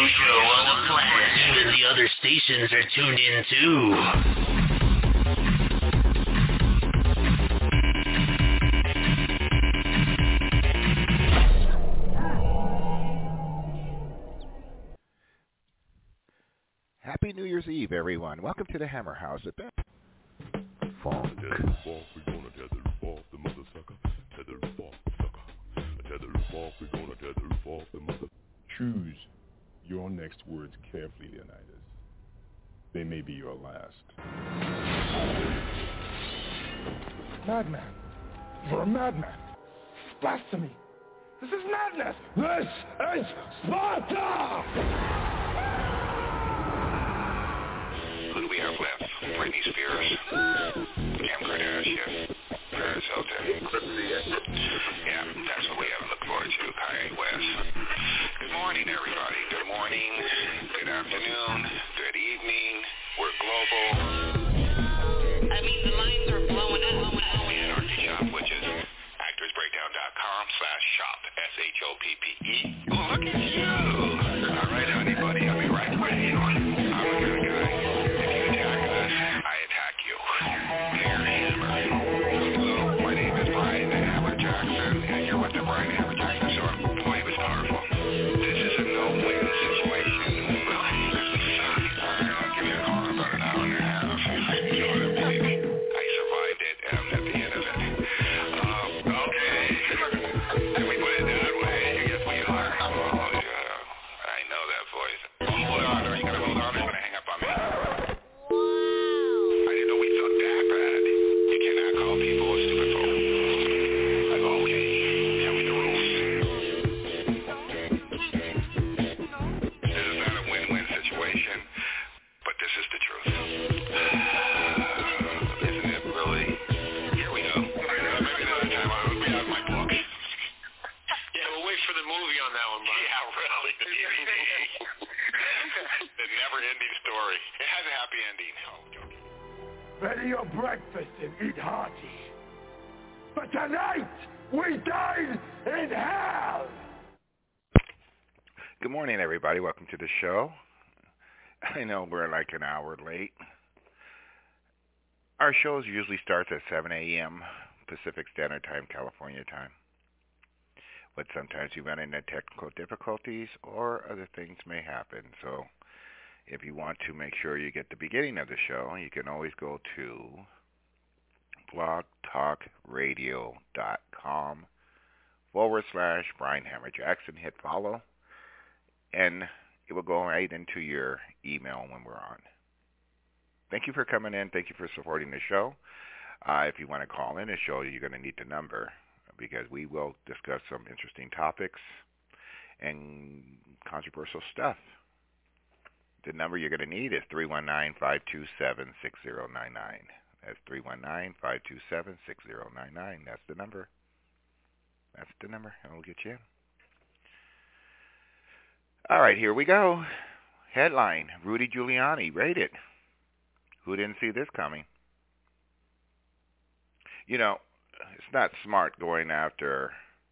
show on the planet. Even the other stations are tuned in too. Happy New Year's Eve, everyone. Welcome to the Hammer House at Beth. Funk. We're gonna tether off the mother sucker. Tether off the sucker. Tether off, we're gonna tether off the mother. Choose your next words carefully, Leonidas. They may be your last. Madman. You're a madman. Blasphemy. This is madness. This is Sparta! Who do we have left? Britney Spears, Kim Kardashian, Paris Hilton. Yeah, that's what we have to look forward to. Kanye West. Good morning, everybody. Good morning. Good afternoon. Good evening. We're global. I mean, the lines are blowing up. Anarchy Shop, which is actorsbreakdown.com/shop. SHOPPE. Oh, look at you. All right, everybody. I'll be right with you. I'm the kind of guy. I attack you. Dear Hammer. Hello, my name is Brian Hammer Jackson, and you're with the Brian Hammer Jackson Show. Boy, it was powerful. This is a no-win situation. Really? I'll give you a call in about an hour and a half. You know what I mean? I survived it, and I'm at the end of it. Okay. Can we put it that way? You guess we are. Oh, yeah. I know that voice. Hold on. Are you going to hold on? Or are you going to hang up on me? I didn't know we thought that bad. You cannot call people a stupid phone. Like, okay, tell me the rules. This is not a win-win situation, but this is the truth. Isn't it really? Here we go. Maybe another time I'll be out my book. Yeah, we'll wait for the movie on that one, Brian. Yeah, really. The never-ending story. It has a happy ending. Oh, joking. Ready your breakfast and eat hearty. But tonight, we dine in hell! Good morning, everybody. Welcome to the show. I know we're like an hour late. Our shows usually start at 7 a.m. Pacific Standard Time, California time. But sometimes you run into technical difficulties or other things may happen. So if you want to make sure you get the beginning of the show, you can always go to blogtalkradio.com/Brian Hammer Jackson. Hit follow, and it will go right into your email when we're on. Thank you for coming in. Thank you for supporting the show. If you want to call in a show, you're going to need the number because we will discuss some interesting topics and controversial stuff. The number you're going to need is 319-527-6099. That's 319-527-6099. That's the number. That's the number, and we'll get you in. All right, here we go. Headline, Rudy Giuliani raided. Who didn't see this coming? You know, it's not smart going after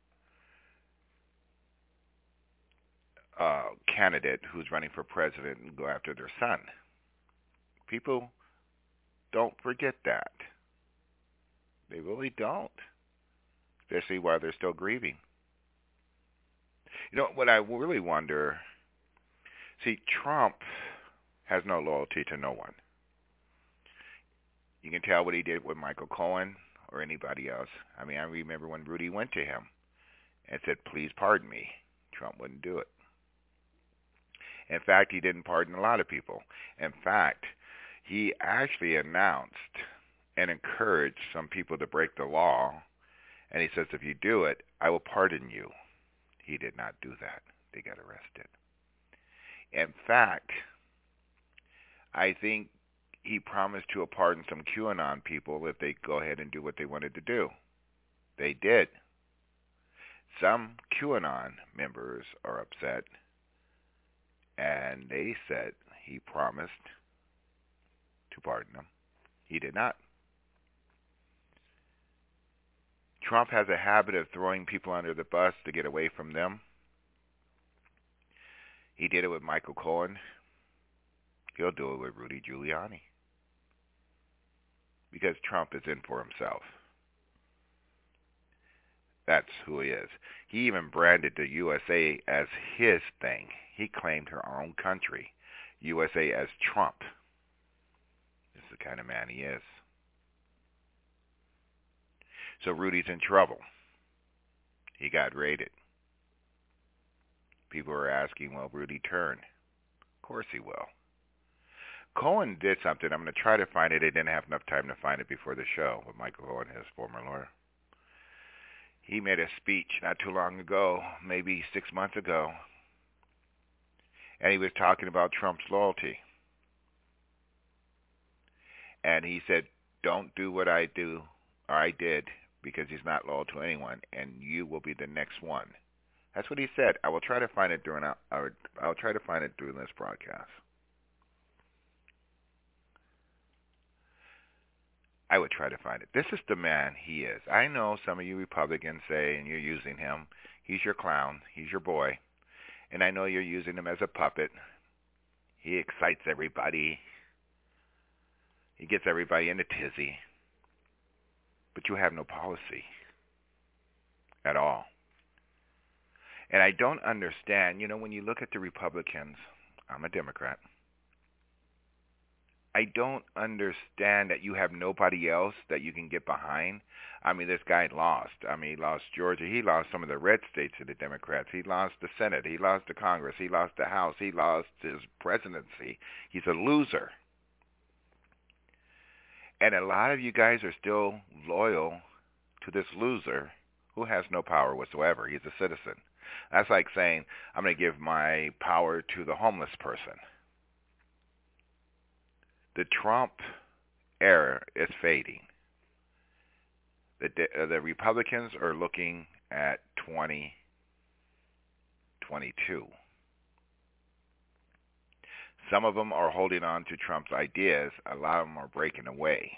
a candidate who's running for president and go after their son. People don't forget that. They really don't, especially while they're still grieving. You know, what I really wonder, see, Trump has no loyalty to no one. You can tell what he did with Michael Cohen or anybody else. I mean, I remember when Rudy went to him and said, please pardon me. Trump wouldn't do it. In fact, he didn't pardon a lot of people. In fact, he actually announced and encouraged some people to break the law, and he says, if you do it, I will pardon you. He did not do that. They got arrested. In fact, I think he promised to pardon some QAnon people if they go ahead and do what they wanted to do. They did. Some QAnon members are upset, and they said he promised to pardon them. He did not. Trump has a habit of throwing people under the bus to get away from them. He did it with Michael Cohen. He'll do it with Rudy Giuliani. Because Trump is in for himself. That's who he is. He even branded the USA as his thing. He claimed her own country, USA, as Trump. This is the kind of man he is. So Rudy's in trouble. He got raided. People are asking, will Rudy turn? Of course he will. Cohen did something. I'm going to try to find it. I didn't have enough time to find it before the show with Michael Cohen, his former lawyer. He made a speech not too long ago, maybe 6 months ago, and he was talking about Trump's loyalty. And he said, don't do what I do, or I did, because he's not loyal to anyone, and you will be the next one. That's what he said. I will try to find it I'll try to find it during this broadcast. I would try to find it. This is the man he is. I know some of you Republicans say, and you're using him, he's your clown, he's your boy. And I know you're using him as a puppet. He excites everybody. He gets everybody in a tizzy. But you have no policy at all. And I don't understand, when you look at the Republicans, I'm a Democrat. I don't understand that you have nobody else that you can get behind. I mean, this guy lost. He lost Georgia. He lost some of the red states to the Democrats. He lost the Senate. He lost the Congress. He lost the House. He lost his presidency. He's a loser. And a lot of you guys are still loyal to this loser who has no power whatsoever. He's a citizen. That's like saying, I'm going to give my power to the homeless person. The Trump era is fading. The Republicans are looking at 2022. Some of them are holding on to Trump's ideas. A lot of them are breaking away.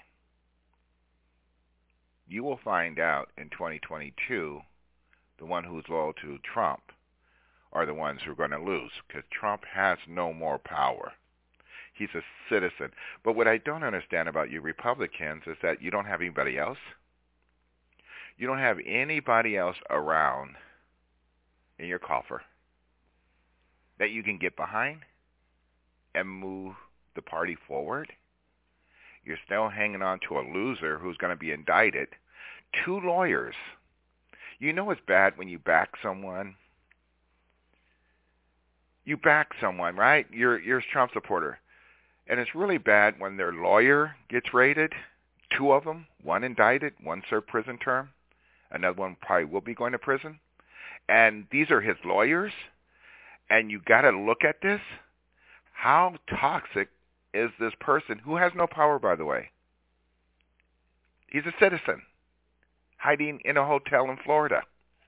You will find out in 2022 the one who's loyal to Trump are the ones who are going to lose, because Trump has no more power. He's a citizen. But what I don't understand about you Republicans is that you don't have anybody else. You don't have anybody else around in your coffer that you can get behind and move the party forward. You're still hanging on to a loser who's going to be indicted. 2 lawyers. You know it's bad when you back someone. You back someone, right? You're a Trump supporter. And it's really bad when their lawyer gets raided. 2 of them, one indicted, one served prison term. Another one probably will be going to prison. And these are his lawyers. And you got to look at this. How toxic is this person who has no power, by the way? He's a citizen hiding in a hotel in Florida.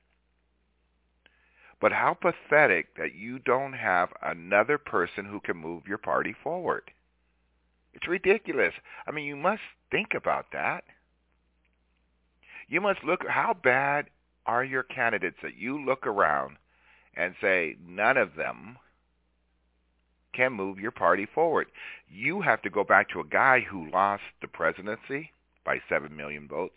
But how pathetic that you don't have another person who can move your party forward. It's ridiculous. I mean, you must think about that. You must look, how bad are your candidates that you look around and say none of them can move your party forward? You have to go back to a guy who lost the presidency by 7 million votes,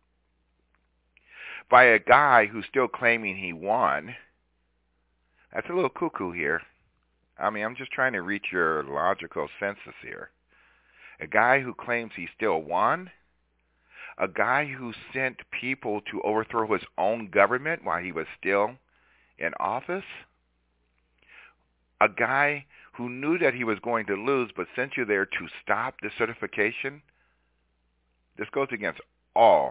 by a guy who's still claiming he won. That's a little cuckoo here. I mean, I'm just trying to reach your logical census here. A guy who claims he still won. A guy who sent people to overthrow his own government while he was still in office. A guy who knew that he was going to lose but sent you there to stop the certification. This goes against all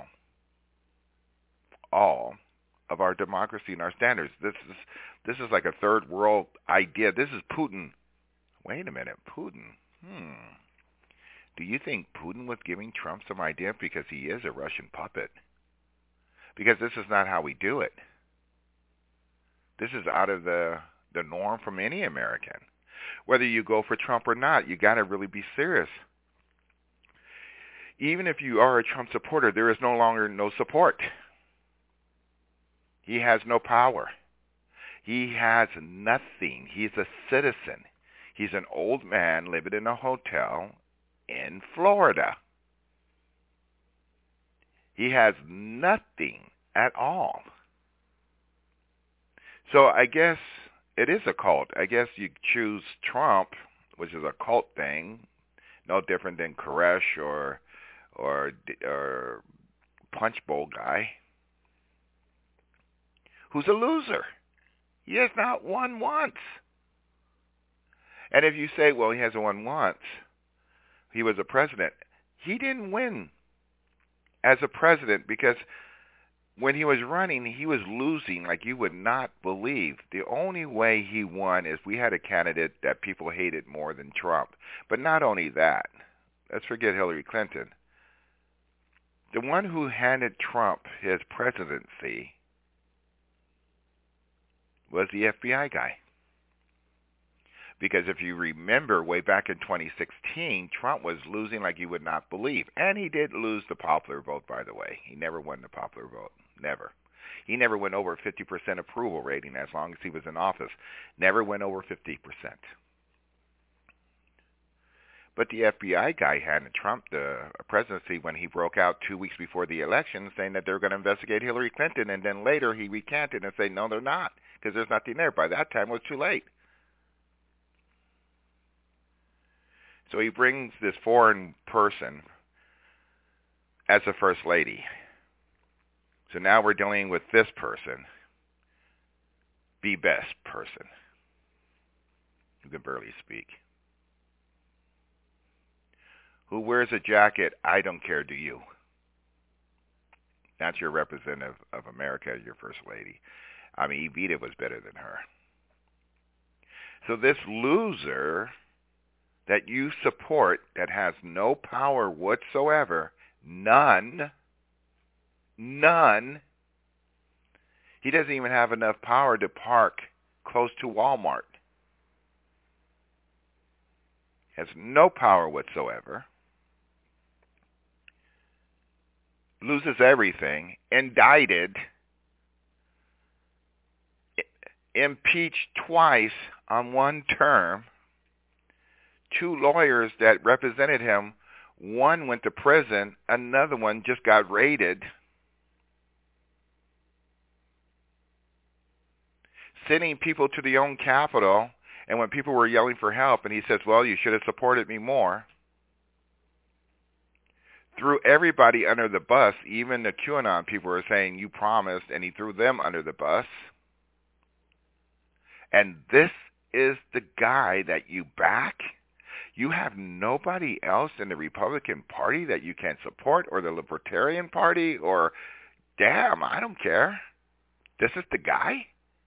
of our democracy and our standards. This is like a third world idea. This is Putin. Wait a minute, Putin. Do you think Putin was giving Trump some idea because he is a Russian puppet? Because this is not how we do it. This is out of the norm from any American. Whether you go for Trump or not, you got to really be serious. Even if you are a Trump supporter, there is no longer no support. He has no power. He has nothing. He's a citizen. He's an old man living in a hotel in Florida. He has nothing at all. So I guess it is a cult. I guess you choose Trump, which is a cult thing, no different than Koresh or Punch Bowl guy, who's a loser. He has not won once. And if you say, well, he hasn't won once, he was a president. He didn't win as a president because when he was running, he was losing like you would not believe. The only way he won is we had a candidate that people hated more than Trump. But not only that, let's forget Hillary Clinton. The one who handed Trump his presidency was the FBI guy. Because if you remember way back in 2016, Trump was losing like you would not believe. And he did lose the popular vote, by the way. He never won the popular vote. Never. He never went over 50% approval rating as long as he was in office. Never went over 50%. But the FBI guy handed Trump the presidency when he broke out 2 weeks before the election saying that they were going to investigate Hillary Clinton, and then later he recanted and said, no, they're not, because there's nothing there. By that time, it was too late. So he brings this foreign person as a first lady. So now we're dealing with this person, the best person, who can barely speak, who wears a jacket, I don't care, do you? That's your representative of America, your first lady. I mean, Evita was better than her. So this loser that you support that has no power whatsoever, none, he doesn't even have enough power to park close to Walmart. Has no power whatsoever. Loses everything. Indicted. Impeached twice on one term. 2 lawyers that represented him, one went to prison, another one just got raided. Sending people to the own Capitol, and when people were yelling for help, and he says, well, you should have supported me more. Threw everybody under the bus, even the QAnon people were saying, you promised, and he threw them under the bus. And this is the guy that you back? You have nobody else in the Republican Party that you can support, or the Libertarian Party, or, damn, I don't care. This is the guy?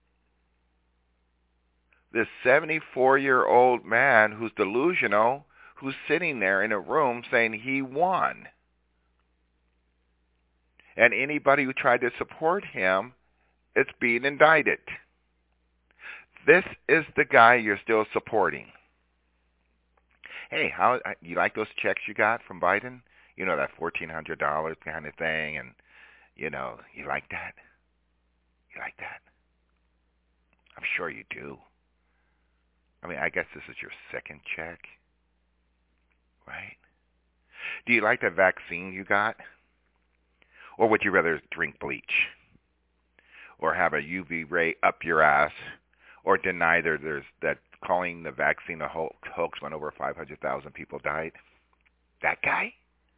This 74-year-old man who's delusional, who's sitting there in a room saying he won. And anybody who tried to support him, it's being indicted. This is the guy you're still supporting. Hey, how you like those checks you got from Biden? You know, that $1,400 kind of thing, and, you know, you like that? You like that? I'm sure you do. I mean, I guess this is your second check, right? Do you like the vaccine you got? Or would you rather drink bleach? Or have a UV ray up your ass? Or deny there's that calling the vaccine a hoax when over 500,000 people died? That guy?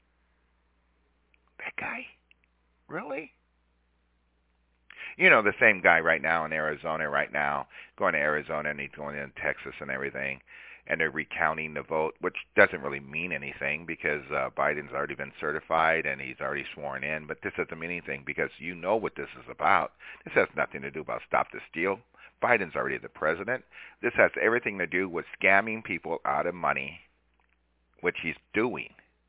That guy? Really? You know, the same guy right now in Arizona going to Arizona, and he's going in Texas and everything, and they're recounting the vote, which doesn't really mean anything because Biden's already been certified and he's already sworn in, but this doesn't mean anything because you know what this is about. This has nothing to do about Stop the Steal. Biden's already the president. This has everything to do with scamming people out of money, which he's doing.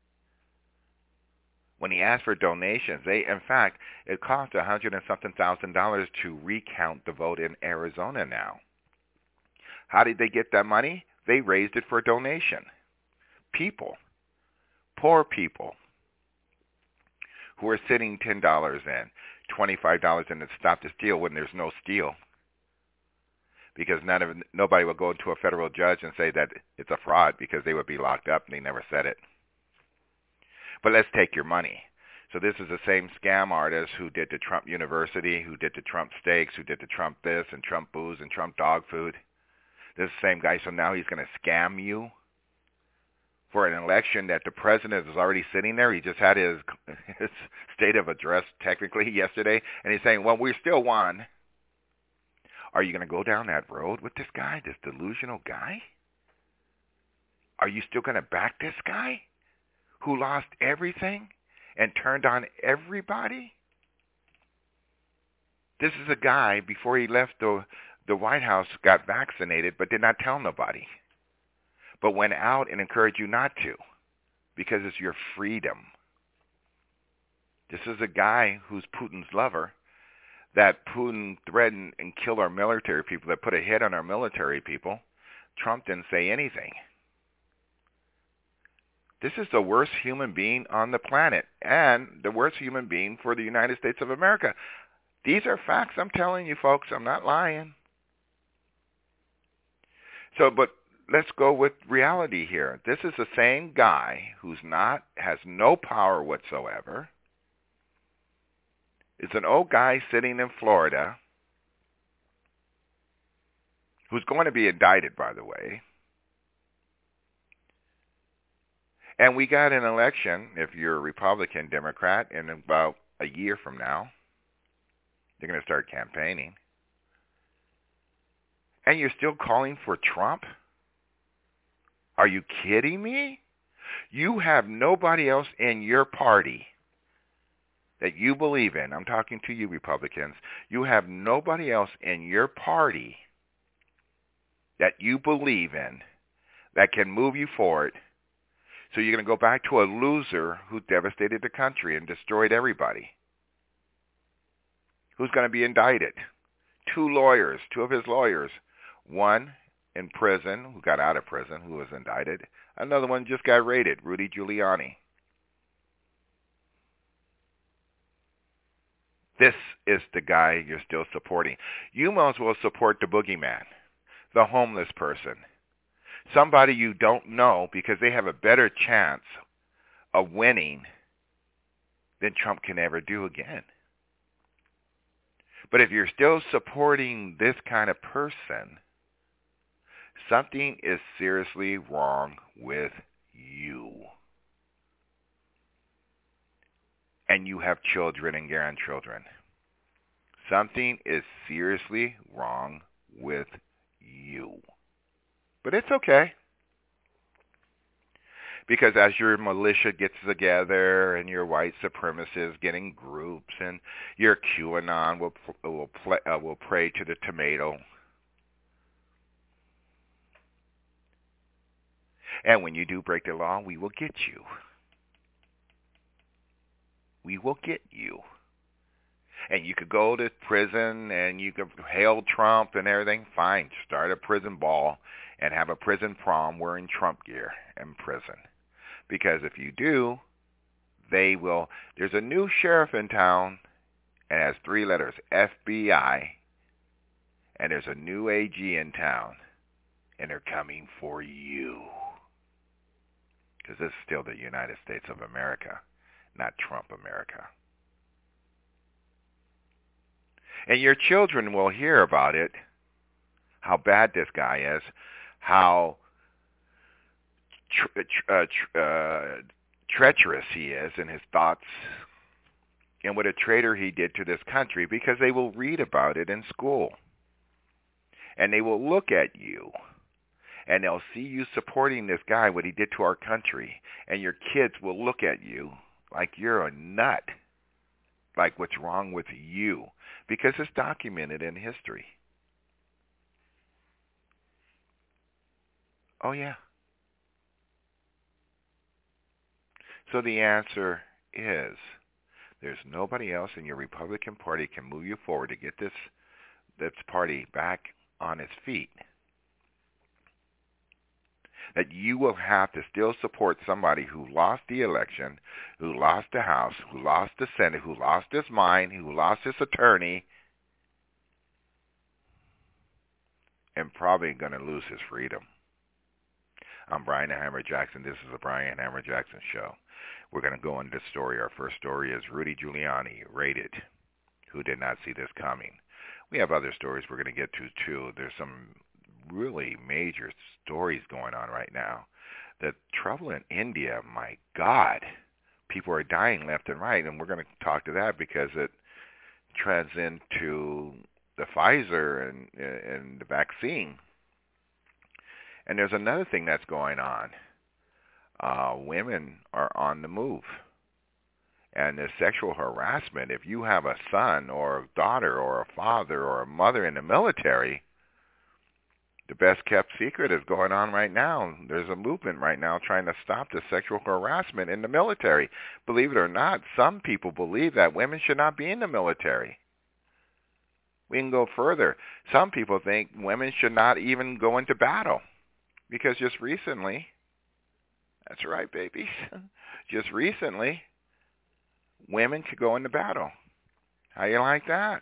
When he asked for donations, in fact, it cost $100,000 and something to recount the vote in Arizona now. How did they get that money? They raised it for a donation. People, poor people, who are sitting $10 in, $25 in to Stop the Steal when there's no steal. because nobody will go to a federal judge and say that it's a fraud because they would be locked up and they never said it. But let's take your money. So this is the same scam artist who did to Trump University, who did to Trump steaks, who did to Trump this and Trump booze and Trump dog food. This is the same guy, so now he's going to scam you for an election that the president is already sitting there. He just had his state of address technically yesterday, and he's saying, well, we still won. Are you going to go down that road with this guy, this delusional guy? Are you still going to back this guy who lost everything and turned on everybody? This is a guy, before he left the White House, got vaccinated but did not tell nobody, but went out and encouraged you not to because it's your freedom. This is a guy who's Putin's lover, that Putin threatened and killed our military people, that put a hit on our military people. Trump didn't say anything. This is the worst human being on the planet and the worst human being for the United States of America. These are facts I'm telling you, folks. I'm not lying. So, but let's go with reality here. This is the same guy has no power whatsoever. It's an old guy sitting in Florida who's going to be indicted, by the way. And we got an election, if you're a Republican, Democrat, in about a year from now. They're going to start campaigning. And you're still calling for Trump? Are you kidding me? You have nobody else in your party that you believe in. I'm talking to you, Republicans. You have nobody else in your party that you believe in that can move you forward. So you're going to go back to a loser who devastated the country and destroyed everybody. Who's going to be indicted? Two of his lawyers. One in prison, who got out of prison, who was indicted. Another one just got raided, Rudy Giuliani. This is the guy you're still supporting. You might as well support the boogeyman, the homeless person, somebody you don't know, because they have a better chance of winning than Trump can ever do again. But if you're still supporting this kind of person, something is seriously wrong with you. And you have children and grandchildren. Something is seriously wrong with you. But it's okay. Because as your militia gets together and your white supremacists get in groups and your QAnon will pray to the tomato. And when you do break the law, we will get you. We will get you. And you could go to prison and you could hail Trump and everything. Fine, start a prison ball and have a prison prom wearing Trump gear in prison. Because if you do, they will. There's a new sheriff in town and it has 3 letters, FBI. And there's a new AG in town. And they're coming for you. Because this is still the United States of America, not Trump America. And your children will hear about it, how bad this guy is, how treacherous he is in his thoughts, and what a traitor he did to this country, because they will read about it in school. And they will look at you. And they'll see you supporting this guy, what he did to our country. And your kids will look at you like you're a nut. Like what's wrong with you. Because it's documented in history. Oh, yeah. So the answer is, there's nobody else in your Republican Party can move you forward to get this party back on its feet. That you will have to still support somebody who lost the election, who lost the House, who lost the Senate, who lost his mind, who lost his attorney, and probably going to lose his freedom. I'm Brian Hammer Jackson. This is the Brian Hammer Jackson Show. We're going to go into the story. Our first story is Rudy Giuliani, raided. Who did not see this coming? We have other stories we're going to get to, too. There's some really major stories going on right now. The trouble in India, my God, people are dying left and right, and we're going to talk to that because it trends into the Pfizer and the vaccine. And there's another thing that's going on. Women are on the move. And the sexual harassment, if you have a son or a daughter or a father or a mother in the military, the best kept secret is going on right now. There's a movement right now trying to stop the sexual harassment in the military. Believe it or not, some people believe that women should not be in the military. We can go further. Some people think women should not even go into battle. Because just recently, that's right, babies, just recently, women could go into battle. How you like that?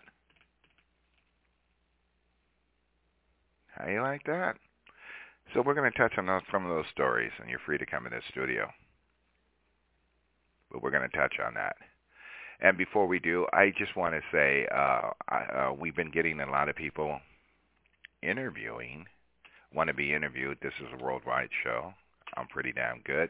How you like that? So we're going to touch on some of those stories, and you're free to come in the studio. But we're going to touch on that. And before we do, I just want to say we've been getting a lot of people want to be interviewed. This is a worldwide show. I'm pretty damn good.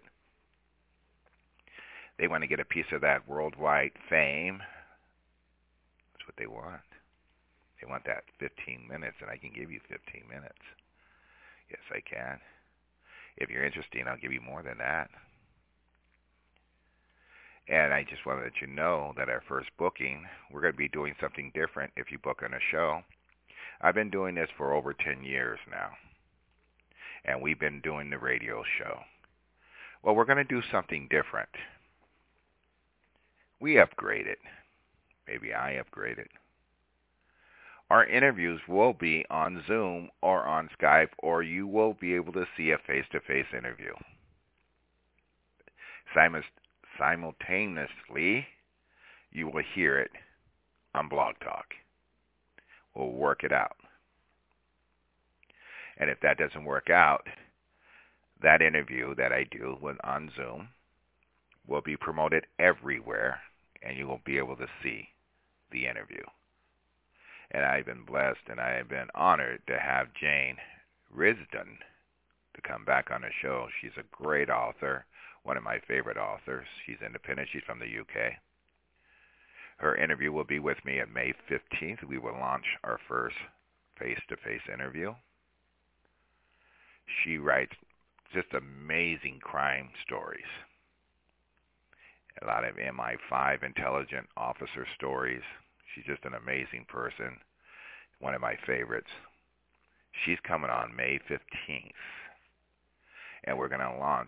They want to get a piece of that worldwide fame. That's what they want. They want that 15 minutes, and I can give you 15 minutes. Yes, I can. If you're interested, I'll give you more than that. And I just want to let you know that our first booking, we're going to be doing something different if you book on a show. I've been doing this for over 10 years now, and we've been doing the radio show. Well, we're going to do something different. We upgraded. Maybe I upgraded. Our interviews will be on Zoom or on Skype, or you will be able to see a face-to-face interview. Simultaneously, you will hear it on Blog Talk. We'll work it out. And if that doesn't work out, that interview that I do on Zoom will be promoted everywhere, and you will be able to see the interview. And I've been blessed and I have been honored to have Jane Risdon to come back on the show. She's a great author, one of my favorite authors. She's independent. She's from the UK. Her interview will be with me on May 15th. We will launch our first face-to-face interview. She writes just amazing crime stories. A lot of MI5 intelligent officer stories. She's just an amazing person, one of my favorites. She's coming on May 15th, and we're going to launch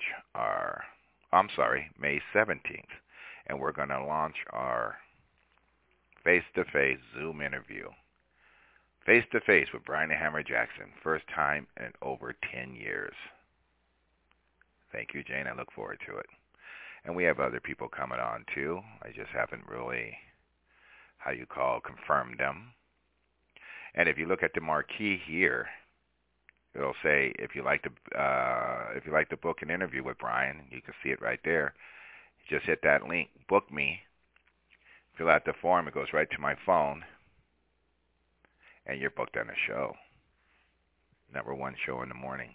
May 17th, and we're going to launch our face-to-face Zoom interview. Face-to-face with Brian Hammer Jackson, first time in over 10 years. Thank you, Jane. I look forward to it. And we have other people coming on, too. I just haven't really, confirmed them. And if you look at the marquee here, it'll say if you like to book an interview with Brian, you can see it right there. Just hit that link, book me, fill out the form. It goes right to my phone, and you're booked on a show. Number one show in the morning.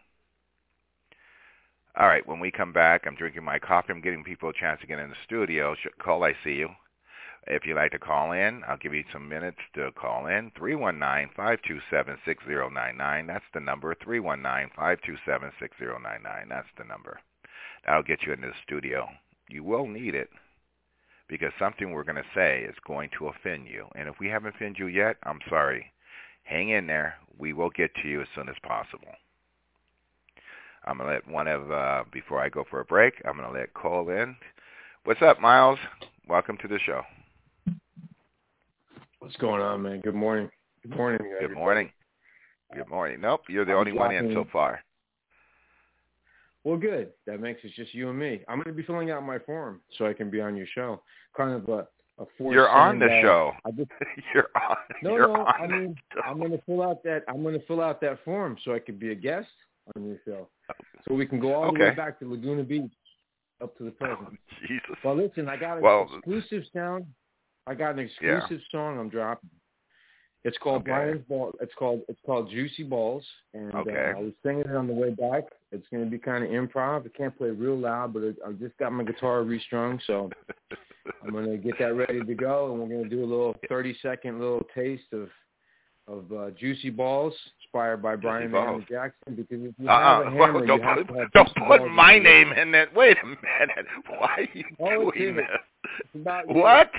All right, when we come back, I'm drinking my coffee. I'm giving people a chance to get in the studio. Call, I see you. If you'd like to call in, I'll give you some minutes to call in. 319-527-6099. That's the number, 319-527-6099. That's the number. That'll get you into the studio. You will need it because something we're going to say is going to offend you. And if we haven't offended you yet, I'm sorry. Hang in there. We will get to you as soon as possible. I'm going to let before I go for a break, I'm going to let Cole in. What's up, Miles? Welcome to the show. What's going on, man? Good morning. Good morning, everybody. Good morning. Good morning. Nope, you're the only one in so far. Well, good. That makes it just you and me. I'm going to be filling out my form so I can be on your show. Kind of forced. You're on the saying, show. You're on. No, you're no. on I mean, I'm going to fill out that form so I could be a guest on your show, so we can go all the way back to Laguna Beach up to the present. Oh, Jesus. Well, listen, I got an exclusive sound. I got an exclusive song I'm dropping. It's called Brian's Ball. It's called Juicy Balls, and I was singing it on the way back. It's going to be kind of improv. I can't play real loud, but I just got my guitar restrung, so I'm going to get that ready to go, and we're going to do a little 30-second little taste of Juicy Balls, inspired by Brian Maynard Jackson. Because if you have a hammer, don't put my name in it. Wait a minute. Why are you doing this? It's about what?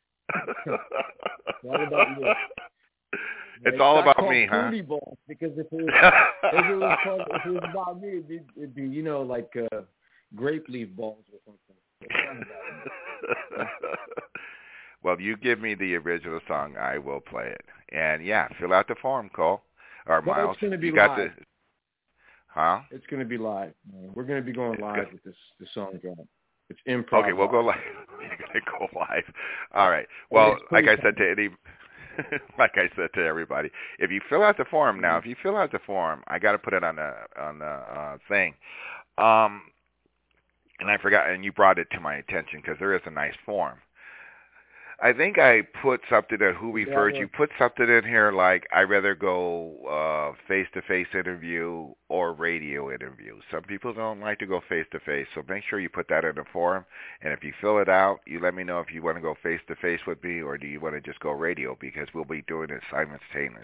What about you? It's all about me, huh? Fruity Balls, because if it was about me, it'd be like grape leaf balls or something. Well, you give me the original song, I will play it. And fill out the form, Cole. Or Miles. It's going to be live. It's going to be live. We're going to be going live with this song drop. It's improv. Okay, we'll go live. We're going to go live. All right. Well, like I said to everybody, if you fill out the form now, I got to put it on the thing. And I forgot, and you brought it to my attention because there is a nice form. I think I put something at Who We First. You put something in here like I'd rather go face-to-face interview or radio interview. Some people don't like to go face-to-face, so make sure you put that in the form. And if you fill it out, you let me know if you want to go face-to-face with me or do you want to just go radio, because we'll be doing it simultaneously.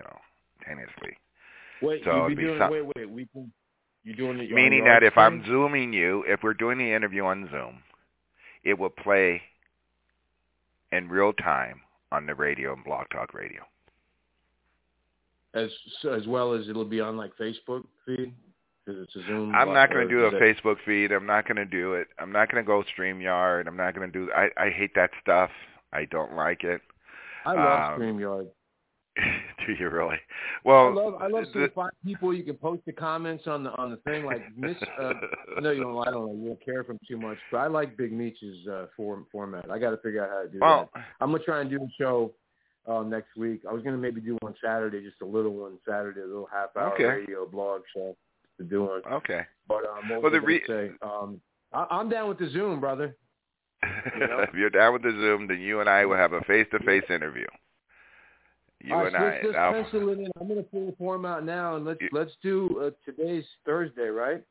Wait, so you're doing it. Meaning that if I'm Zooming you, if we're doing the interview on Zoom, it will play in real time on the radio and Blog Talk Radio. As well as it'll be on like Facebook feed, because it's a Zoom. I'm not going to do a Facebook feed. I'm not going to do it. I'm not going to go StreamYard. I'm not going to do. I hate that stuff. I don't like it. I love StreamYard. Do you really? Well, I love to find people. You can post the comments on the thing. Like no, you don't. I don't know. You don't care for him too much, but I like Big Meech's format. I got to figure out how to do that. I'm gonna try and do a show next week. I was gonna maybe do one Saturday, just a little one Saturday, a little half-hour radio blog show to do one. Okay. But I'm down with the Zoom, brother. If you're down with the Zoom, then you and I will have a face-to-face interview. Let's pencil it in. I'm going to pull the form out now, and let's do today's Thursday, right?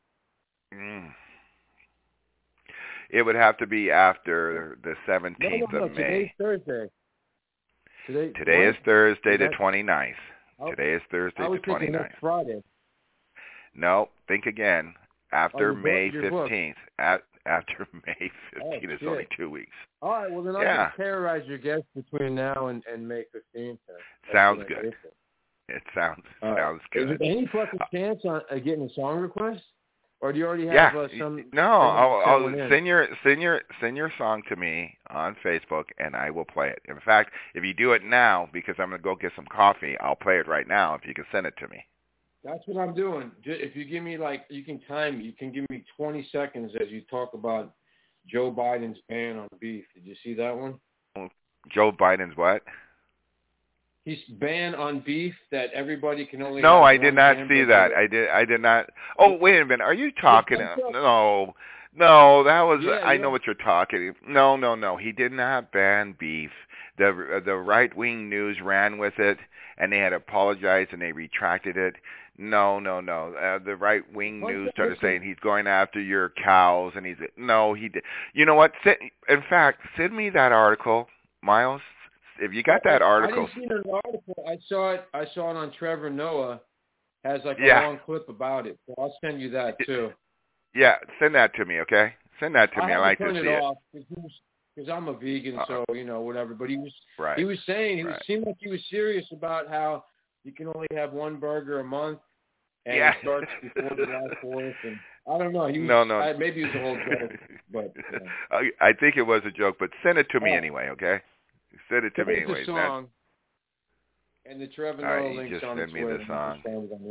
It would have to be after the 17th of May. Today's Thursday. Today is Thursday the 29th. Today is Thursday the 29th. Next Friday. No, think again. After May 15th. After May 15th, it's only 2 weeks. All right, well, then I'll just terrorize your guests between now and May 15th. Sounds good. It sounds good. Is there any fucking chance on getting a song request? Or do you already have some? No, I'll send your song to me on Facebook, and I will play it. In fact, if you do it now, because I'm going to go get some coffee, I'll play it right now if you can send it to me. That's what I'm doing. If you give me you can give me 20 seconds as you talk about Joe Biden's ban on beef. Did you see that one? Joe Biden's what? He's banned on beef, that everybody can only. No, I did not see that. I did not. Oh, wait a minute. Are you talking? No, that was. I know what you're talking. No. He did not ban beef. The right-wing news ran with it, and they had apologized and they retracted it. No. The right-wing news started saying he's going after your cows, and he did. You know what? In fact, send me that article, Miles. If you got that article. I didn't see an article. I saw it on Trevor Noah. Has a long clip about it. So I'll send you that too. Yeah, send that to me, okay? Send that to me. I like to see it. Because I'm a vegan, so whatever. But he was saying it seemed like he was serious about how you can only have one burger a month, and it starts before July 4th. And I don't know. No. Maybe it was a whole joke, but I think it was a joke. But send it to me anyway, okay? Send it to me anyway. Song. And the Trevor Noah links just on send me the song.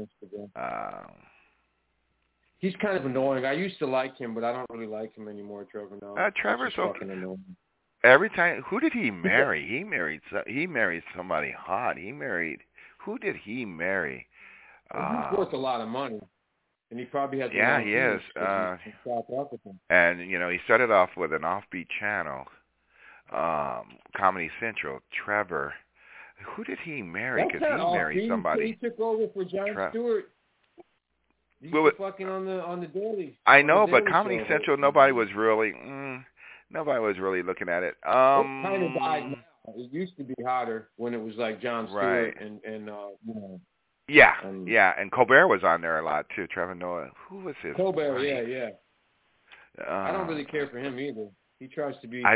He's kind of annoying. I used to like him, but I don't really like him anymore, Trevor Noah. Trevor's okay. Annoying. every time, who did he marry? He married somebody hot. Who did he marry? He's worth a lot of money. And he probably had he is. And, he started off with an offbeat channel, Comedy Central, Trevor. Who did he marry? Because he married somebody. He took over for Jon Stewart. He's fucking on the Daily. I know, but Comedy Central, nobody was really looking at it. It kind of died now. It used to be hotter when it was like Jon Stewart and Yeah, and Colbert was on there a lot too. Trevor Noah. Who was his? Colbert, yeah. I don't really care for him either. He tries to be.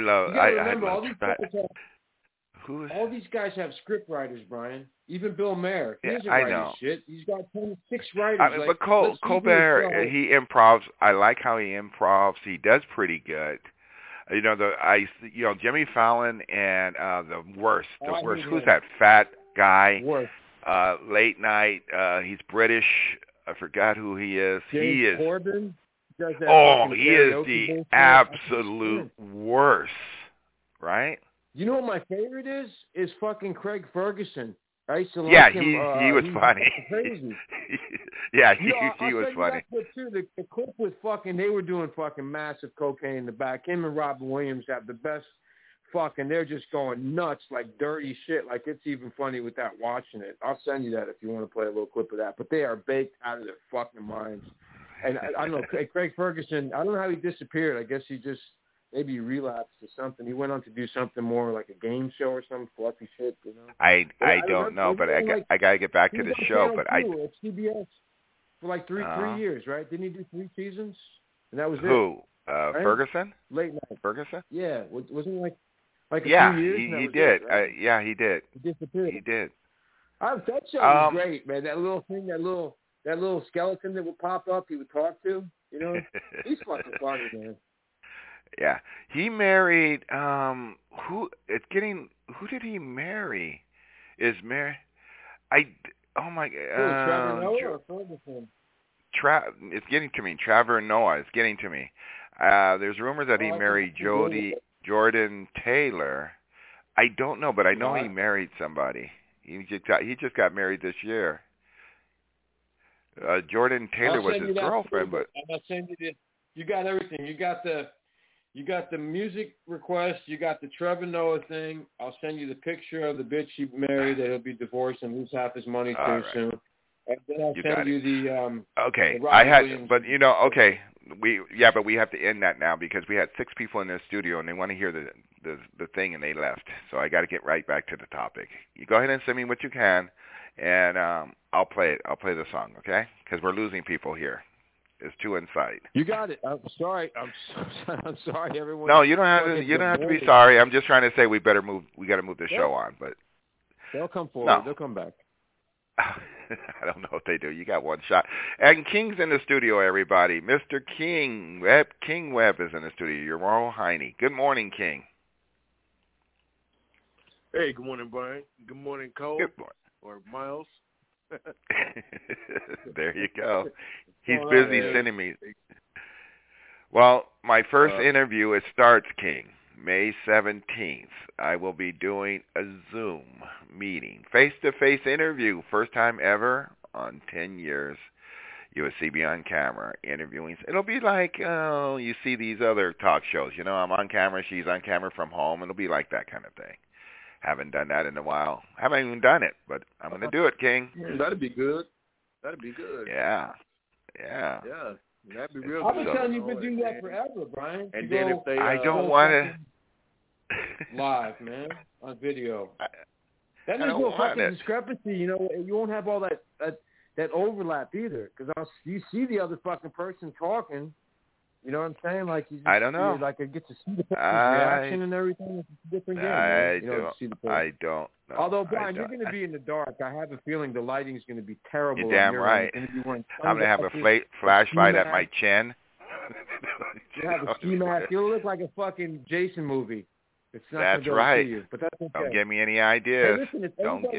All these guys have script writers, Brian. Even Bill Maher. He doesn't write his shit. He's got 26 writers. But Colbert, he improvs. I like how he improvs. He does pretty good. Jimmy Fallon and the worst. Who's that fat guy? Worst. Late night. He's British. I forgot who he is. He is. Corbin? He is the absolute worst. Right? You know what my favorite is? Is fucking Craig Ferguson. I used to like him. He was funny. Crazy. He was funny. The clip with they were doing fucking massive cocaine in the back. Him and Robin Williams have the best fucking, they're just going nuts like dirty shit. Like it's even funny without watching it. I'll send you that if you want to play a little clip of that. But they are baked out of their fucking minds. And I don't know, Craig Ferguson, I don't know how he disappeared. I guess he just maybe relapsed or something. He went on to do something more like a game show or some fluffy shit, I don't know, but I got to get back to the show. But CBS for like three years, right? Didn't he do 3 seasons? And that was who? Right? Ferguson? Late night. Ferguson? Yeah. Wasn't it like a few years? He did. Right? He did. He disappeared. He did. That show was great, man. That little thing, that little skeleton that would pop up, he would talk to. He's fucking funny, man. Yeah, he married. Who did he marry? Oh my God. Trevor Noah or Ferguson? It's getting to me. Trevor Noah. It's getting to me. There's rumors that he married Jordan Taylor. I don't know, but I know he married somebody. He just got married this year. Jordan Taylor was his girlfriend, but I'm not saying you did. You got everything. You got the music request. You got the Trevor Noah thing. I'll send you the picture of the bitch he married that he'll be divorced and lose half his money soon. And then I'll send you the okay. The I had, Williams. But okay. But we have to end that now because we had 6 people in the studio and they want to hear the thing and they left. So I got to get right back to the topic. You go ahead and send me what you can, and I'll play it. I'll play the song, okay? Because we're losing people here. It's too inside. You got it. I'm sorry. I'm sorry, everyone. No, you don't have to. You don't have to be sorry. I'm just trying to say we better move. We got to move the show on. But they'll come forward. No. They'll come back. I don't know if they do. You got one shot. And King's in the studio, everybody. Mr. King Webb. King Webb is in the studio. You're Ron Heine. Good morning, King. Hey, good morning, Brian. Good morning, Cole. Good morning. Or Miles. There you go. He's busy sending me. Well, my first interview, it starts, King, May 17th. I will be doing a Zoom meeting, face-to-face interview, first time ever on 10 years. You will see me on camera interviewing. It'll be like, you see these other talk shows. I'm on camera, she's on camera from home. It'll be like that kind of thing. Haven't done that in a while. Haven't even done it, but I'm going to do it, King. That'd be good. Yeah. That'd be real I've good. been telling you to do that forever, Brian. And then if they... I don't want to... live, man, on video. Then there's no fucking discrepancy, You won't have all that overlap either, because you see the other fucking person talking. You know what I'm saying? Like I don't know. Like I get to see the person's reaction and everything. It's a different game. I don't know. Although, Brian, you're going to be in the dark. I have a feeling the lighting's going to be terrible. You're damn right. I'm going to have a flashlight at my chin. You have a ski mask. You'll look like a fucking Jason movie. It's not that's right. See you, but that's okay. Don't give me any ideas. Hey, listen,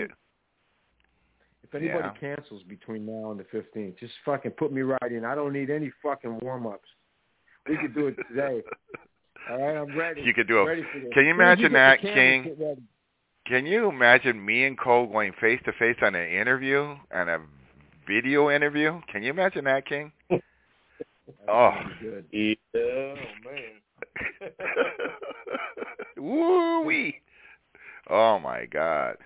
if anybody cancels between now and the 15th, just fucking put me right in. I don't need any fucking warm-ups. We could do it today. All right, I'm ready. You could do I'm a. ready for this. Can you imagine that, camera, King? Can you imagine me and Cole going face to face on an interview, on a video interview? Can you imagine that, King? Oh, good. Yeah, man. Woo-wee. Oh my God.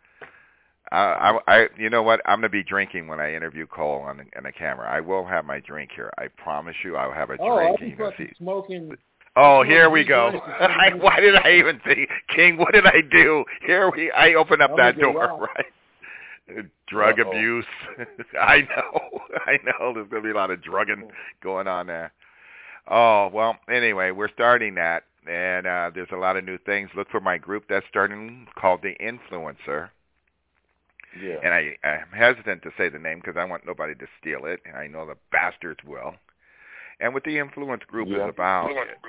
I you know what? I'm gonna be drinking when I interview Cole on the camera. I will have my drink here. I promise you, I'll have a drink. I'll be fucking smoking. Oh, here we go. Why did I even think, King? What did I do? I opened up that door, right? Drug abuse. I know. There's gonna be a lot of drugging going on there. Oh well. Anyway, we're starting that, and there's a lot of new things. Look for my group that's starting called The Influencer. Yeah. And I'm hesitant to say the name because I want nobody to steal it, and I know the bastards will. And what the influence group is about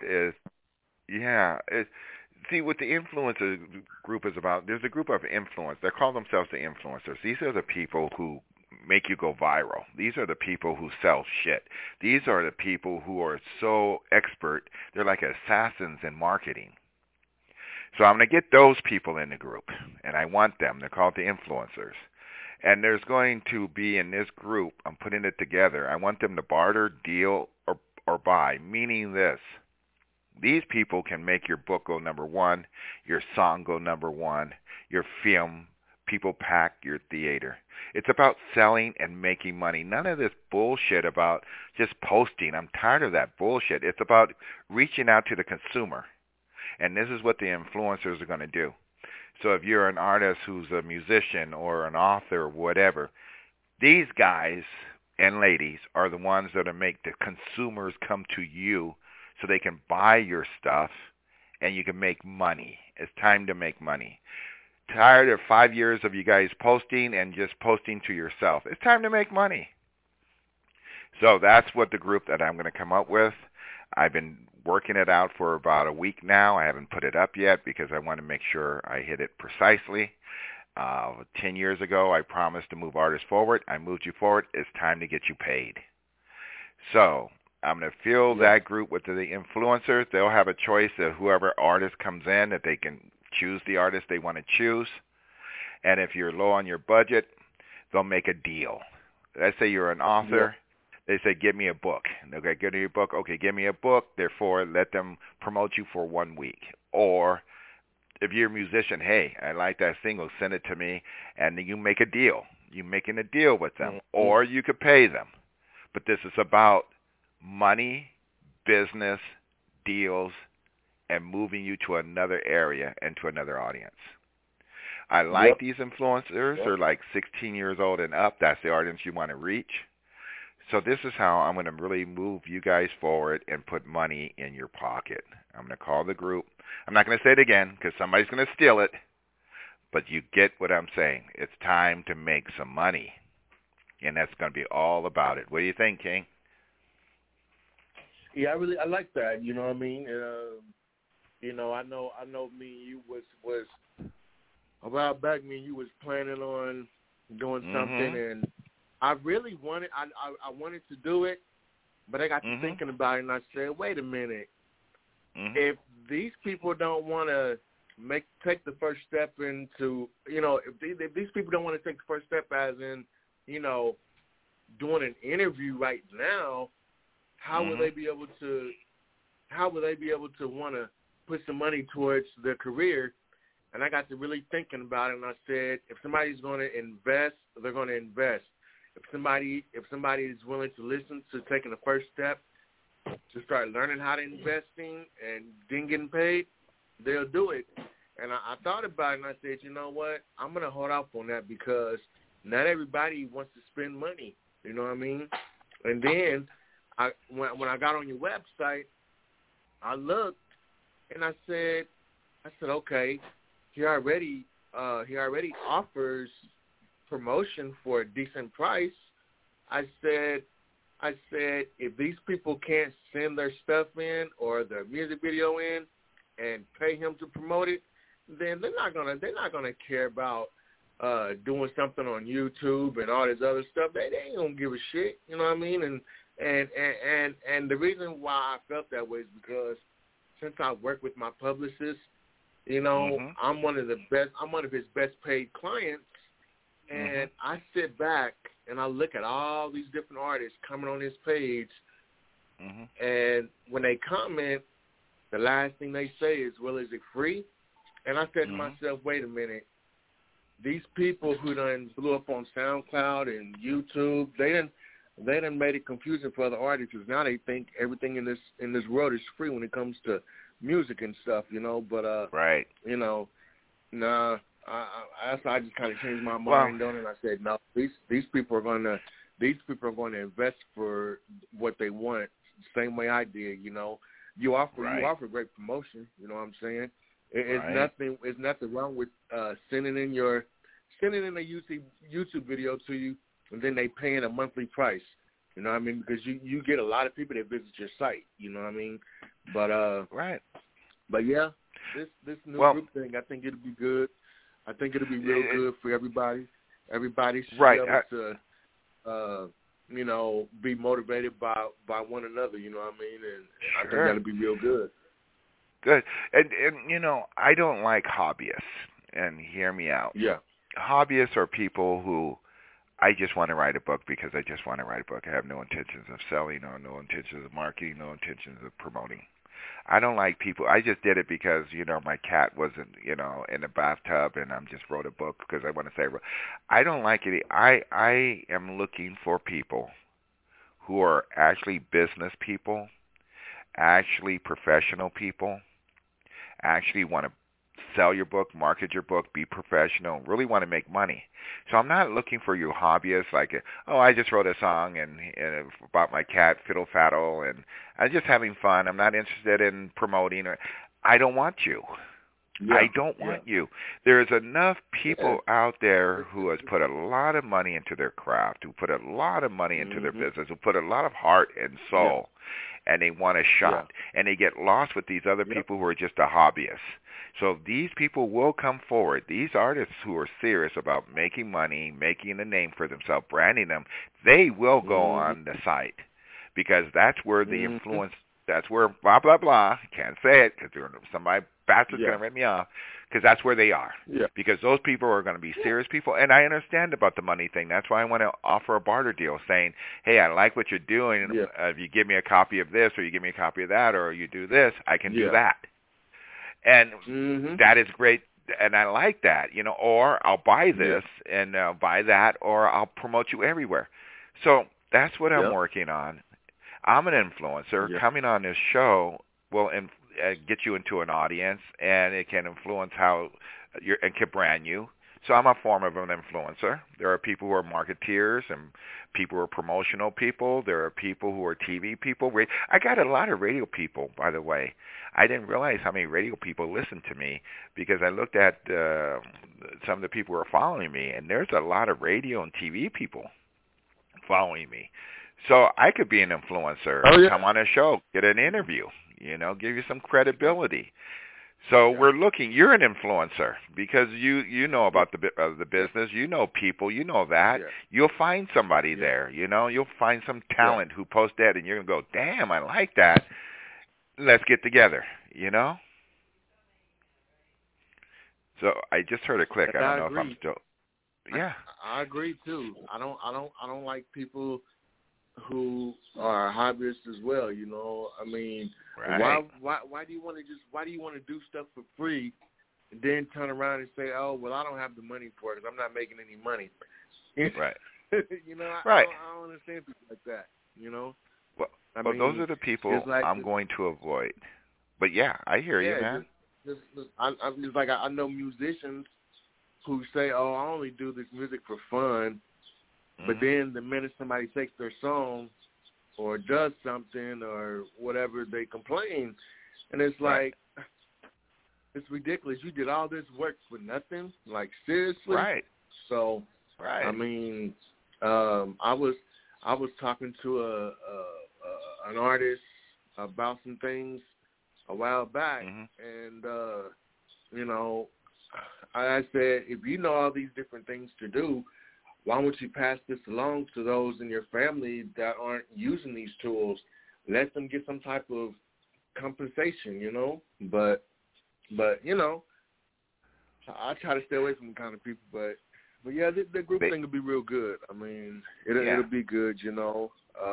see, what the influencer group is about, there's a group of influence. They call themselves the influencers. These are the people who make you go viral. These are the people who sell shit. These are the people who are so expert. They're like assassins in marketing. So I'm going to get those people in the group, and I want them. They're called the influencers. And there's going to be in this group, I'm putting it together, I want them to barter, deal, or buy, meaning this. These people can make your book go number one, your song go number one, your film, people pack your theater. It's about selling and making money. None of this bullshit about just posting. I'm tired of that bullshit. It's about reaching out to the consumer. And this is what the influencers are going to do. So if you're an artist who's a musician or an author or whatever, these guys and ladies are the ones that make the consumers come to you so they can buy your stuff and you can make money. It's time to make money. Tired of 5 years of you guys posting and just posting to yourself. It's time to make money. So that's what the group that I'm going to come up with. I've been working it out for about a week now. I haven't put it up yet because I want to make sure I hit it precisely. 10 years ago, I promised to move artists forward. I moved you forward. It's time to get you paid. So I'm going to fill that group with the influencers. They'll have a choice of whoever artist comes in, that they can choose the artist they want to choose. And if you're low on your budget, they'll make a deal. Let's say you're an author. They say, give me a book. Okay, give me a book. Okay, give me a book. Therefore, let them promote you for 1 week. Or if you're a musician, hey, I like that single, send it to me, and then you make a deal. You're making a deal with them. Or you could pay them. But this is about money, business, deals, and moving you to another area and to another audience. I like these influencers. They're like 16 years old and up. That's the audience you want to reach. So this is how I'm going to really move you guys forward and put money in your pocket. I'm going to call the group. I'm not going to say it again because somebody's going to steal it. But you get what I'm saying. It's time to make some money. And that's going to be all about it. What do you think, King? Yeah, I like that. You know what I mean? You know, I know me and you was a while back, me and you was planning on doing something, and I really wanted I wanted to do it, but I got to thinking about it, and I said, wait a minute. If these people don't want to take the first step into, you know, if these people don't want to take the first step as in, you know, doing an interview right now, how will they be able to want to put some money towards their career? And I got to really thinking about it, and I said, if somebody's going to invest, they're going to invest. If somebody is willing to listen to taking the first step to start learning how to investing and then getting paid, they'll do it. And I thought about it, and I said, you know what? I'm going to hold off on that because not everybody wants to spend money. You know what I mean? And then when I got on your website, I looked, and I said, okay, he already offers promotion for a decent price. I said, if these people can't send their stuff in or their music video in and pay him to promote it, then they're not gonna care about doing something on YouTube and all this other stuff. They ain't gonna give a shit. You know what I mean? And the reason why I felt that way is because I work with my publicist, you know, I'm one of his best paid clients, and I sit back and I look at all these different artists coming on his page, and when they comment, the last thing they say is, well, is it free? And I said to myself, wait a minute, these people who done blew up on SoundCloud and YouTube, they done made it confusing for other artists, because now they think everything in this world is free when it comes to music and stuff, you know. But you know, nah. I just kind of changed my mind on it. And I said, no, these people are going to invest for what they want, the same way I did. You know, you offer great promotion. You know what I'm saying? It's nothing wrong with sending in a YouTube video to you, and then they paying a monthly price. You know what I mean? Because you get a lot of people that visit your site. You know what I mean? But But yeah, this new group thing, I think it'll be good. I think it'll be real good for everybody. Everybody should be able to, you know, be motivated by one another. You know what I mean? And I think that'll be real good. Good. And you know, I don't like hobbyists. And hear me out. Yeah. Hobbyists are people who, I just want to write a book because I just want to write a book. I have no intentions of selling or no intentions of marketing, no intentions of promoting. I don't like people. I just did it because, you know, my cat wasn't, you know, in the bathtub, and I just wrote a book because I want to say, I don't like it. I am looking for people who are actually business people, actually professional people, actually want to sell your book, market your book, be professional, really want to make money. So I'm not looking for you hobbyists like, oh, I just wrote a song and about my cat, Fiddle Faddle, and I'm just having fun. I'm not interested in promoting. I don't want you. Yeah. I don't want you. There's enough people out there who has put a lot of money into their craft, who put a lot of money into their business, who put a lot of heart and soul, and they want a shot. And they get lost with these other people who are just a hobbyist. So these people will come forward. These artists who are serious about making money, making a name for themselves, branding them, they will go on the site, because that's where the influence, that's where blah, blah, blah, can't say it because somebody bastard's going to rip me off, because that's where they are. Yeah. Because those people are going to be serious people. And I understand about the money thing. That's why I want to offer a barter deal saying, hey, I like what you're doing. If you give me a copy of this, or you give me a copy of that, or you do this, I can do that. And that is great, and I like that, you know, or I'll buy this and buy that, or I'll promote you everywhere. So that's what I'm working on. I'm an influencer. Coming on this show will get you into an audience, and it can influence how and can brand you. So I'm a form of an influencer. There are people who are marketeers and people who are promotional people. There are people who are TV people. I got a lot of radio people, by the way. I didn't realize how many radio people listen to me, because I looked at some of the people who are following me, and there's a lot of radio and TV people following me. So I could be an influencer, come on a show, get an interview, you know, give you some credibility. So we're looking. You're an influencer because you know about the business. You know people. You know that. You'll find somebody there. You know, you'll find some talent who posts that, and you're gonna go, damn, I like that. Let's get together. You know. So I just heard a click. I don't know if I'm still. Yeah. I agree too. I don't like people who are hobbyists as well. You know, I mean. Right. Why do you want to do stuff for free, and then turn around and say, oh, well, I don't have the money for it because I'm not making any money. Right. You know, I don't understand people like that. You know. Well, I mean, those are the people I'm going to avoid. But yeah, I hear you, man. I'm just like I know musicians who say, oh, I only do this music for fun, but then the minute somebody takes their song or does something or whatever, they complain. And it's like, it's ridiculous. You did all this work for nothing? Like, seriously? Right. So, I mean, I was talking to an artist about some things a while back, and, you know, I said, if you know all these different things to do, why don't you pass this along to those in your family that aren't using these tools? Let them get some type of compensation, you know. But you know, I try to stay away from the kind of people. But yeah, the group thing will be real good. I mean, it'll be good, you know.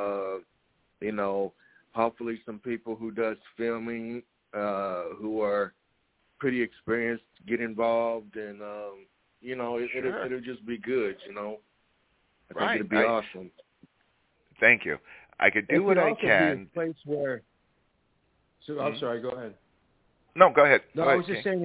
You know, hopefully some people who does filming, who are pretty experienced, get involved, and you know, it'll just be good, you know. I think it'll be awesome. Thank you. I could do what I can. Be a place where. So I'm sorry. Go ahead. No, go ahead. No, I was just saying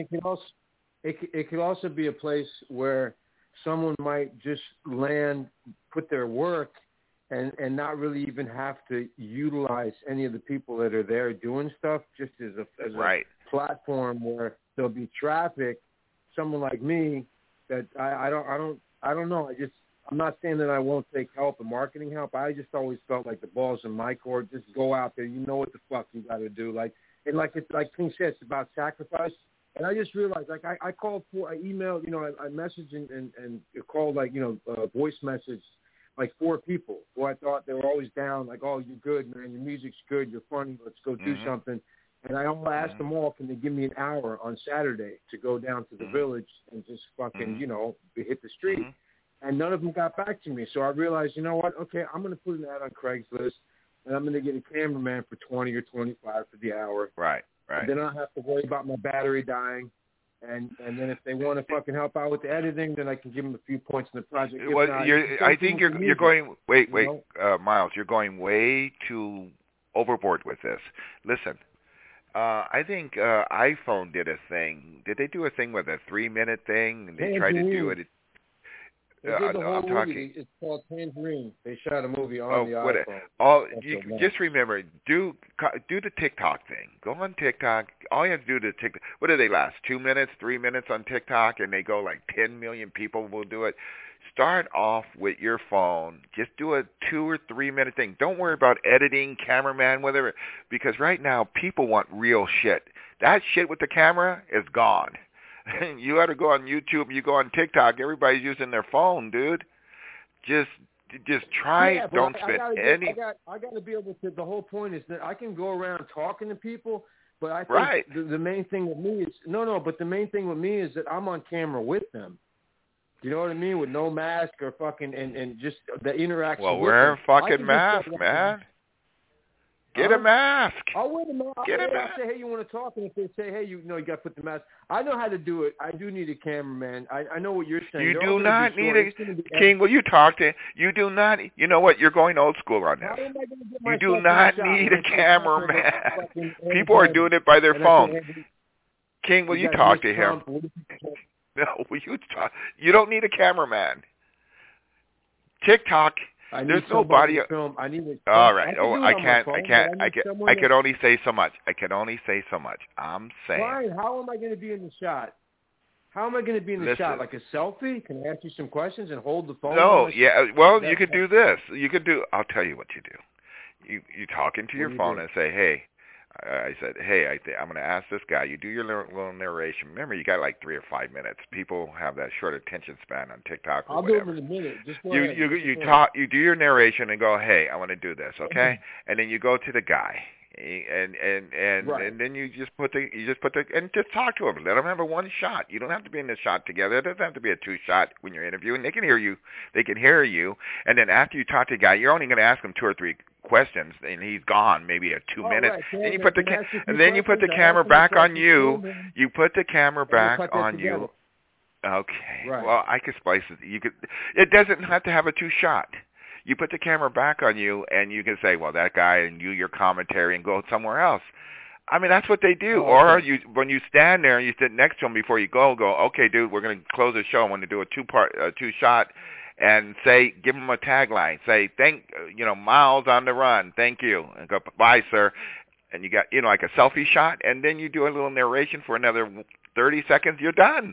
it could also be a place where someone might just land, put their work, and not really even have to utilize any of the people that are there doing stuff, just as a platform where there'll be traffic. Someone like me, that I don't know. I'm not saying that I won't take help and marketing help. I just always felt like the ball's in my court. Just go out there. You know what the fuck you got to do. Like King said, it's about sacrifice. And I just realized, like, I called I emailed, you know, I messaged and called, like, you know, voice message, like 4 people who I thought they were always down, like, oh, you're good, man. Your music's good. You're funny. Let's go do something. And I asked them all, can they give me an hour on Saturday to go down to the village and just fucking, you know, hit the street. And none of them got back to me. So I realized, you know what? Okay, I'm going to put an ad on Craigslist, and I'm going to get a cameraman for $20 or $25 for the hour. Right. And then I don't have to worry about my battery dying. And then if they want to fucking help out with the editing, then I can give them a few points in the project. Well, I think you're going Miles, you're going way too overboard with this. Listen, I think iPhone did a thing. Did they do a thing with a 3-minute thing? And they tried to do it. They did the whole movie. It's called Tangerine. They shot a movie on the iPhone. Just remember, do the TikTok thing. Go on TikTok. All you have to do to TikTok. What do they last? 2 minutes, 3 minutes on TikTok, and they go like 10 million people will do it. Start off with your phone. Just do a 2 or 3 minute thing. Don't worry about editing, cameraman, whatever, because right now people want real shit. That shit with the camera is gone. You ought to go on YouTube. You go on TikTok. Everybody's using their phone, dude. Just try it. Don't spend any. I got to be able to. The whole point is that I can go around talking to people, but I think the main thing with me is But the main thing with me is that I'm on camera with them. You know what I mean? With no mask or fucking and just the interaction. Well, wear a fucking mask, man. Get a mask. I'll wear the mask. I'll say, hey, you want to talk? And if they say, hey, you got to put the mask. I know how to do it. I do need a cameraman. I know what you're saying. You do not need a King. Will you talk to? You do not. You know what? You're going old school on this. You do not need a cameraman. People are doing it by their phone. King, will you talk to him? No, will you talk? You don't need a cameraman. TikTok. There's nobody. I need it. All right. I can only say so much. I'm saying. Brian, how am I going to be in the shot? How am I going to be in the shot? Like a selfie? Can I ask you some questions and hold the phone? No. Yeah. Well, you could do this. I'll tell you what you do. You talk into your phone and say, hey. I said, hey, I'm going to ask this guy. You do your little narration. Remember, you got like 3 or 5 minutes. People have that short attention span on TikTok or whatever. I'll do it in a minute. Just you do your narration and go, hey, I want to do this, okay? And then you go to the guy, and then you just talk to him. Let them have a one shot. You don't have to be in the shot together. It doesn't have to be a 2-shot when you're interviewing. They can hear you. And then after you talk to the guy, you're only going to ask him 2 or 3 questions, and he's gone. Maybe 2 minutes. Right. Then you put the camera back on you. You put the camera back on you. Okay. Right. Well, I could splice it. It doesn't have to have a 2-shot. You put the camera back on you, and you can say, well, that guy, and your commentary, and go somewhere else. I mean, that's what they do. Or when you stand there and you sit next to them before you go, okay, dude, we're going to close the show. I want to do a 2-shot, and give them a tagline. Say, Miles on the run. Thank you. And go, bye, sir. And you got, like a selfie shot, and then you do a little narration for another 30 seconds. You're done.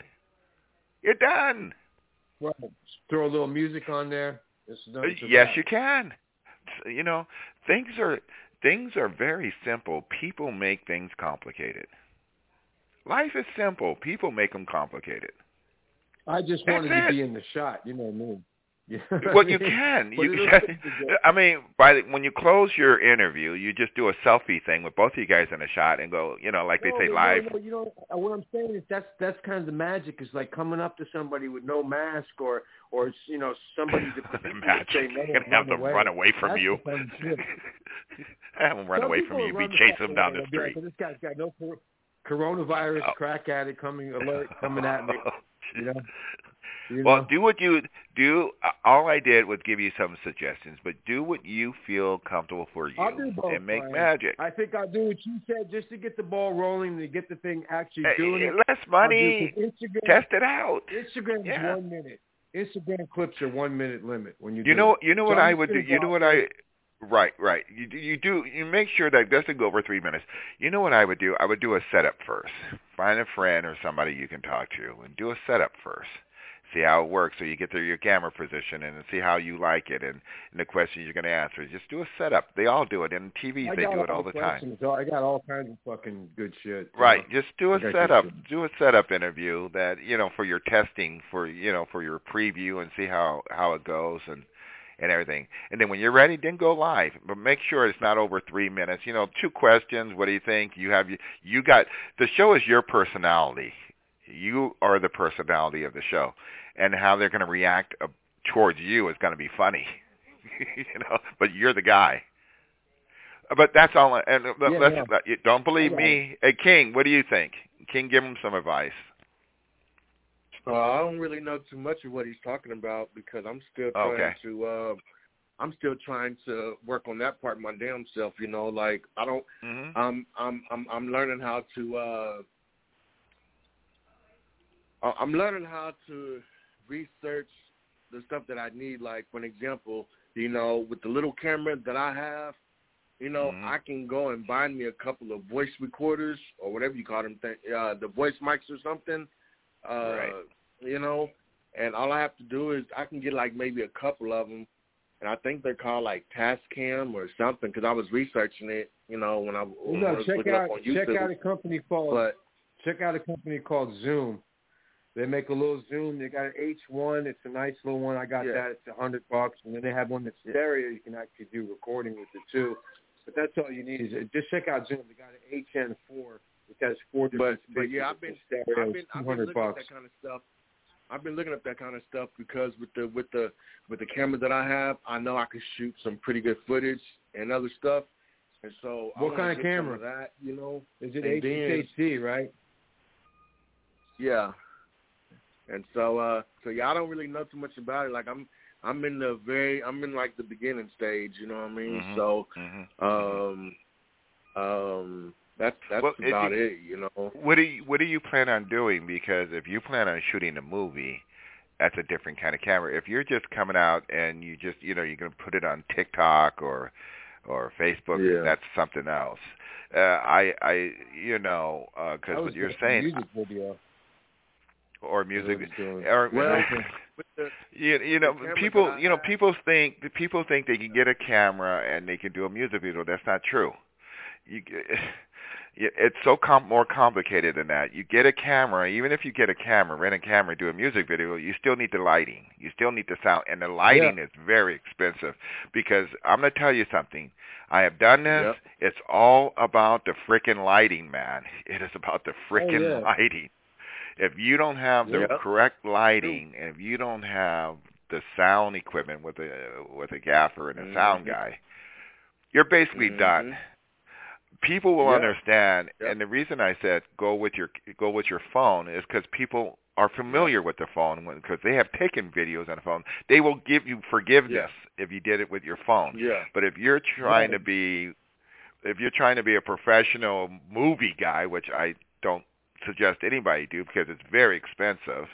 Well, throw a little music on there. Yes, you can. Things are very simple. People make things complicated. Life is simple. People make them complicated. I just wanted to be in the shot. You know what I mean? Yeah. Well, you can. I mean, when you close your interview, you just do a selfie thing with both of you guys in a shot and go, like they say live. No, what I'm saying is that's kind of the magic. Is like coming up to somebody with no mask or somebody that the magic. You're gonna have them run away from you. Have them run away from you. Be chasing them down the street. This guy's got no coronavirus crack addict coming at me. Well, do what you do. All I did was give you some suggestions, but do what you feel comfortable for you and make magic. I think I'll do what you said just to get the ball rolling, to get the thing actually doing it. Less money. Test it out. Instagram is 1 minute. Instagram clips are 1 minute limit when you. You know what I would do. You know what I. Right. You make sure that doesn't go over 3 minutes. You know what I would do? I would do a setup first. Find a friend or somebody you can talk to and do a setup first. See how it works, so you get to your camera position and see how you like it and the questions you're going to answer. Just do a setup. They all do it. In TV, they do it all the time. I got all kinds of fucking good shit. Right. Just do a setup. Do a setup interview that, for your testing, for your preview and see how it goes and everything. And then when you're ready, then go live. But make sure it's not over 3 minutes. 2 questions. What do you think? You got the show is your personality. You are the personality of the show, and how they're going to react towards you is going to be funny, But you're the guy. But that's all. And don't believe me. Hey, King, what do you think? King, give him some advice. I don't really know too much of what he's talking about because I'm still trying to. I'm still trying to work on that part of my damn self. Like I don't. I'm learning how to. I'm learning how to research the stuff that I need. Like, for an example, with the little camera that I have, I can go and buy me a couple of voice recorders or whatever you call them, the voice mics or something, right. And all I have to do is I can get like maybe a couple of them, and I think they're called like Tascam or something because I was researching it, when I was looking up on YouTube. Check out a company called Zoom. They make a little Zoom. They got an H1. It's a nice little one. I got that. It's $100. And then they have one that's stereo. You can actually do recording with it too. But that's all you need. Is just check out Zoom. They got an HN4. It has 4 different. But yeah, I've been looking at that kind of stuff. I've been looking at that kind of stuff because with the camera that I have, I know I can shoot some pretty good footage and other stuff. And so what kind of camera? That, Is it HD, right? Yeah. And so I don't really know too much about it. Like I'm in like the beginning stage, you know what I mean? Mm-hmm. So, that's about it, What do you plan on doing? Because if you plan on shooting a movie, that's a different kind of camera. If you're just coming out and you just, you're going to put it on TikTok or Facebook, that's something else. Because what you're saying. Music video. Or music, people think they can get a camera and they can do a music video. That's not true. It's so more complicated than that. You get a camera, even if you get a camera, rent a camera, do a music video, you still need the lighting. You still need the sound, and the lighting is very expensive. Because I'm going to tell you something. I have done this. Yep. It's all about the frickin' lighting, man. It is about the frickin' lighting. If you don't have the correct lighting, and if you don't have the sound equipment with a gaffer and a sound guy, you're basically done. People will understand, and the reason I said go with your phone is because people are familiar with the phone because they have taken videos on the phone. They will give you forgiveness if you did it with your phone. Yeah. But if you're trying to be a professional movie guy, which I don't suggest anybody do because it's very expensive.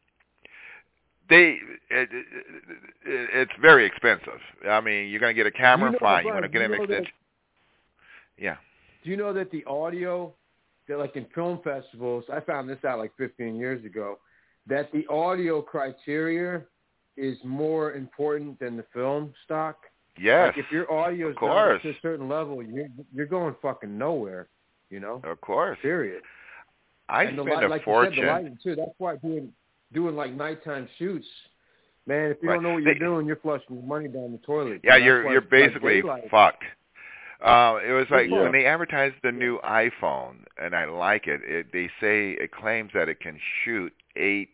It's very expensive. I mean, you're going to get a camera, fine. You want to get an extension. Yeah. Do you know that the audio, that like in film festivals, I found this out like 15 years ago, that the audio criteria is more important than the film stock? Yes. Like if your audio is not to a certain level, you're going fucking nowhere, Of course. Period. I spend a fortune. You said, the lighting too. That's why doing like nighttime shoots, Man, if you don't know what you're doing, you're flushing your money down the toilet. Yeah, you're basically fucked. It was like when they advertised the new iPhone, and I like it. They say it claims that it can shoot 8,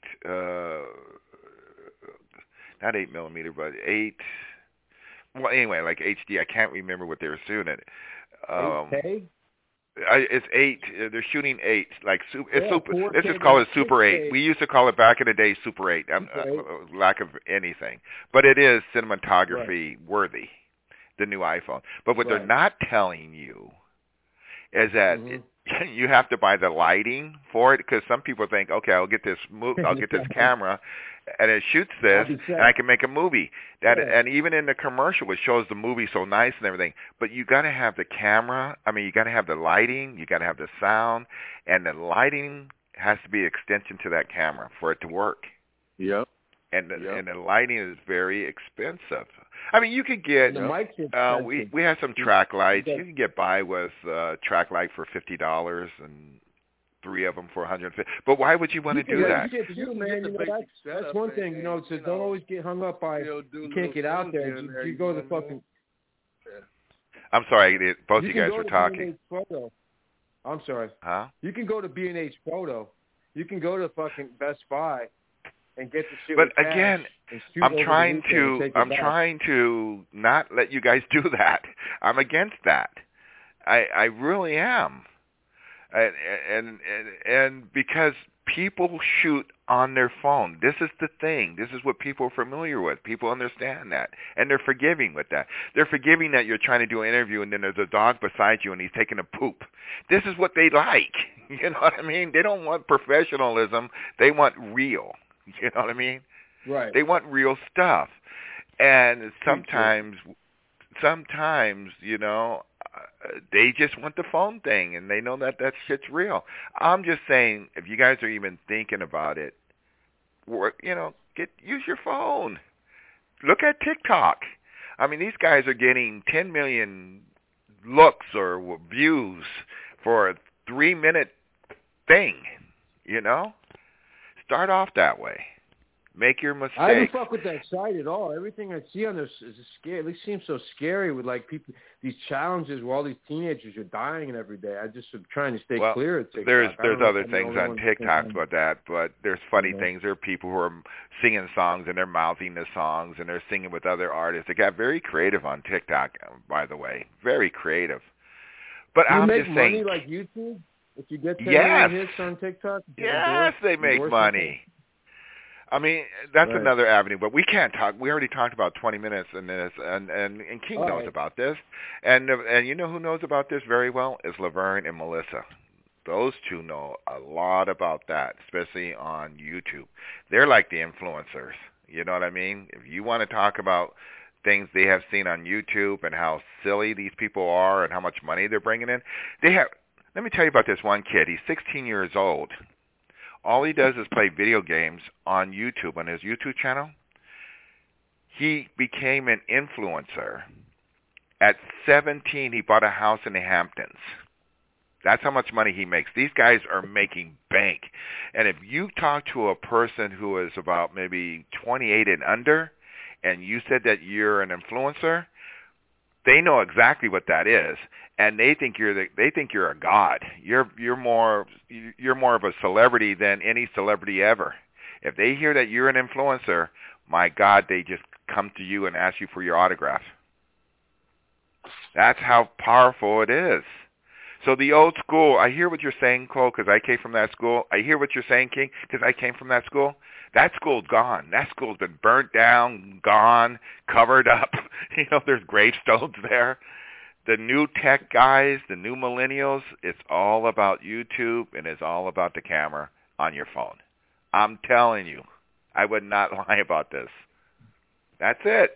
not 8 millimeter, but 8. Well, anyway, like HD. I can't remember what they were shooting it. 8K? It's 8. They're shooting 8. Like it's super. Let's just call it Super 8. We used to call it back in the day Super 8. Lack of anything, but it is cinematography worthy. The new iPhone. But what they're not telling you is that you have to buy the lighting for it, because some people think, okay, I'll get this camera and it shoots this and I can make a movie. And even in the commercial it shows the movie so nice and everything. But you got to have the camera. I mean, you got to have the lighting, you got to have the sound, and the lighting has to be an extension to that camera for it to work. Yep. And the lighting is very expensive. I mean, you could get we have some track lights. You can get by with track light for $50 and 3 of them for $150. But why would you want to do that? That's one thing. So don't always get hung up by you can't get out there. You go to the fucking. I'm sorry, both of you guys were talking. I'm sorry. Huh? You can go to B&H Photo. You can go to fucking Best Buy and get the shit. But again, I'm trying to not let you guys do that. I'm against that. I really am. And because people shoot on their phone. This is the thing. This is what people are familiar with. People understand that, and they're forgiving with that. They're forgiving that you're trying to do an interview and then there's a dog beside you and he's taking a poop. This is what they like. You know what I mean? They don't want professionalism. They want real. You know what I mean? Right. They want real stuff. And sometimes, they just want the phone thing, and they know that shit's real. I'm just saying, if you guys are even thinking about it, use your phone. Look at TikTok. I mean, these guys are getting 10 million looks or views for a 3-minute thing, Start off that way. Make your mistake. I don't fuck with that site at all. Everything I see on this is scary. It seems so scary with people, these challenges where all these teenagers are dying every day. I just am trying to stay clear of TikTok. There's other things on TikTok about that, but there's funny things. There are people who are singing songs and they're mouthing the songs and they're singing with other artists. They got very creative on TikTok, by the way. Very creative. But I'm just saying. You make money like YouTube? If you get 10 million hits on TikTok? Yes, they make money. I mean, that's another avenue, but we can't talk. We already talked about 20 minutes in this, and King knows about this, and you know who knows about this very well is Laverne and Melissa. Those two know a lot about that, especially on YouTube. They're like the influencers. You know what I mean? If you want to talk about things they have seen on YouTube and how silly these people are and how much money they're bringing in, they have. Let me tell you about this one kid. He's 16 years old. All he does is play video games on YouTube, on his YouTube channel. He became an influencer. At 17, he bought a house in the Hamptons. That's how much money he makes. These guys are making bank. And if you talk to a person who is about maybe 28 and under, and you said that you're an influencer, they know exactly what that is, and they think you're a god. You're more of a celebrity than any celebrity ever. If they hear that you're an influencer, my God, they just come to you and ask you for your autograph. That's how powerful it is. So the old school, I hear what you're saying, Cole, because I came from that school. I hear what you're saying, King, because I came from that school. That school's gone. That school's been burnt down, gone, covered up. There's gravestones there. The new tech guys, the new millennials, it's all about YouTube, and it's all about the camera on your phone. I'm telling you, I would not lie about this. That's it.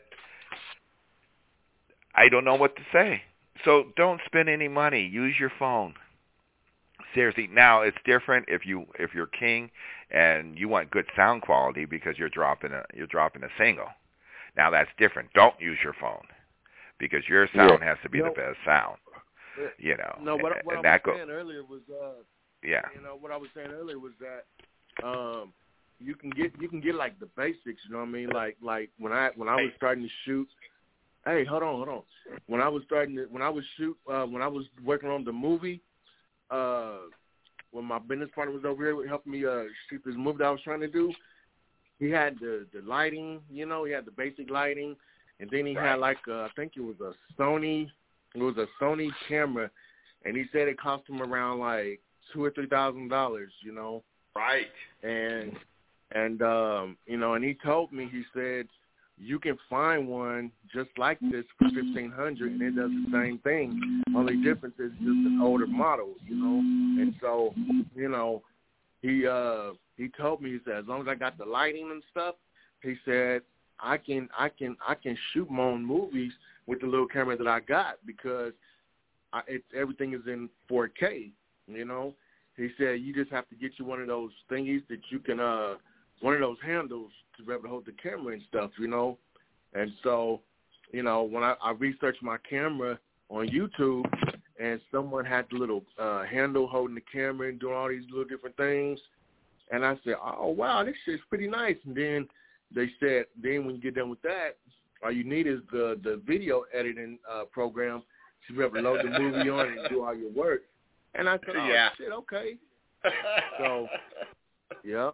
I don't know what to say. So don't spend any money. Use your phone. Seriously. Now it's different if you're King and you want good sound quality because you're dropping a single. Now that's different. Don't use your phone because your sound has to be the best sound. No, what I was saying earlier was what I was saying earlier was that you can get like the basics, you know what I mean? Like when I was starting to shoot. Hey, hold on. When I was working on the movie, when my business partner was over here helping me shoot this movie that I was trying to do, he had the lighting, you know, he had the basic lighting, and then he had like I think it was a Sony camera, and he said it cost him around like $2,000 or $3,000, you know. Right. And you know, and he told me, he said, you can find one just like this for $1,500, and it does the same thing. Only difference is just an older model, you know. And so, you know, he told me, he said, as long as I got the lighting and stuff, he said I can shoot my own movies with the little camera that I got because everything is in 4K, you know. He said you just have to get you one of those thingies that you can one of those handles to be able to hold the camera and stuff, you know. And so, you know, when I researched my camera on YouTube, and someone had the little handle holding the camera and doing all these little different things, and I said, oh, wow, this shit's pretty nice. And then they said, then when you get done with that, all you need is the video editing program to be able to load the movie on and do all your work. And I said, oh, shit, okay. So, yep.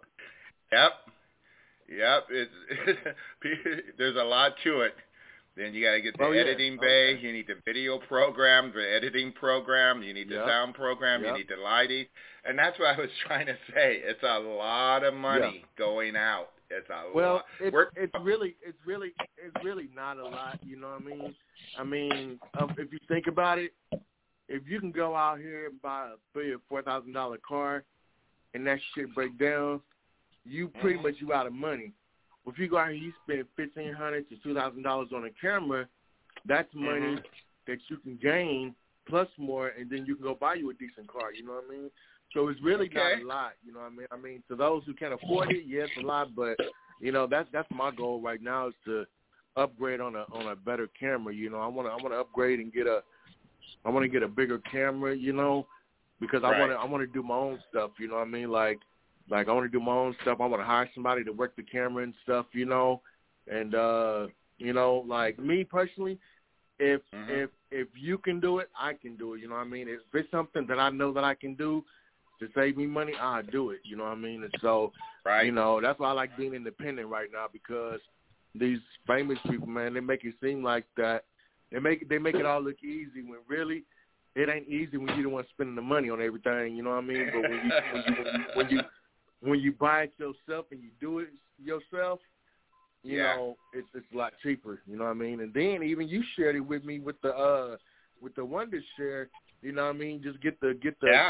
There's a lot to it. Then you got to get the editing bay. You need the video program, the editing program. You need the sound program. You need the lighting. And that's what I was trying to say. It's a lot of money going out. It's a lot. It's really not a lot. You know what I mean? I mean, if you think about it, if you can go out here and buy a $3,000 or $4,000 car, and that shit break down, you pretty much you out of money. If you go out here, you spend $1,500 to $2,000 on a camera, that's money that you can gain plus more, and then you can go buy you a decent car. You know what I mean? So it's really not a lot. You know what I mean? I mean, to those who can afford it, it's a lot, but you know that's my goal right now is to upgrade on a better camera. You know, I want to upgrade and get a bigger camera. You know, because I want to do my own stuff. You know what I mean? Like I want to do my own stuff. I want to hire somebody to work the camera and stuff, you know. And you know, like me personally, if you can do it, I can do it. You know what I mean? If it's something that I know that I can do to save me money, I'll do it. You know what I mean? And so, you know, that's why I like being independent right now, because these famous people, man, they make it seem like that. They make it all look easy when really it ain't easy when you're the one spending the money on everything. You know what I mean? But when you buy it yourself and you do it yourself, you know, it's a lot cheaper. You know what I mean? And then even you shared it with me with the Wonder Share. You know what I mean? Just get the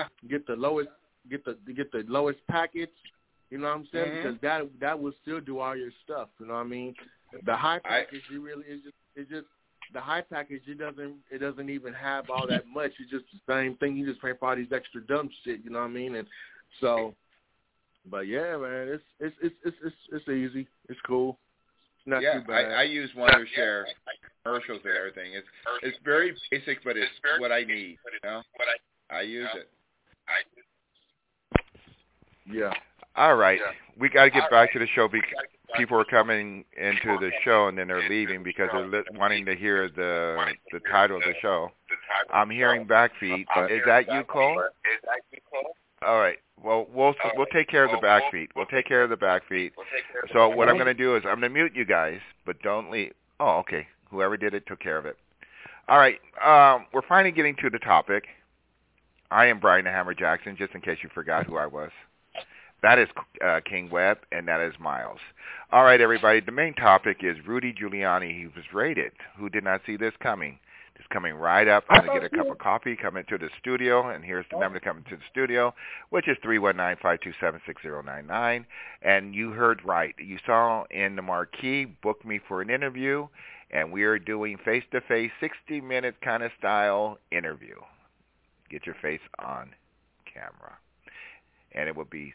lowest package. You know what I'm saying? Because that will still do all your stuff. You know what I mean? The high package, it's just the high package. It doesn't even have all that much. It's just the same thing. You just pay for all these extra dumb shit. You know what I mean? And so. But yeah, man, it's easy. It's cool. It's not too bad. I use Wondershare commercials and everything. It's very basic, but it's what I need. You know? I use it. Yeah. All right, we got to get back to the show because people are coming into the show and then they're leaving because they're wanting to hear the title of the show. I'm hearing Backfeed. Is that you, Cole? All right. Well, we'll take care of the backfeed. So what I'm going to do is I'm going to mute you guys, but don't leave. Oh, okay. Whoever did it took care of it. All right. We're finally getting to the topic. I am Brian the Hammer Jackson, just in case you forgot who I was. That is King Webb, and that is Miles. All right, everybody. The main topic is Rudy Giuliani. He was raided. Who did not see this coming? Just coming right up. I'm going to get a cup of coffee, come into the studio, and here's the number to come into the studio, which is 319-527-6099. And you heard right. You saw in the marquee, book me for an interview, and we are doing face-to-face, 60-minute kind of style interview. Get your face on camera. And it'll be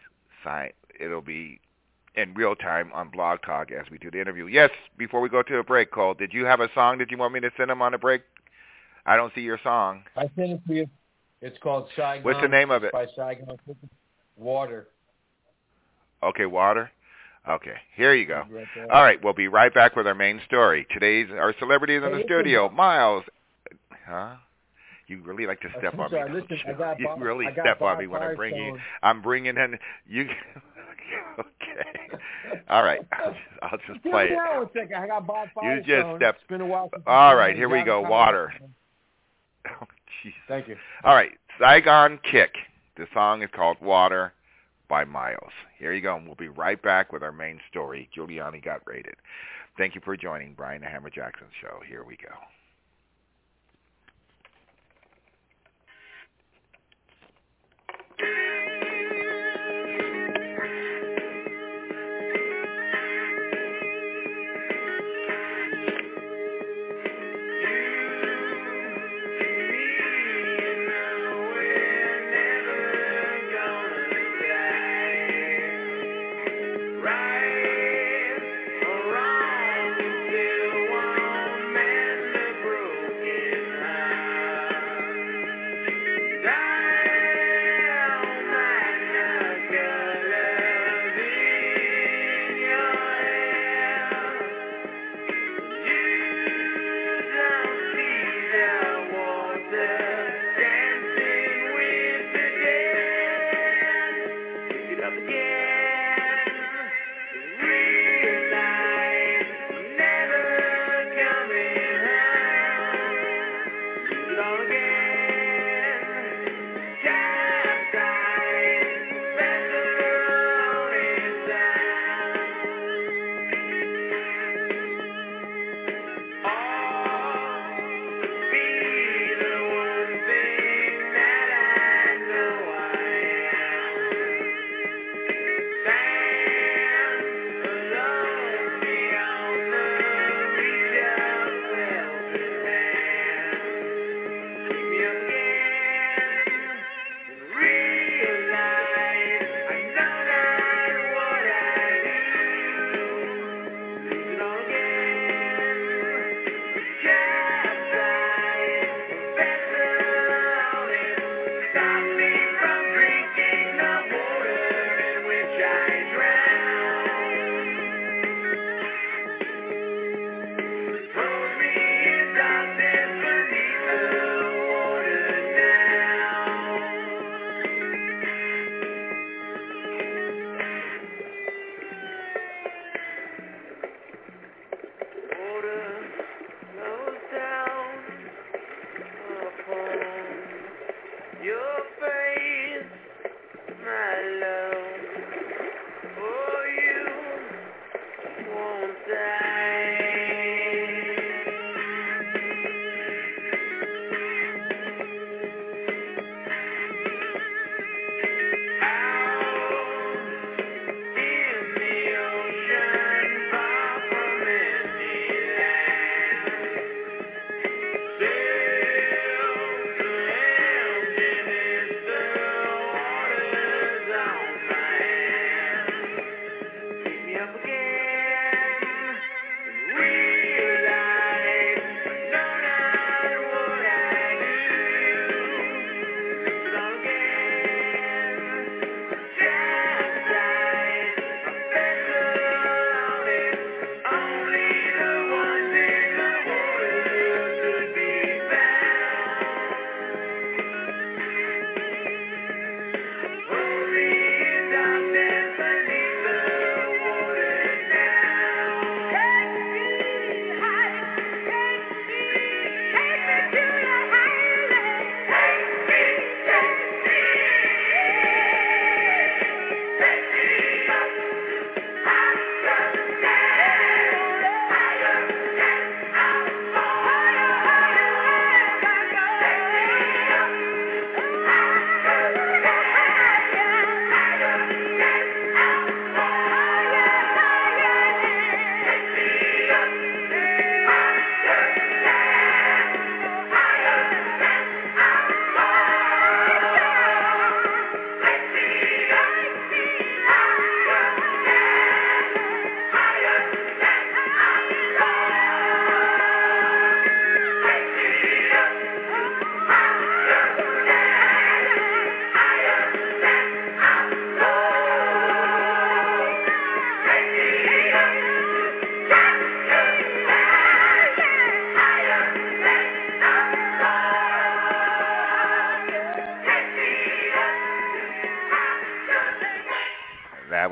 in real time on Blog Talk as we do the interview. Yes, before we go to a break, Cole, did you have a song that you want me to send them on a break? I don't see your song. I sent it to you. It's called Saigon. What's the name of it? By Saigon. Water. Okay, Water. Okay, here you go. All right, we'll be right back with our main story. Our celebrity is in the studio, Miles. Huh? You really like to step on me. Listen, you really step on me when I bring you. I'm bringing in you. Okay. All right. I'll just play it. I got Bob Firestone. You just stepped. It's been a while. All right, here we go. Water. Oh, jeez. Thank you. All right, Saigon Kick. The song is called Water by Miles. Here you go, and we'll be right back with our main story. Giuliani got raided. Thank you for joining Brian the Hammer Jackson show. Here we go. Right or wrong, still one man.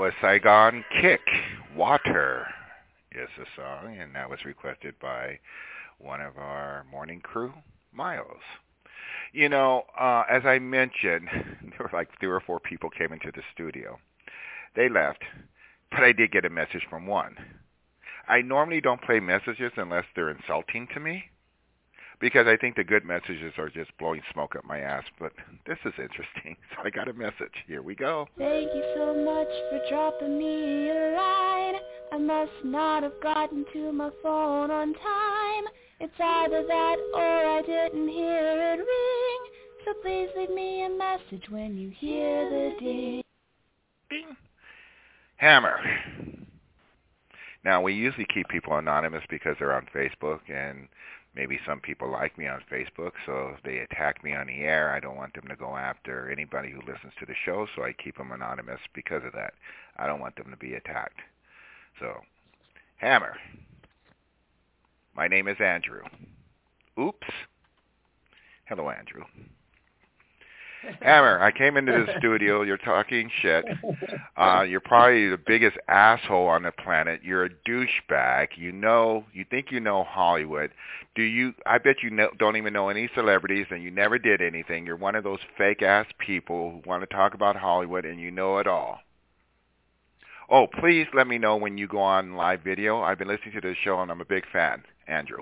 was Saigon Kick. Water is the song, and that was requested by one of our morning crew, Miles. You know, as I mentioned, there were like 3 or 4 people came into the studio. They left, but I did get a message from one. I normally don't play messages unless they're insulting to me, because I think the good messages are just blowing smoke up my ass, but this is interesting. So I got a message. Here we go. Thank you so much for dropping me a line. I must not have gotten to my phone on time. It's either that or I didn't hear it ring. So please leave me a message when you hear the ding. Bing. Hammer. Now, we usually keep people anonymous because they're on Facebook, and maybe some people like me on Facebook, so if they attack me on the air, I don't want them to go after anybody who listens to the show, so I keep them anonymous because of that. I don't want them to be attacked. So, Hammer. My name is Andrew. Oops. Hello, Andrew. Hammer, I came into the studio. You're talking shit. You're probably the biggest asshole on the planet. You're a douchebag. You think you know Hollywood. I bet you don't even know any celebrities, and you never did anything. You're one of those fake-ass people who want to talk about Hollywood, and you know it all. Oh, please let me know when you go on live video. I've been listening to this show, and I'm a big fan. Andrew.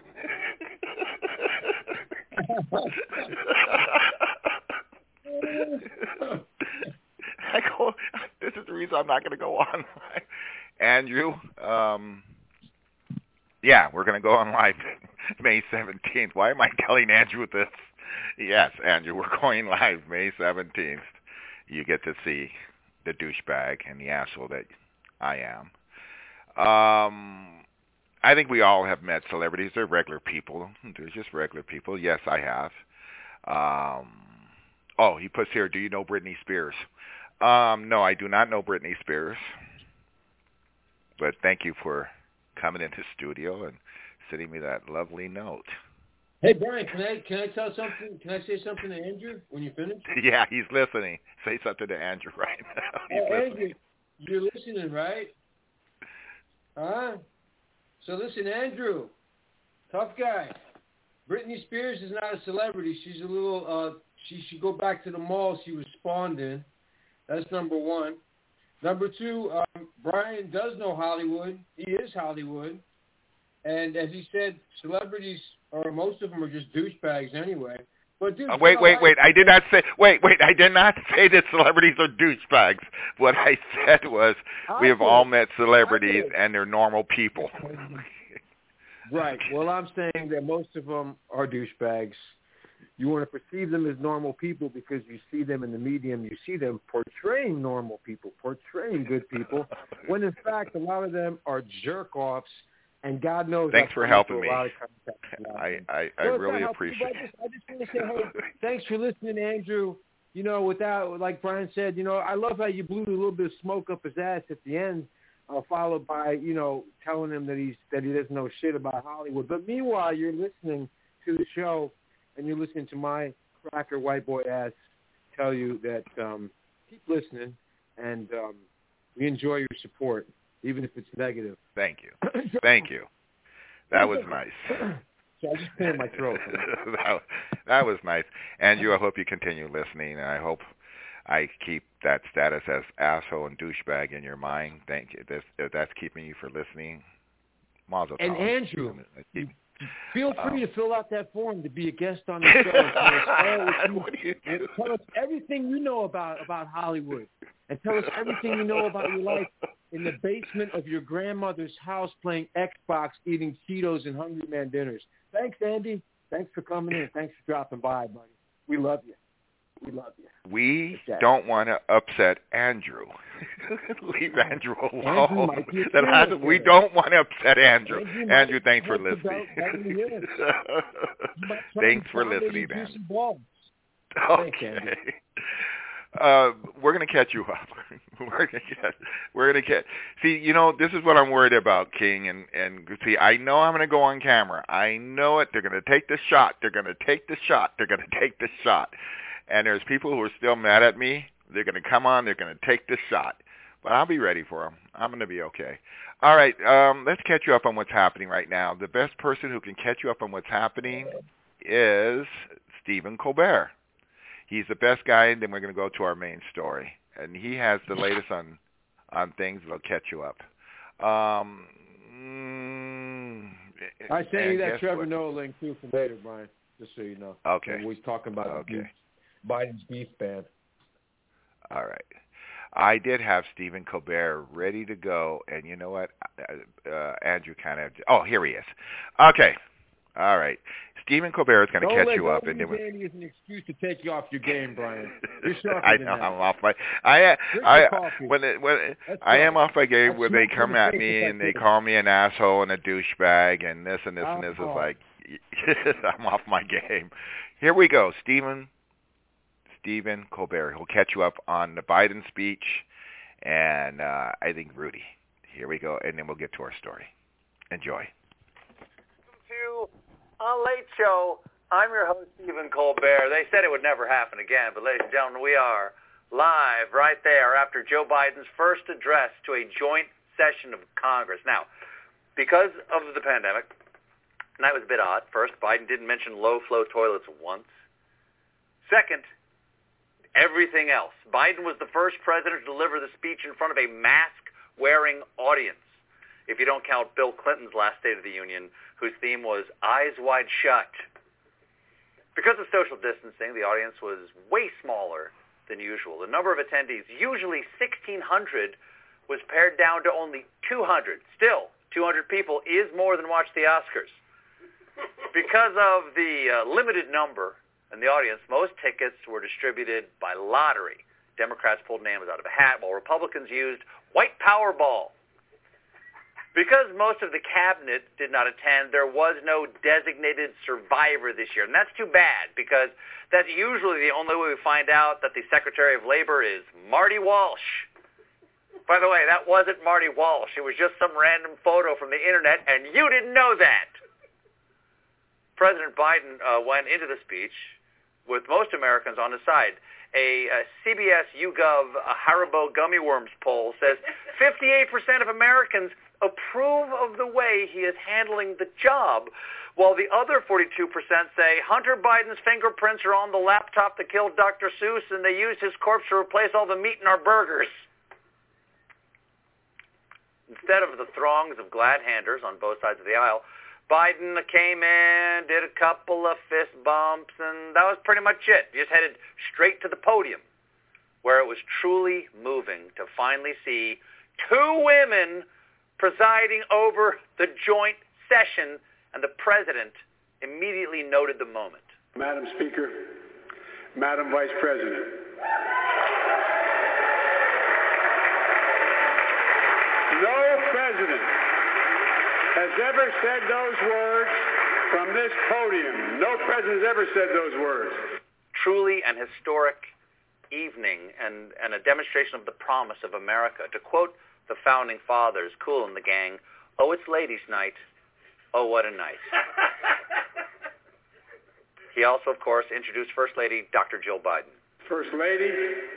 This is the reason I'm not going to go on live. Andrew, yeah, we're going to go on live May 17th. Why am I telling Andrew this? Yes, Andrew, we're going live May 17th. You get to see the douchebag and the asshole that I am. I think we all have met celebrities. They're regular people. They're just regular people. Yes, I have. Oh, he puts here, do you know Britney Spears? No, I do not know Britney Spears. But thank you for coming into the studio and sending me that lovely note. Hey, Brian, can I tell something? Can I say something to Andrew when you finish? Yeah, he's listening. Say something to Andrew right now. He's Andrew, you're listening, right? So listen, Andrew, tough guy. Britney Spears is not a celebrity. She's a little, she should go back to the mall she was spawned in. That's number one. Number two, Brian does know Hollywood. He is Hollywood. And as he said, celebrities, or most of them are just douchebags anyway. But dude, wait. I did not say. I did not say that celebrities are douchebags. What I said was we have all met celebrities, and they're normal people. Right. Well, I'm saying that most of them are douchebags. You want to perceive them as normal people because you see them in the medium. You see them portraying normal people, portraying good people, when in fact a lot of them are jerk-offs. And God knows. Thanks for helping me. I really appreciate it. I just want to say, hey, thanks for listening, Andrew. You know, without, like Brian said, you know, I love how you blew a little bit of smoke up his ass at the end, followed by, you know, telling him that he doesn't know shit about Hollywood. But meanwhile, you're listening to the show, and you're listening to my cracker white boy ass tell you that keep listening, and we enjoy your support, even if it's negative. Thank you. Thank you. That was nice. So I just cleared my throat. that was nice. Andrew, I hope you continue listening, and I hope I keep that status as asshole and douchebag in your mind. Thank you. If that's keeping you for listening, mazel tov. And Andrew, feel free to fill out that form to be a guest on the show. Tell us everything you know about Hollywood, and tell us everything you know about your life in the basement of your grandmother's house playing Xbox, eating Cheetos and Hungry Man dinners. Thanks, Andy. Thanks for coming in. Thanks for dropping by, buddy. We love you. We love you. We don't want to upset Andrew. Leave Andrew alone. We don't want to upset Andrew. Andrew, thanks for listening. Thanks for listening, Andrew. Okay. We're going to catch you up. We're going to catch. See, you know, this is what I'm worried about, King. And see, I know I'm going to go on camera. I know it. They're going to take the shot. They're going to take the shot. They're going to take the shot. And there's people who are still mad at me. They're going to come on. They're going to take the shot. But I'll be ready for him. I'm going to be okay. All right, let's catch you up on what's happening right now. The best person who can catch you up on what's happening is Stephen Colbert. He's the best guy, and then we're going to go to our main story. And he has the latest on things that'll catch you up. I sent you that Trevor Noah link, too, for later, Brian, just so you know. Okay. When we was talking about Biden's beef ban. All right. I did have Stephen Colbert ready to go, and you know what? Andrew kind of... Oh, here he is. Okay. All right. Stephen Colbert is going to catch you up. Don't let Danny as an excuse to take you off your game, Brian. You're sharper I than know. that. I'm off my... I am off my game when they come at me and they call me an asshole and a douchebag and this and this and this. It's like, I'm off my game. Here we go. Stephen Colbert. He'll catch you up on the Biden speech and I think Rudy. Here we go, and then we'll get to our story. Enjoy. Welcome to A Late Show. I'm your host, Stephen Colbert. They said it would never happen again, but ladies and gentlemen, we are live right there after Joe Biden's first address to a joint session of Congress. Now, because of the pandemic, and that was a bit odd. First, Biden didn't mention low-flow toilets once. Second, everything else. Biden was the first president to deliver the speech in front of a mask-wearing audience, if you don't count Bill Clinton's last State of the Union, whose theme was Eyes Wide Shut. Because of social distancing, the audience was way smaller than usual. The number of attendees, usually 1,600, was pared down to only 200. Still, 200 people is more than watch the Oscars. Because of the limited number in the audience, most tickets were distributed by lottery. Democrats pulled names out of a hat, while Republicans used white Powerball. Because most of the cabinet did not attend, there was no designated survivor this year. And that's too bad, because that's usually the only way we find out that the Secretary of Labor is Marty Walsh. By the way, that wasn't Marty Walsh. It was just some random photo from the internet, and you didn't know that. President Biden went into the speech with most Americans on his side. A CBS YouGov Haribo gummy worms poll says 58% of Americans approve of the way he is handling the job, while the other 42% say Hunter Biden's fingerprints are on the laptop that killed Dr. Seuss and they used his corpse to replace all the meat in our burgers. Instead of the throngs of glad-handers on both sides of the aisle, Biden came in, did a couple of fist bumps, and that was pretty much it. He just headed straight to the podium, where it was truly moving to finally see two women presiding over the joint session, and the president immediately noted the moment. Madam Speaker, Madam Vice President, no president has ever said those words from this podium. No president has ever said those words. Truly an historic evening and a demonstration of the promise of America. To quote the Founding Fathers, Kool and the gang, "Oh, it's ladies' night. Oh, what a night." He also, of course, introduced First Lady Dr. Jill Biden. First Lady,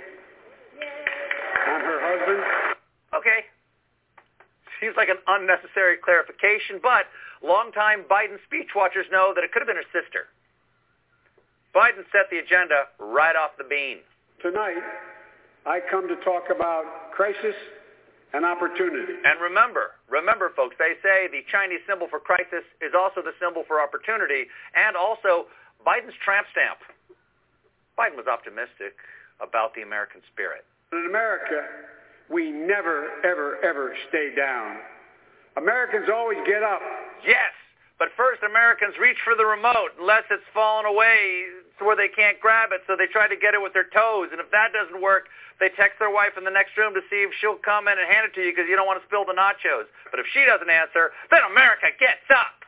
I'm her husband. Okay. Seems like an unnecessary clarification, but longtime Biden speech watchers know that it could have been her sister. Biden set the agenda right off the bean. Tonight, I come to talk about crisis and opportunity. And remember, folks, they say the Chinese symbol for crisis is also the symbol for opportunity, and also Biden's tramp stamp. Biden was optimistic about the American spirit. In America, we never, ever, ever stay down. Americans always get up. Yes, but first Americans reach for the remote unless it's fallen away to where they can't grab it, so they try to get it with their toes. And if that doesn't work, they text their wife in the next room to see if she'll come in and hand it to you because you don't want to spill the nachos. But if she doesn't answer, then America gets up.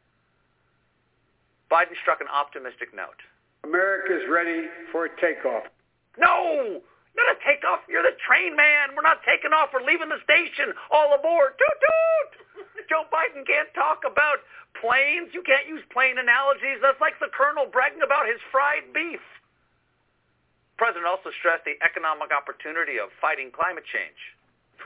Biden struck an optimistic note. America's ready for a takeoff. No! Not a takeoff. You're the train man. We're not taking off. We're leaving the station. All aboard. Toot toot! Joe Biden can't talk about planes. You can't use plane analogies. That's like the Colonel bragging about his fried beef. The president also stressed the economic opportunity of fighting climate change.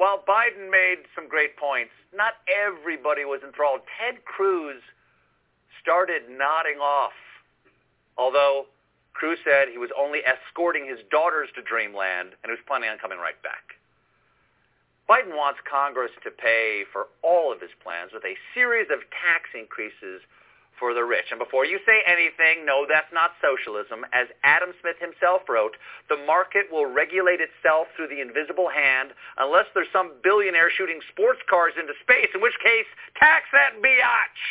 while Biden made some great points, not everybody was enthralled. Ted Cruz started nodding off, although Cruz said he was only escorting his daughters to Dreamland and he was planning on coming right back. Biden wants Congress to pay for all of his plans with a series of tax increases for the rich. And before you say anything, no, that's not socialism. As Adam Smith himself wrote, the market will regulate itself through the invisible hand unless there's some billionaire shooting sports cars into space, in which case, tax that biatch.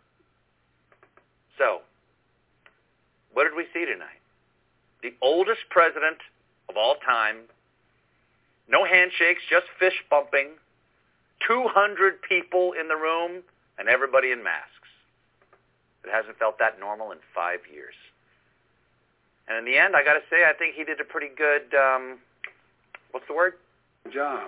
So, what did we see tonight? The oldest president of all time. No handshakes, just fist bumping. 200 people in the room and everybody in masks. It hasn't felt that normal in 5 years. And in the end, I got to say, I think he did a pretty good, what's the word? Job.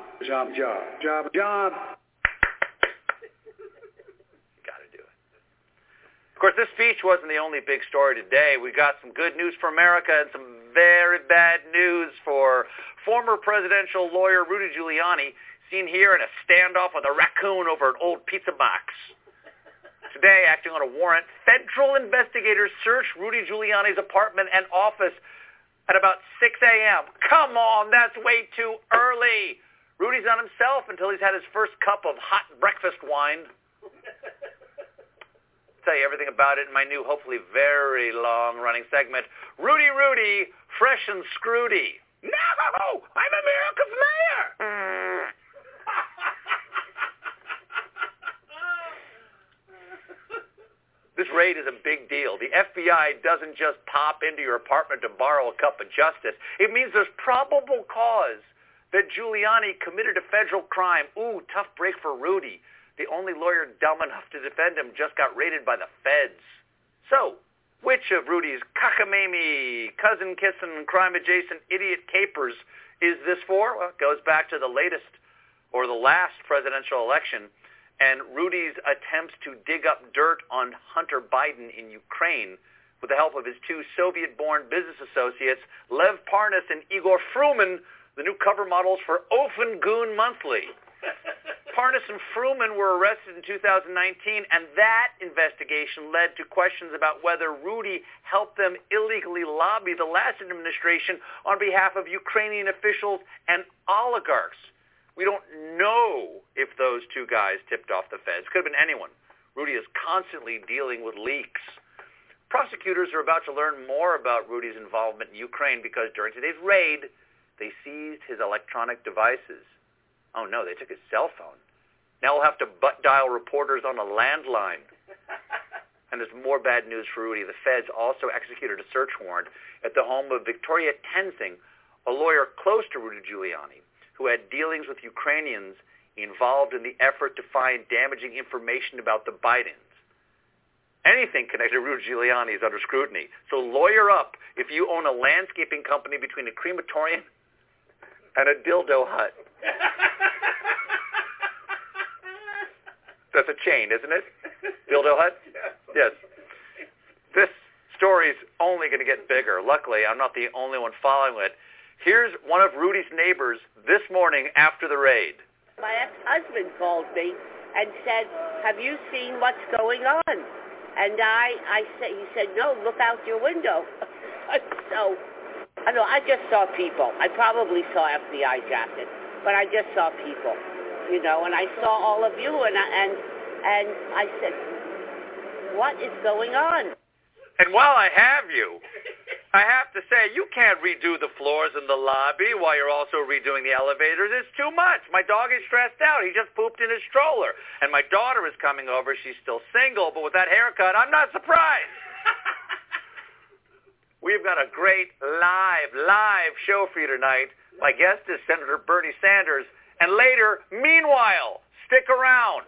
Of course, this speech wasn't the only big story today. We got some good news for America and some very bad news for former presidential lawyer Rudy Giuliani, seen here in a standoff with a raccoon over an old pizza box. Today, acting on a warrant, federal investigators searched Rudy Giuliani's apartment and office at about 6 a.m. Come on, that's way too early. Rudy's on himself until he's had his first cup of hot breakfast wine. Tell you everything about it in my new, hopefully very long-running segment, Rudy, Fresh and Scrooty. No! I'm America's mayor! This raid is a big deal. The FBI doesn't just pop into your apartment to borrow a cup of justice. It means there's probable cause that Giuliani committed a federal crime. Ooh, tough break for Rudy. The only lawyer dumb enough to defend him just got raided by the feds. So, which of Rudy's cockamamie, cousin-kissing, crime-adjacent idiot capers is this for? Well, it goes back to the latest, or the last presidential election, and Rudy's attempts to dig up dirt on Hunter Biden in Ukraine with the help of his two Soviet-born business associates, Lev Parnas and Igor Fruman, the new cover models for Offen Goon Monthly. Parnas and Fruman were arrested in 2019, and that investigation led to questions about whether Rudy helped them illegally lobby the last administration on behalf of Ukrainian officials and oligarchs. We don't know if those two guys tipped off the feds. Could have been anyone. Rudy is constantly dealing with leaks. Prosecutors are about to learn more about Rudy's involvement in Ukraine because during today's raid, they seized his electronic devices. Oh, no, they took his cell phone. Now we'll have to butt-dial reporters on a landline. And there's more bad news for Rudy. The feds also executed a search warrant at the home of Victoria Tenzing, a lawyer close to Rudy Giuliani, who had dealings with Ukrainians involved in the effort to find damaging information about the Bidens. Anything connected to Rudy Giuliani is under scrutiny. So lawyer up if you own a landscaping company between a crematorium and a dildo hut. That's a chain, isn't it? Dildo hut? Yes. This story's only going to get bigger. Luckily, I'm not the only one following it. Here's one of Rudy's neighbors this morning after the raid. My ex-husband called me and said, have you seen what's going on? And he said, no, look out your window. So, I just saw people. I probably saw FBI jackets, but I just saw people, and I saw all of you, and I said, what is going on? And while I have you, I have to say, you can't redo the floors in the lobby while you're also redoing the elevators. It's too much. My dog is stressed out. He just pooped in his stroller. And my daughter is coming over. She's still single, but with that haircut, I'm not surprised. We've got a great live show for you tonight. My guest is Senator Bernie Sanders. And later, meanwhile, stick around.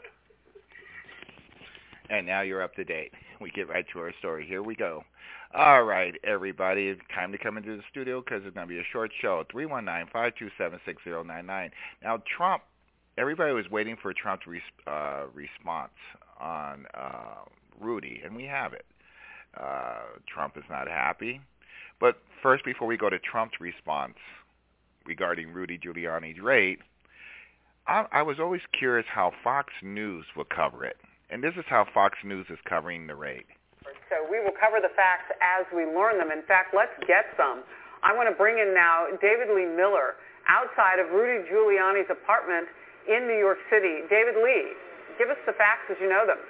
And now you're up to date. We get right to our story. Here we go. All right, everybody, it's time to come into the studio because it's going to be a short show. 319-527-6099. Now, Trump, everybody was waiting for Trump's response on Rudy, and we have it. Trump is not happy. But first, before we go to Trump's response regarding Rudy Giuliani's raid, I was always curious how Fox News would cover it. And this is how Fox News is covering the raid. So we will cover the facts as we learn them. In fact, let's get some. I want to bring in now David Lee Miller outside of Rudy Giuliani's apartment in New York City. David Lee, give us the facts as you know them.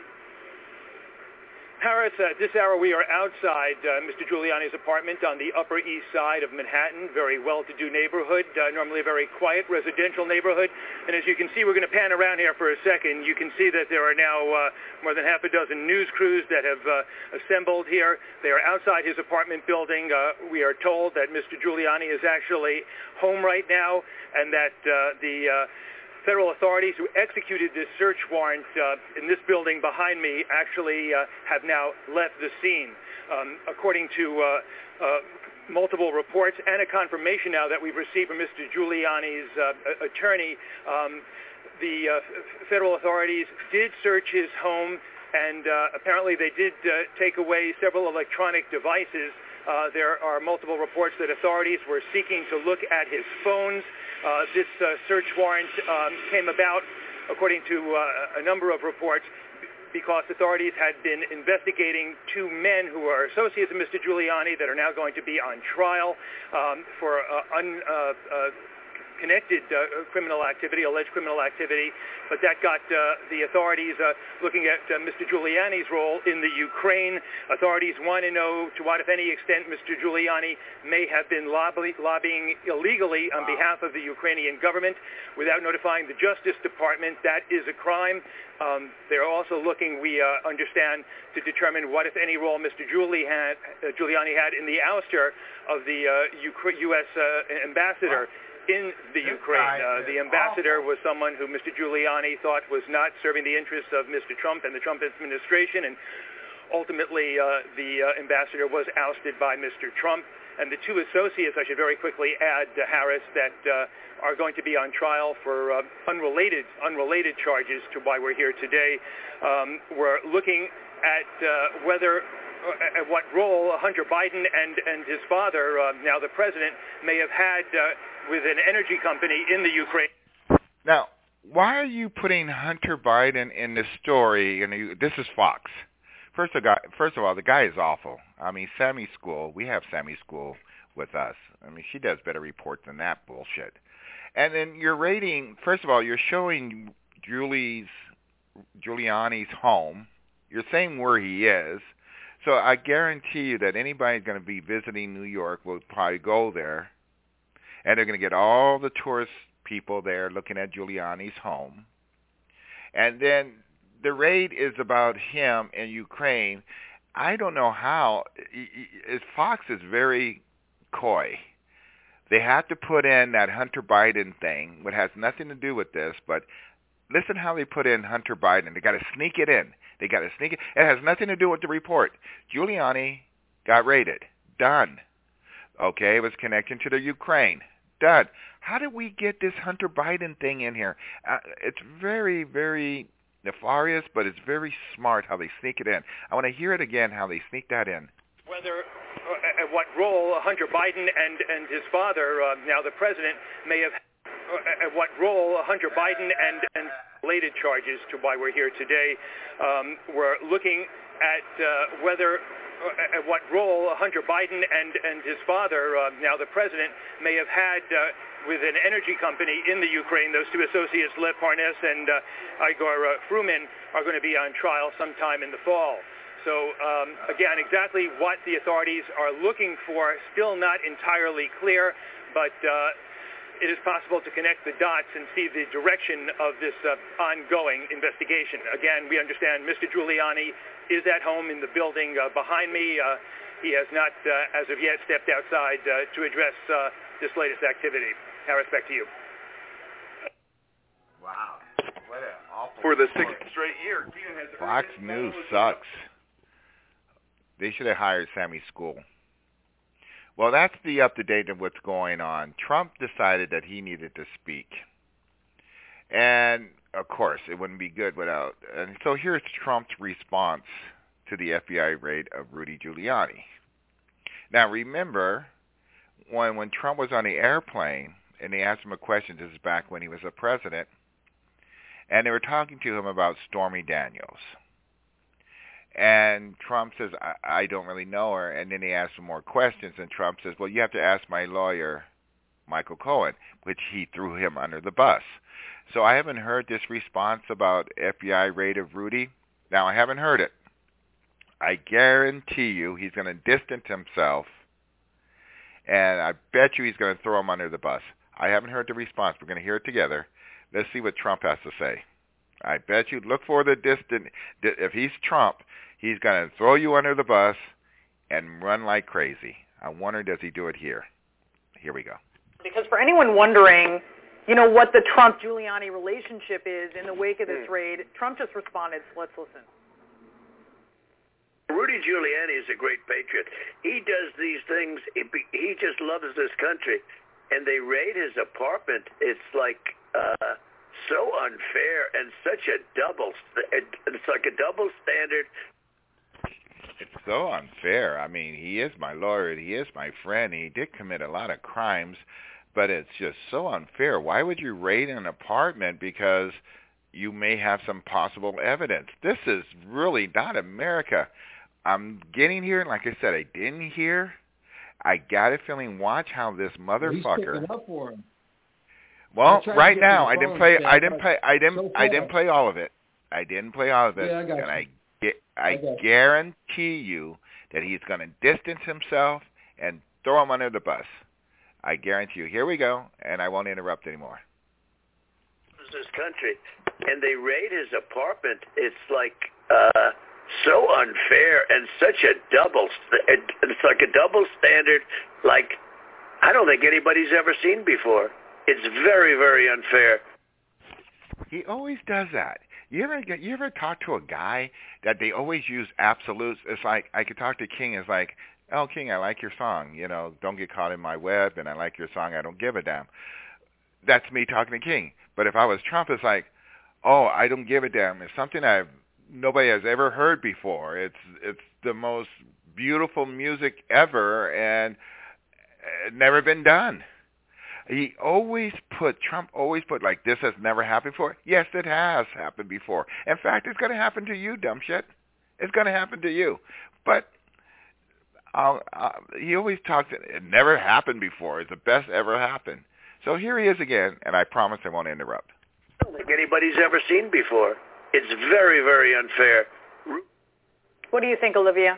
Harris, at this hour we are outside Mr. Giuliani's apartment on the Upper East Side of Manhattan, very well-to-do neighborhood, normally a very quiet residential neighborhood. And as you can see, we're going to pan around here for a second. You can see that there are now more than half a dozen news crews that have assembled here. They are outside his apartment building. We are told that Mr. Giuliani is actually home right now and that the federal authorities who executed this search warrant in this building behind me actually have now left the scene. According to multiple reports and a confirmation now that we've received from Mr. Giuliani's attorney, the federal authorities did search his home, and apparently they did take away several electronic devices. There are multiple reports that authorities were seeking to look at his phones. This search warrant came about, according to a number of reports, because authorities had been investigating two men who are associates of Mr. Giuliani that are now going to be on trial for connected criminal activity, alleged criminal activity, but that got the authorities looking at Mr. Giuliani's role in the Ukraine. Authorities want to know to what, if any extent, Mr. Giuliani may have been lobbying illegally on behalf of the Ukrainian government without notifying the Justice Department. That is a crime. They're also looking, we understand, to determine what, if any, role Mr. Giuliani had in the ouster of the U.S. ambassador in the Ukraine. The ambassador was someone who Mr. Giuliani thought was not serving the interests of Mr. Trump and the Trump administration, and ultimately the ambassador was ousted by Mr. Trump. And the two associates, I should very quickly add, Harris, that are going to be on trial for unrelated charges to why we're here today. We're looking at at what role Hunter Biden and his father, now the president, may have had with an energy company in the Ukraine. Now, why are you putting Hunter Biden in this story? And this is Fox. First of all, the guy is awful. I mean, Sammy School, we have Sammy School with us. I mean, she does better reports than that bullshit. And then you're rating, first of all, you're showing Giuliani's home. You're saying where he is. So I guarantee you that anybody going to be visiting New York will probably go there, and they're going to get all the tourist people there looking at Giuliani's home. And then the raid is about him in Ukraine. I don't know how. Fox is very coy. They have to put in that Hunter Biden thing, which has nothing to do with this, but listen how they put in Hunter Biden. They got to sneak it in. It has nothing to do with the report. Giuliani got raided. Done. Okay, it was connecting to the Ukraine. Done. How did we get this Hunter Biden thing in here? It's very, very nefarious, but it's very smart how they sneak it in. I want to hear it again, how they sneak that in. Whether what role Hunter Biden and his father, now the president, may have what role Hunter Biden and related charges to why we're here today. We're looking at what role Hunter Biden and his father, now the president, may have had with an energy company in the Ukraine. Those two associates, Lev Parnas and Igor Fruman, are going to be on trial sometime in the fall. So, again, exactly what the authorities are looking for, still not entirely clear, but it is possible to connect the dots and see the direction of this ongoing investigation. Again, we understand Mr. Giuliani is at home in the building behind me. He has not, as of yet, stepped outside to address this latest activity. Harris, back to you. Wow. What an awful for the sixth straight year. Fox News sucks. They should have hired Sammy School. Well, that's the up-to-date of what's going on. Trump decided that he needed to speak. And, of course, it wouldn't be good without. And so here's Trump's response to the FBI raid of Rudy Giuliani. Now, remember, when Trump was on the airplane and they asked him a question. This is back when he was a president. And they were talking to him about Stormy Daniels. And Trump says, I don't really know her. And then they asked him more questions, and Trump says, well, you have to ask my lawyer, Michael Cohen, which he threw him under the bus. So I haven't heard this response about FBI raid of Rudy. Now, I haven't heard it. I guarantee you he's going to distance himself, and I bet you he's going to throw him under the bus. I haven't heard the response. We're going to hear it together. Let's see what Trump has to say. I bet you, look for the distance. If he's Trump, he's going to throw you under the bus and run like crazy. I wonder, does he do it here? Here we go. Because for anyone wondering, what the Trump-Giuliani relationship is in the wake of this raid, Trump just responded, so let's listen. Rudy Giuliani is a great patriot. He does these things. He just loves this country. And they raid his apartment. It's like so unfair and such a it's like a double standard. It's so unfair. I mean, he is my lawyer. He is my friend. He did commit a lot of crimes, but it's just so unfair. Why would you raid an apartment because you may have some possible evidence? This is really not America. I'm getting here, like I said, I didn't hear. I got a feeling. Watch how this motherfucker. He's picking up for him. Well, right now I didn't play all of it. I didn't play all of it, yeah, and I guarantee you that he's going to distance himself and throw him under the bus. I guarantee you. Here we go, and I won't interrupt anymore. This country, and they raid his apartment. It's like so unfair and such a it's like a double standard like I don't think anybody's ever seen before. It's very, very unfair. He always does that. You ever talk to a guy that they always use absolutes? It's like, I could talk to King. It's like, oh, King, I like your song. Don't get caught in my web, and I like your song. I don't give a damn. That's me talking to King. But if I was Trump, it's like, oh, I don't give a damn. It's something nobody has ever heard before. It's the most beautiful music ever, and never been done. Trump always put like, this has never happened before. Yes, it has happened before. In fact, it's going to happen to you, dumb shit. It's going to happen to you. But he always talks, it never happened before. It's the best ever happened. So here he is again, and I promise I won't interrupt. I don't think anybody's ever seen before. It's very, very unfair. What do you think, Olivia?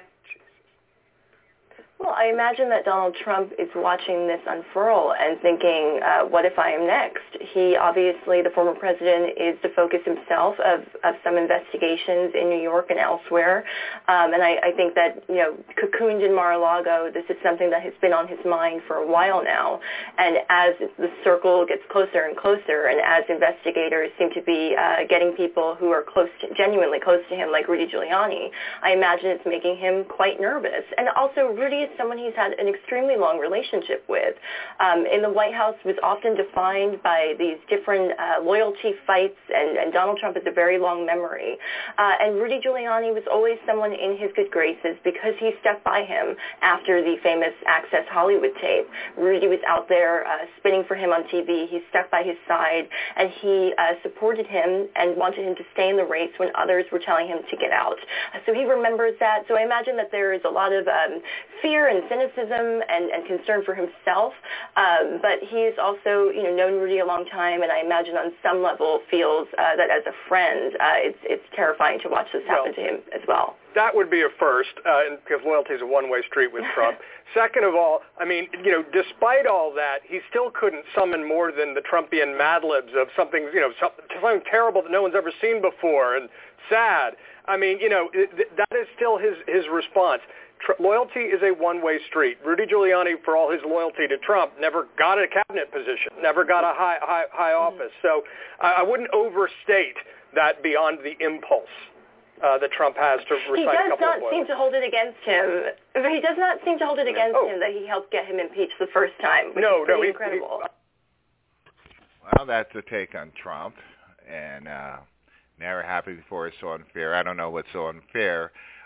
Well, I imagine that Donald Trump is watching this unfurl and thinking, what if I am next? He obviously, the former president, is the focus himself of some investigations in New York and elsewhere. And I think that, cocooned in Mar-a-Lago, this is something that has been on his mind for a while now. And as the circle gets closer and closer, and as investigators seem to be getting people who are genuinely close to him, like Rudy Giuliani, I imagine it's making him quite nervous. And also, Rudy is someone he's had an extremely long relationship with. In the White House was often defined by these different loyalty fights, and Donald Trump has a very long memory. And Rudy Giuliani was always someone in his good graces because he stuck by him after the famous Access Hollywood tape. Rudy was out there spinning for him on TV. He stuck by his side, and he supported him and wanted him to stay in the race when others were telling him to get out. So he remembers that. So I imagine that there is a lot of fear and cynicism and concern for himself, but he has also, known Rudy a long time, and I imagine on some level feels that as a friend, it's terrifying to watch this happen to him as well. That would be a first, because loyalty is a one-way street with Trump. Second of all, I mean, despite all that, he still couldn't summon more than the Trumpian Mad Libs of something, something terrible that no one's ever seen before and sad. I mean, that is still his response. Loyalty is a one-way street. Rudy Giuliani, for all his loyalty to Trump, never got a cabinet position, never got a high office. So I wouldn't overstate that beyond the impulse that Trump has to recite a couple of He does not seem to hold it against him. He does not seem to hold it against him that he helped get him impeached the first time, which is pretty incredible. Well, that's a take on Trump, and never happened before is so unfair. I don't know what's so unfair.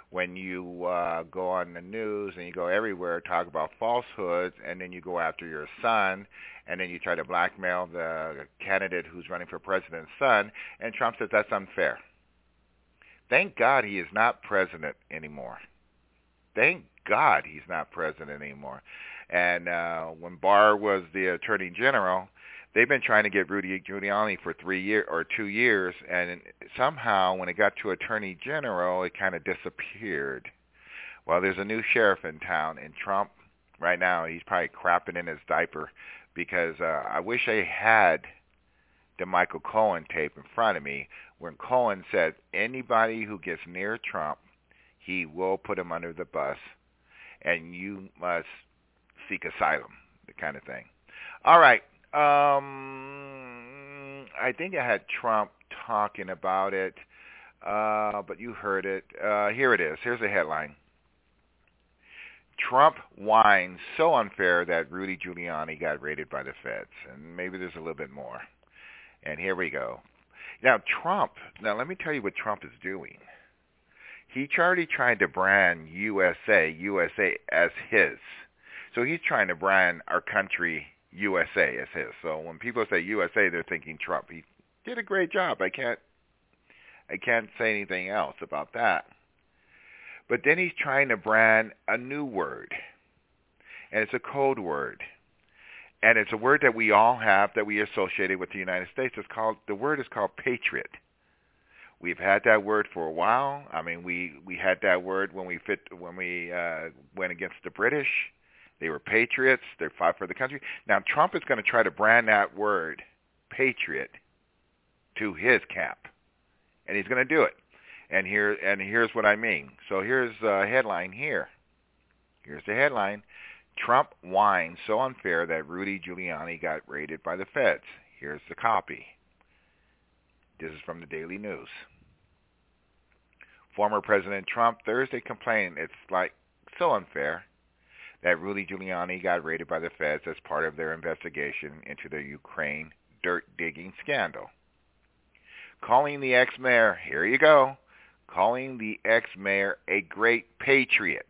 when you go on the news and you go everywhere, talk about falsehoods, and then you go after your son, and then you try to blackmail the candidate who's running for president's son, and Trump says that's unfair. Thank God he is not president anymore. Thank God he's not president anymore. And when Barr was the Attorney General, they've been trying to get Rudy Giuliani for 2 years, and somehow when it got to Attorney General, it kind of disappeared. Well, there's a new sheriff in town, and Trump, right now, he's probably crapping in his diaper because I wish I had the Michael Cohen tape in front of me when Cohen said anybody who gets near Trump, he will put him under the bus, and you must seek asylum, the kind of thing. All right. I think I had Trump talking about it, but you heard it. Here it is. Here's the headline. Trump whines so unfair that Rudy Giuliani got raided by the feds. And maybe there's a little bit more. And here we go. Now, let me tell you what Trump is doing. He already tried to brand USA as his. So he's trying to brand our country USA as his. So when people say USA, they're thinking Trump. He did a great job. I can't say anything else about that. But then he's trying to brand a new word, and it's a code word, and it's a word that we all have that we associated with the United States. The word is called patriot. We've had that word for a while. I mean, we had that word when we went against the British. They were patriots. They fought for the country. Now Trump is going to try to brand that word, patriot, to his cap, and he's going to do it. And here's what I mean. So here's the headline here. Here's the headline. Trump whines so unfair that Rudy Giuliani got raided by the feds. Here's the copy. This is from the Daily News. Former President Trump Thursday complained it's like so unfair that Rudy Giuliani got raided by the feds as part of their investigation into the Ukraine dirt-digging scandal. Calling the ex-mayor, here you go, calling the ex-mayor a great patriot.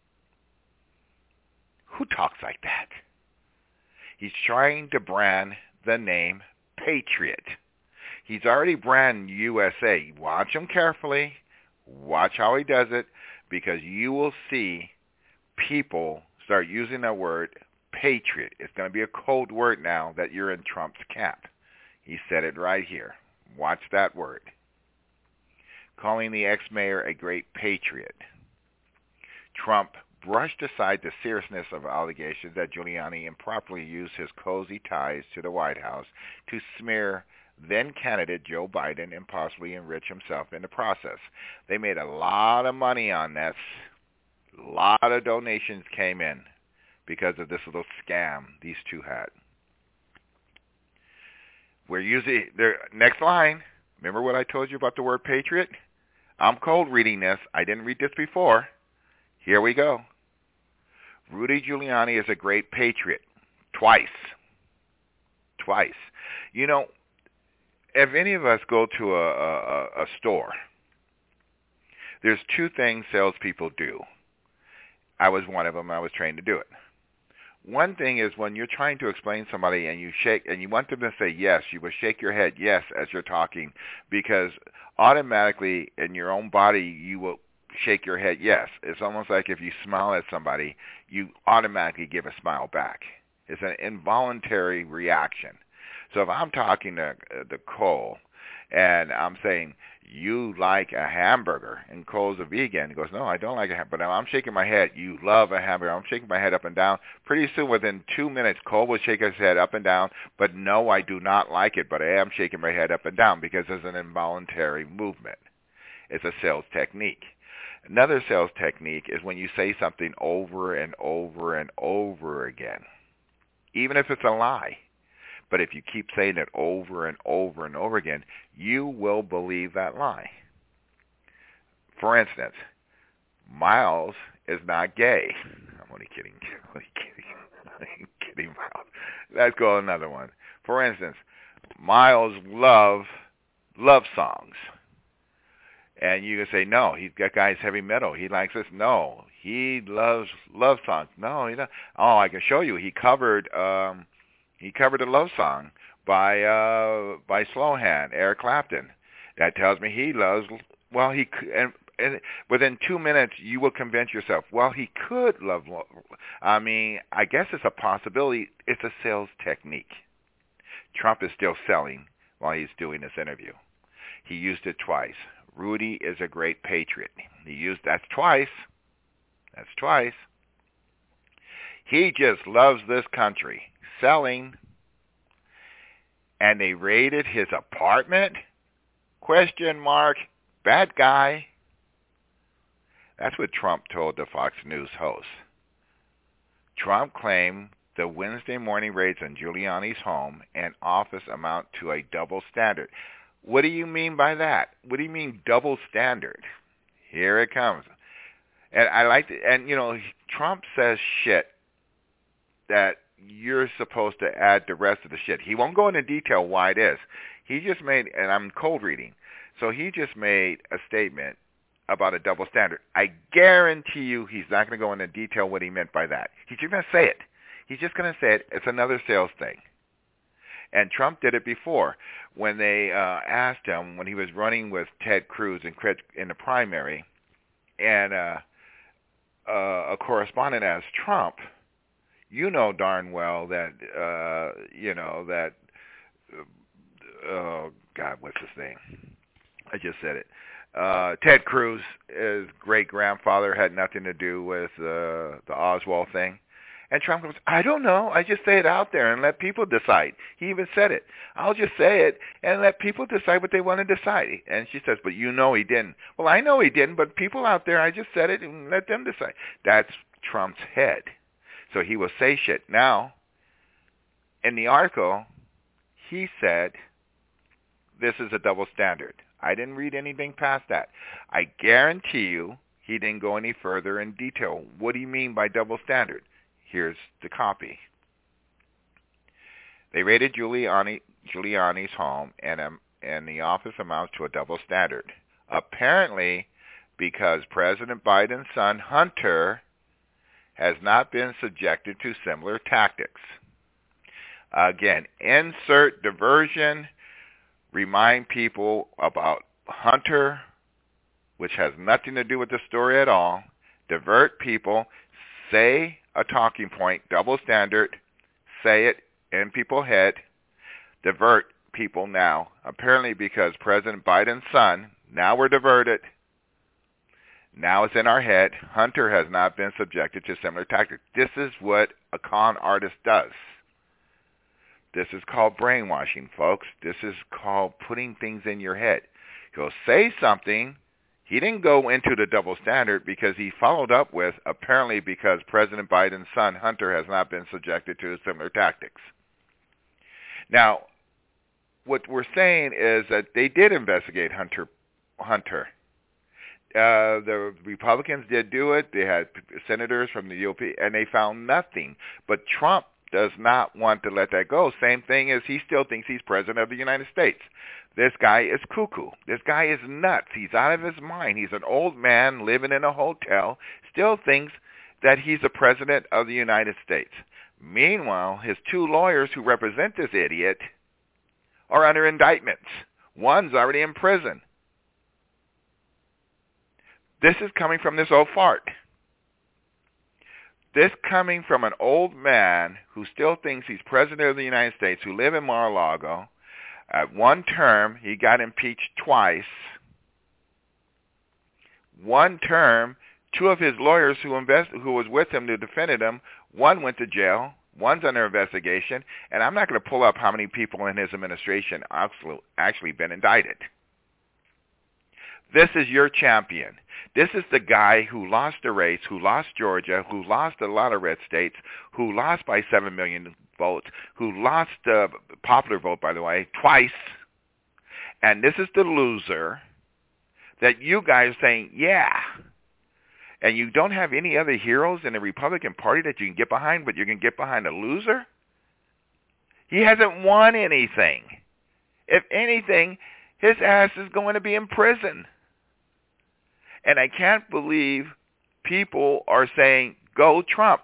Who talks like that? He's trying to brand the name patriot. He's already branded USA. Watch him carefully. Watch how he does it, because you will see people start using that word patriot. It's going to be a code word now that you're in Trump's cap. He said it right here. Watch that word. Calling the ex-mayor a great patriot. Trump brushed aside the seriousness of allegations that Giuliani improperly used his cozy ties to the White House to smear then-candidate Joe Biden and possibly enrich himself in the process. They made a lot of money on this. A lot of donations came in because of this little scam these two had. We're using their next line. Remember what I told you about the word patriot? I'm cold reading this. I didn't read this before. Here we go. Rudy Giuliani is a great patriot. Twice. You know, if any of us go to a store, there's two things salespeople do. I was one of them. I was trained to do it. One thing is when you're trying to explain somebody and you shake and you want them to say yes, you will shake your head yes as you're talking, because automatically in your own body you will shake your head yes. It's almost like if you smile at somebody, you automatically give a smile back. It's an involuntary reaction. So if I'm talking to Cole and I'm saying, you like a hamburger, and Cole's a vegan, he goes, no, I don't like a hamburger, but I'm shaking my head, you love a hamburger, I'm shaking my head up and down. Pretty soon, within 2 minutes, Cole will shake his head up and down, but no, I do not like it, but I am shaking my head up and down because it's an involuntary movement. It's a sales technique. Another sales technique is when you say something over and over and over again, even if it's a lie. But if you keep saying it over and over and over again, you will believe that lie. For instance, Miles is not gay. I'm only kidding. I'm kidding, Miles. Let's go another one. For instance, Miles love songs. And you can say, no, that guy's heavy metal. He likes this. No, he loves love songs. No, he doesn't. Oh, I can show you. He covered a love song by Slowhand, Eric Clapton. That tells me he loves. Well, and within 2 minutes, you will convince yourself, well, he could love. I mean, I guess it's a possibility. It's a sales technique. Trump is still selling while he's doing this interview. He used it twice. Rudy is a great patriot. That's twice. That's twice. He just loves this country. Selling. And they raided his apartment? Question mark. Bad guy. That's what Trump told the Fox News host. Trump claimed the Wednesday morning raids on Giuliani's home and office amount to a double standard. What do you mean by that? What do you mean double standard? Here it comes. And I like it. And, Trump says shit that you're supposed to add the rest of the shit. He won't go into detail why it is. He just made, and I'm cold reading, so he just made a statement about a double standard. I guarantee you he's not going to go into detail what he meant by that. He's just going to say it. He's just going to say it. It's another sales thing. And Trump did it before when they asked him when he was running with Ted Cruz in the primary, and a correspondent asked Trump, you know darn well that, God, what's his name? I just said it. Ted Cruz, his great-grandfather, had nothing to do with the Oswald thing. And Trump goes, I don't know. I just say it out there and let people decide. He even said it. I'll just say it and let people decide what they want to decide. And she says, but you know he didn't. Well, I know he didn't, but people out there, I just said it and let them decide. That's Trump's head. So he will say shit. Now, in the article, he said, this is a double standard. I didn't read anything past that. I guarantee you he didn't go any further in detail. What do you mean by double standard? Here's the copy. They raided Giuliani's home, and the office amounts to a double standard. Apparently, because President Biden's son, Hunter, has not been subjected to similar tactics. Again, insert diversion, remind people about Hunter, which has nothing to do with the story at all, divert people, say a talking point, double standard, say it in people's head, divert people now. Apparently because President Biden's son, now we're diverted, now it's in our head, Hunter has not been subjected to similar tactics. This is what a con artist does. This is called brainwashing, folks. This is called putting things in your head. He'll say something. He didn't go into the double standard because he followed up with, apparently because President Biden's son, Hunter, has not been subjected to similar tactics. Now, what we're saying is that they did investigate Hunter. The Republicans did do it. They had senators from the GOP, and they found nothing. But Trump does not want to let that go. Same thing as he still thinks he's president of the United States. This guy is cuckoo. This guy is nuts. He's out of his mind. He's an old man living in a hotel, still thinks that he's the president of the United States. Meanwhile, his two lawyers who represent this idiot are under indictments. One's already in prison. This is coming from this old fart. This coming from an old man who still thinks he's president of the United States, who live in Mar-a-Lago. At one term, he got impeached twice. One term, two of his lawyers who was with him to defend him, one went to jail, one's under investigation, and I'm not going to pull up how many people in his administration actually been indicted. This is your champion. This is the guy who lost a race, who lost Georgia, who lost a lot of red states, who lost by 7 million votes, who lost the popular vote, by the way, twice. And this is the loser that you guys are saying, yeah. And you don't have any other heroes in the Republican Party that you can get behind, but you can get behind a loser? He hasn't won anything. If anything, his ass is going to be in prison. And I can't believe people are saying, go Trump.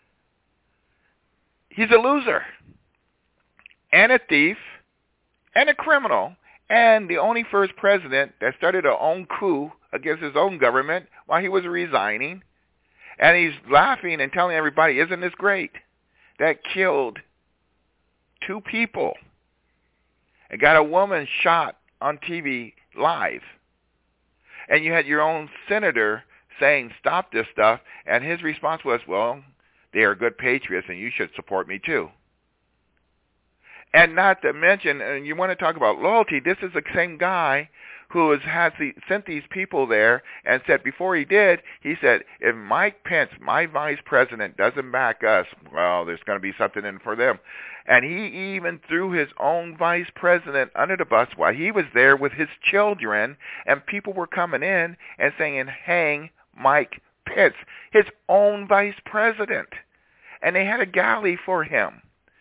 He's a loser and a thief and a criminal and the only first president that started a own coup against his own government while he was resigning. And he's laughing and telling everybody, isn't this great? That killed 2 people and got a woman shot on TV live. And you had your own senator saying, stop this stuff. And his response was, well, they are good patriots and you should support me too. And not to mention, and you want to talk about loyalty, this is the same guy who has sent these people there and said before he did, he said, if Mike Pence, my vice president, doesn't back us, well, there's going to be something in for them. And he even threw his own vice president under the bus while he was there with his children, and people were coming in and saying, hang Mike Pence, his own vice president. And they had a galley for him.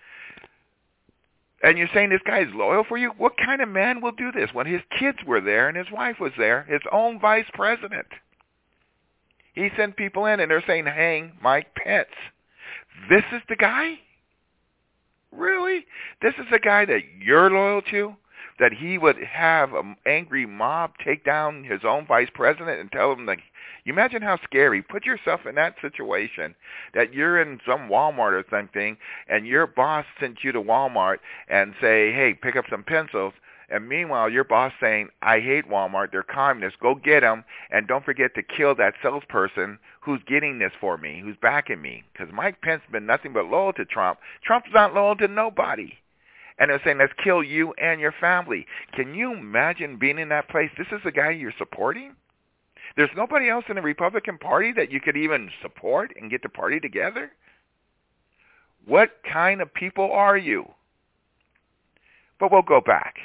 And you're saying this guy is loyal for you? What kind of man will do this when his kids were there and his wife was there, his own vice president? He sent people in and they're saying, hang Mike Pence. This is the guy? Really? This is the guy that you're loyal to? That he would have an angry mob take down his own vice president and tell him, like, you imagine how scary. Put yourself in that situation that you're in some Walmart or something and your boss sent you to Walmart and say, hey, pick up some pencils. And meanwhile, your boss saying, I hate Walmart. They're communists. Go get them. And don't forget to kill that salesperson who's getting this for me, who's backing me. Because Mike Pence has been nothing but loyal to Trump. Trump's not loyal to nobody. And they're saying, let's kill you and your family. Can you imagine being in that place? This is the guy you're supporting? There's nobody else in the Republican Party that you could even support and get the party together? What kind of people are you? But we'll go back.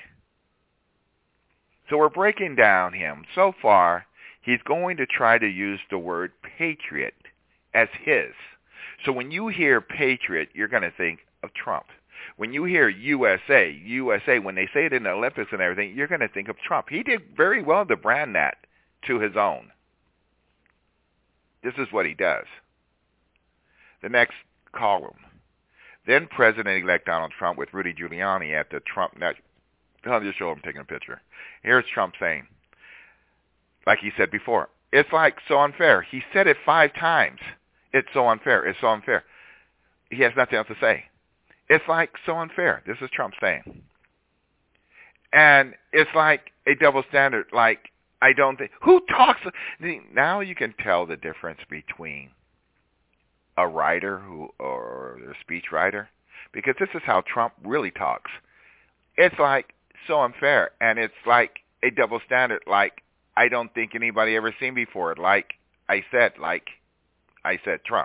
So we're breaking down him. So far, he's going to try to use the word patriot as his. So when you hear patriot, you're going to think of Trump. When you hear USA, when they say it in the Olympics and everything, you're going to think of Trump. He did very well to brand that to his own. This is what he does. The next column. Then President-elect Donald Trump with Rudy Giuliani at the Trump Net. I'll just show him taking a picture. Here's Trump saying, like he said before, it's like so unfair. He said it 5 times. It's so unfair. It's so unfair. He has nothing else to say. It's like so unfair. This is Trump saying. And it's like a double standard. Like, I don't think... Who talks... Now you can tell the difference between a writer or a speech writer. Because this is how Trump really talks. It's like so unfair. And it's like a double standard. Like, I don't think anybody ever seen before. Like I said Trump.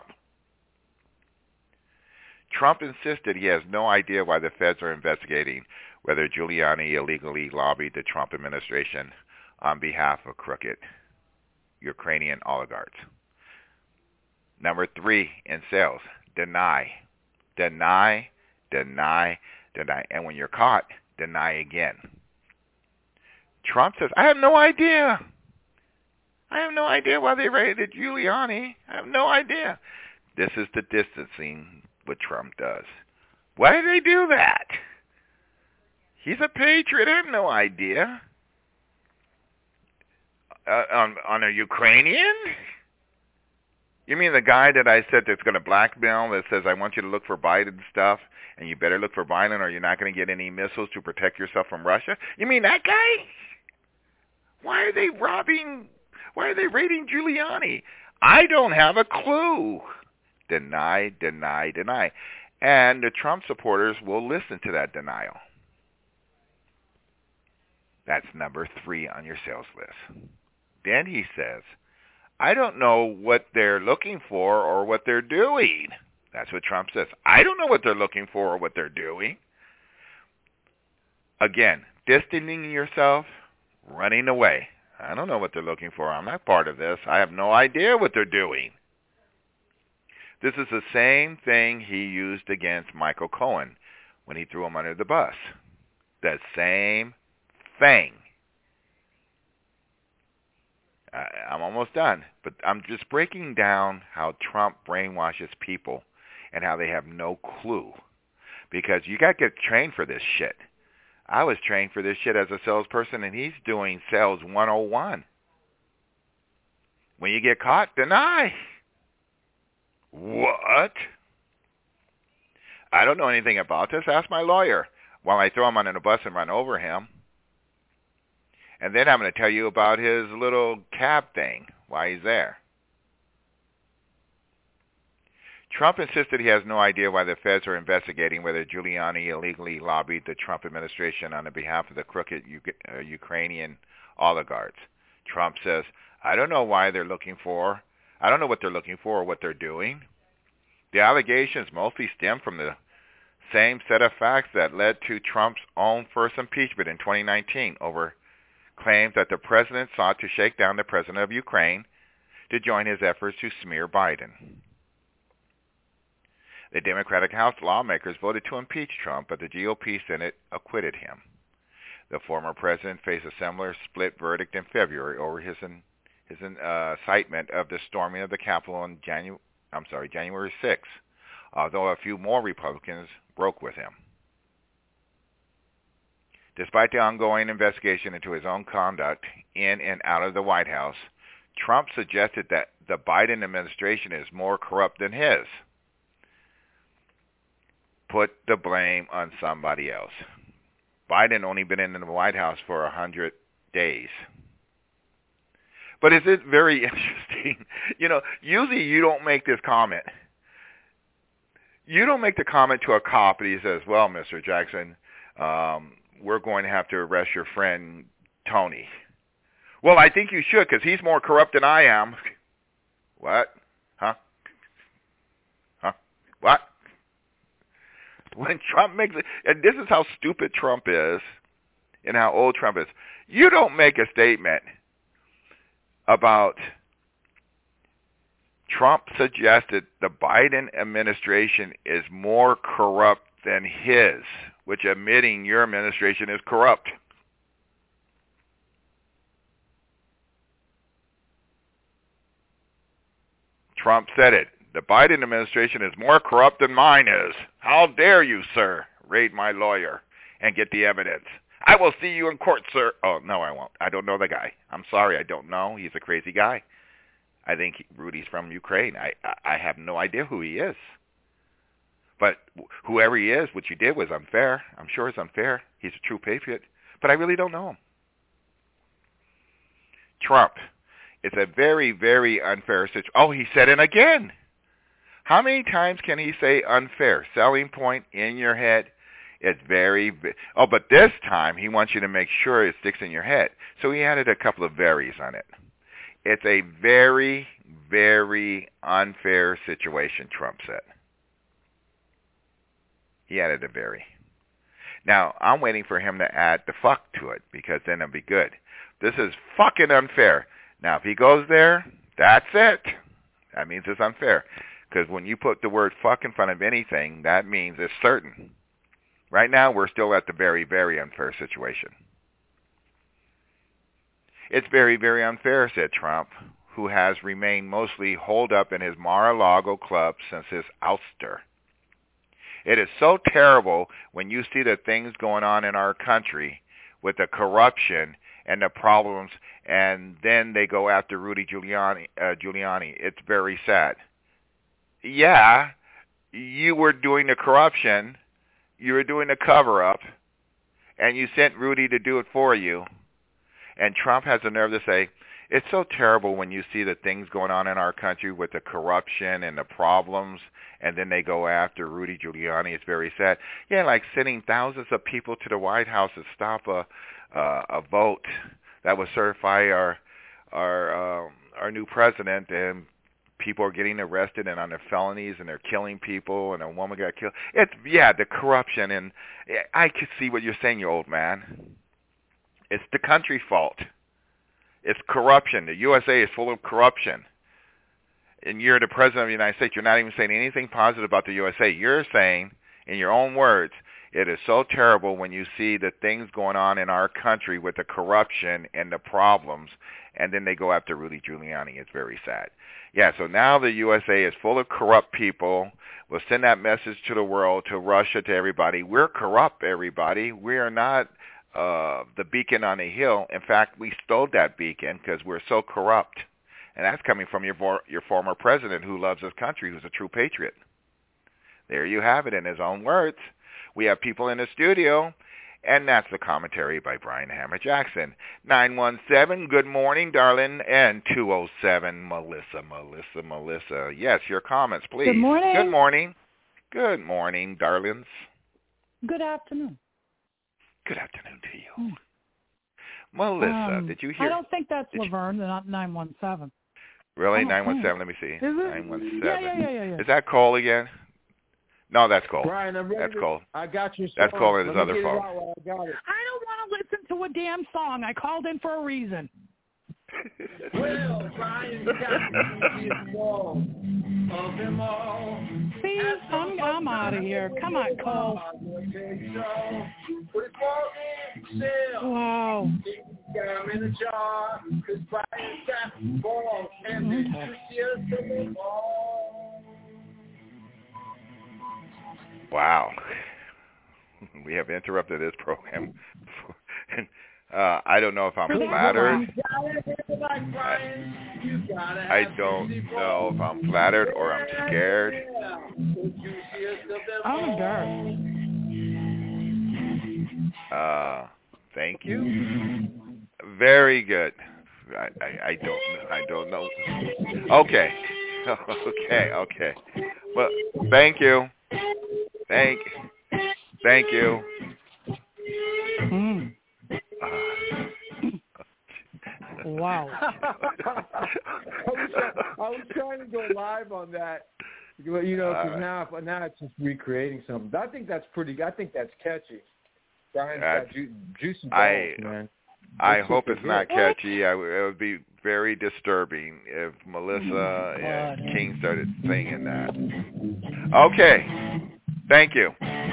Trump insisted he has no idea why the feds are investigating whether Giuliani illegally lobbied the Trump administration on behalf of crooked Ukrainian oligarchs. Number 3 in sales, deny. Deny, deny, deny. And when you're caught, deny again. Trump says, I have no idea. I have no idea why they raided Giuliani. I have no idea. This is the distancing what Trump does. Why did they do that? He's a patriot. I have no idea. On a Ukrainian? You mean the guy that I said that's going to blackmail that says, I want you to look for Biden stuff, and you better look for Biden or you're not going to get any missiles to protect yourself from Russia? You mean that guy? Why are they raiding Giuliani? I don't have a clue. Deny, deny, deny. And the Trump supporters will listen to that denial. That's number 3 on your sales list. Then he says, I don't know what they're looking for or what they're doing. That's what Trump says. I don't know what they're looking for or what they're doing. Again, distancing yourself, running away. I don't know what they're looking for. I'm not part of this. I have no idea what they're doing. This is the same thing he used against Michael Cohen when he threw him under the bus. The same thing. I'm almost done. But I'm just breaking down how Trump brainwashes people and how they have no clue. Because you got to get trained for this shit. I was trained for this shit as a salesperson, and he's doing sales 101. When you get caught, deny. What? I don't know anything about this. Ask my lawyer. While I throw him on a bus and run over him. And then I'm going to tell you about his little cab thing, why he's there. Trump insisted he has no idea why the feds are investigating whether Giuliani illegally lobbied the Trump administration on the behalf of the crooked Ukrainian oligarchs. Trump says, I don't know what they're looking for or what they're doing. The allegations mostly stem from the same set of facts that led to Trump's own first impeachment in 2019 over claims that the president sought to shake down the president of Ukraine to join his efforts to smear Biden. The Democratic House lawmakers voted to impeach Trump, but the GOP Senate acquitted him. The former president faced a similar split verdict in February over his incitement of the storming of the Capitol on January 6th, although a few more Republicans broke with him. Despite the ongoing investigation into his own conduct in and out of the White House, Trump suggested that the Biden administration is more corrupt than his. Put the blame on somebody else. Biden only been in the White House for 100 days. But is it very interesting? Usually you don't make this comment. You don't make the comment to a cop and he says, well, Mr. Jackson, we're going to have to arrest your friend Tony. Well, I think you should because he's more corrupt than I am. What? Huh? What? When Trump makes it, and this is how stupid Trump is and how old Trump is, you don't make a statement about Trump suggested the Biden administration is more corrupt than his, which admitting your administration is corrupt. Trump said it. The Biden administration is more corrupt than mine is. How dare you, sir, raid my lawyer and get the evidence. I will see you in court, sir. Oh, no, I won't. I don't know the guy. I'm sorry, I don't know. He's a crazy guy. I think Rudy's from Ukraine. I have no idea who he is. But whoever he is, what you did was unfair. I'm sure it's unfair. He's a true patriot. But I really don't know him. Trump. It's a very, very unfair situation. Oh, he said it again. How many times can he say unfair? Selling point in your head. It's but this time he wants you to make sure it sticks in your head. So he added a couple of varies on it. It's a very, very unfair situation, Trump said. He added a very. Now, I'm waiting for him to add the fuck to it because then it'll be good. This is fucking unfair. Now, if he goes there, that's it. That means it's unfair. Because when you put the word fuck in front of anything, that means it's certain. Right now, we're still at the very, very unfair situation. It's very, very unfair, said Trump, who has remained mostly holed up in his Mar-a-Lago club since his ouster. It is so terrible when you see the things going on in our country with the corruption and the problems, and then they go after Rudy Giuliani. It's very sad. Yeah, you were doing the corruption, you were doing the cover-up, and you sent Rudy to do it for you. And Trump has the nerve to say, it's so terrible when you see the things going on in our country with the corruption and the problems, and then they go after Rudy Giuliani. It's very sad. Yeah, like sending thousands of people to the White House to stop a vote that would certify our new president, and people are getting arrested and on their felonies, and they're killing people, and a woman got killed. The corruption, and I can see what you're saying, you old man. It's the country's fault. It's corruption. The USA is full of corruption. And you're the president of the United States. You're not even saying anything positive about the USA. You're saying, in your own words, It is so terrible when you see the things going on in our country with the corruption and the problems, and then they go after Rudy Giuliani. It's very sad. Yeah, so now the USA is full of corrupt people. We'll send that message to the world, to Russia, to everybody. We're corrupt, everybody. We are not the beacon on a hill. In fact, we stole that beacon because we're so corrupt. And that's coming from your former president who loves his country, who's a true patriot. There you have it in his own words. We have people in the studio, and that's the commentary by Brian Hammer Jackson. 917, good morning, darling, and 207, Melissa. Yes, your comments, please. Good morning. Good morning. Good morning, darlings. Good afternoon. Good afternoon to you. Melissa, did you hear? I don't think that's Laverne, not 917. Really? 917, let me see. Is it? 917. Yeah. Is that Cole again? No, that's Cole. Brian, I'm ready. That's Cole. I got you. That's Cole in his other phone. I don't want to listen to a damn song. I called in for a reason. Well, Brian got more of them all. See, I'm out of here. Come on, Cole. Wow. In a jar, 'cause Brian got more, and the juiciest of them all. Wow. We have interrupted this program. I don't know if I'm flattered. I don't know if I'm flattered or I'm scared. I'm embarrassed. Thank you. Very good. I don't know. Okay. Well, thank you. Thank you. Wow. I was trying to go live on that, because now it's just recreating something. I think that's catchy. Brian's got juicy balls, man. I hope it's not catchy. It would be very disturbing if Melissa and King started singing that. Okay. Thank you.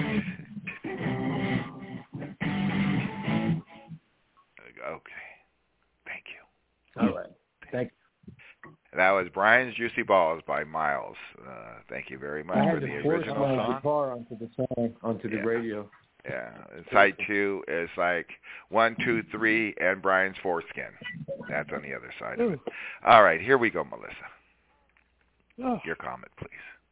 Okay. Thank you. All right. Thank you. That was Brian's Juicy Balls by Miles. Thank you very much for the original song. I had to force my guitar onto the radio. Yeah. Side 2 is like 1, 2, 3, and Brian's foreskin. That's on the other side of it. All right. Here we go, Melissa. Your comment, please.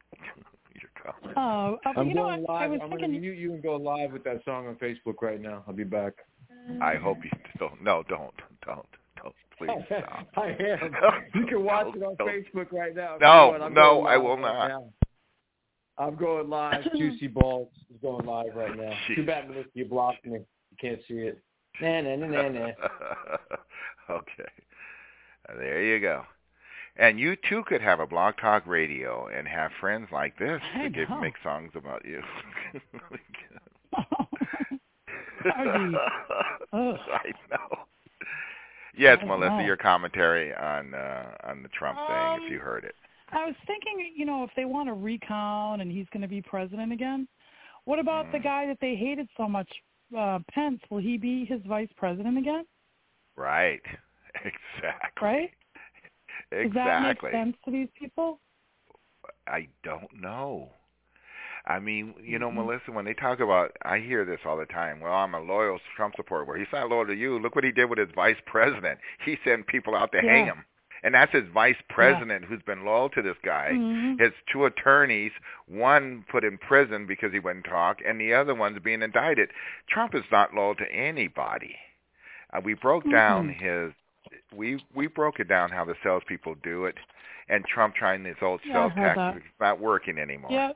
I'm going live. I'm going to mute you and go live with that song on Facebook right now. I'll be back. I hope you don't. No, don't. Please stop. I am. You can watch it on Facebook right now. No, I will not. Now. I'm going live. Juicy Balls is going live right now. Jeez. Too bad, Melissa, you blocked me. You can't see it. Nah. Okay. There you go. And you, too, could have a Blog Talk Radio and have friends like this to make songs about you. I know. Yes, Melissa, your commentary on the Trump thing, if you heard it. I was thinking, if they want to recount and he's going to be president again, what about the guy that they hated so much, Pence? Will he be his vice president again? Right. Exactly. Right? Exactly. Does that make sense to these people? I don't know. I mean, Melissa, when they talk about, I hear this all the time, well, I'm a loyal Trump supporter. Well, he's not loyal to you. Look what he did with his vice president. He sent people out to hang him. And that's his vice president who's been loyal to this guy. Mm-hmm. His 2 attorneys, one put in prison because he wouldn't talk, and the other one's being indicted. Trump is not loyal to anybody. We broke down his... We broke it down how the salespeople do it, and Trump trying this old sales tactic is not working anymore. Yeah.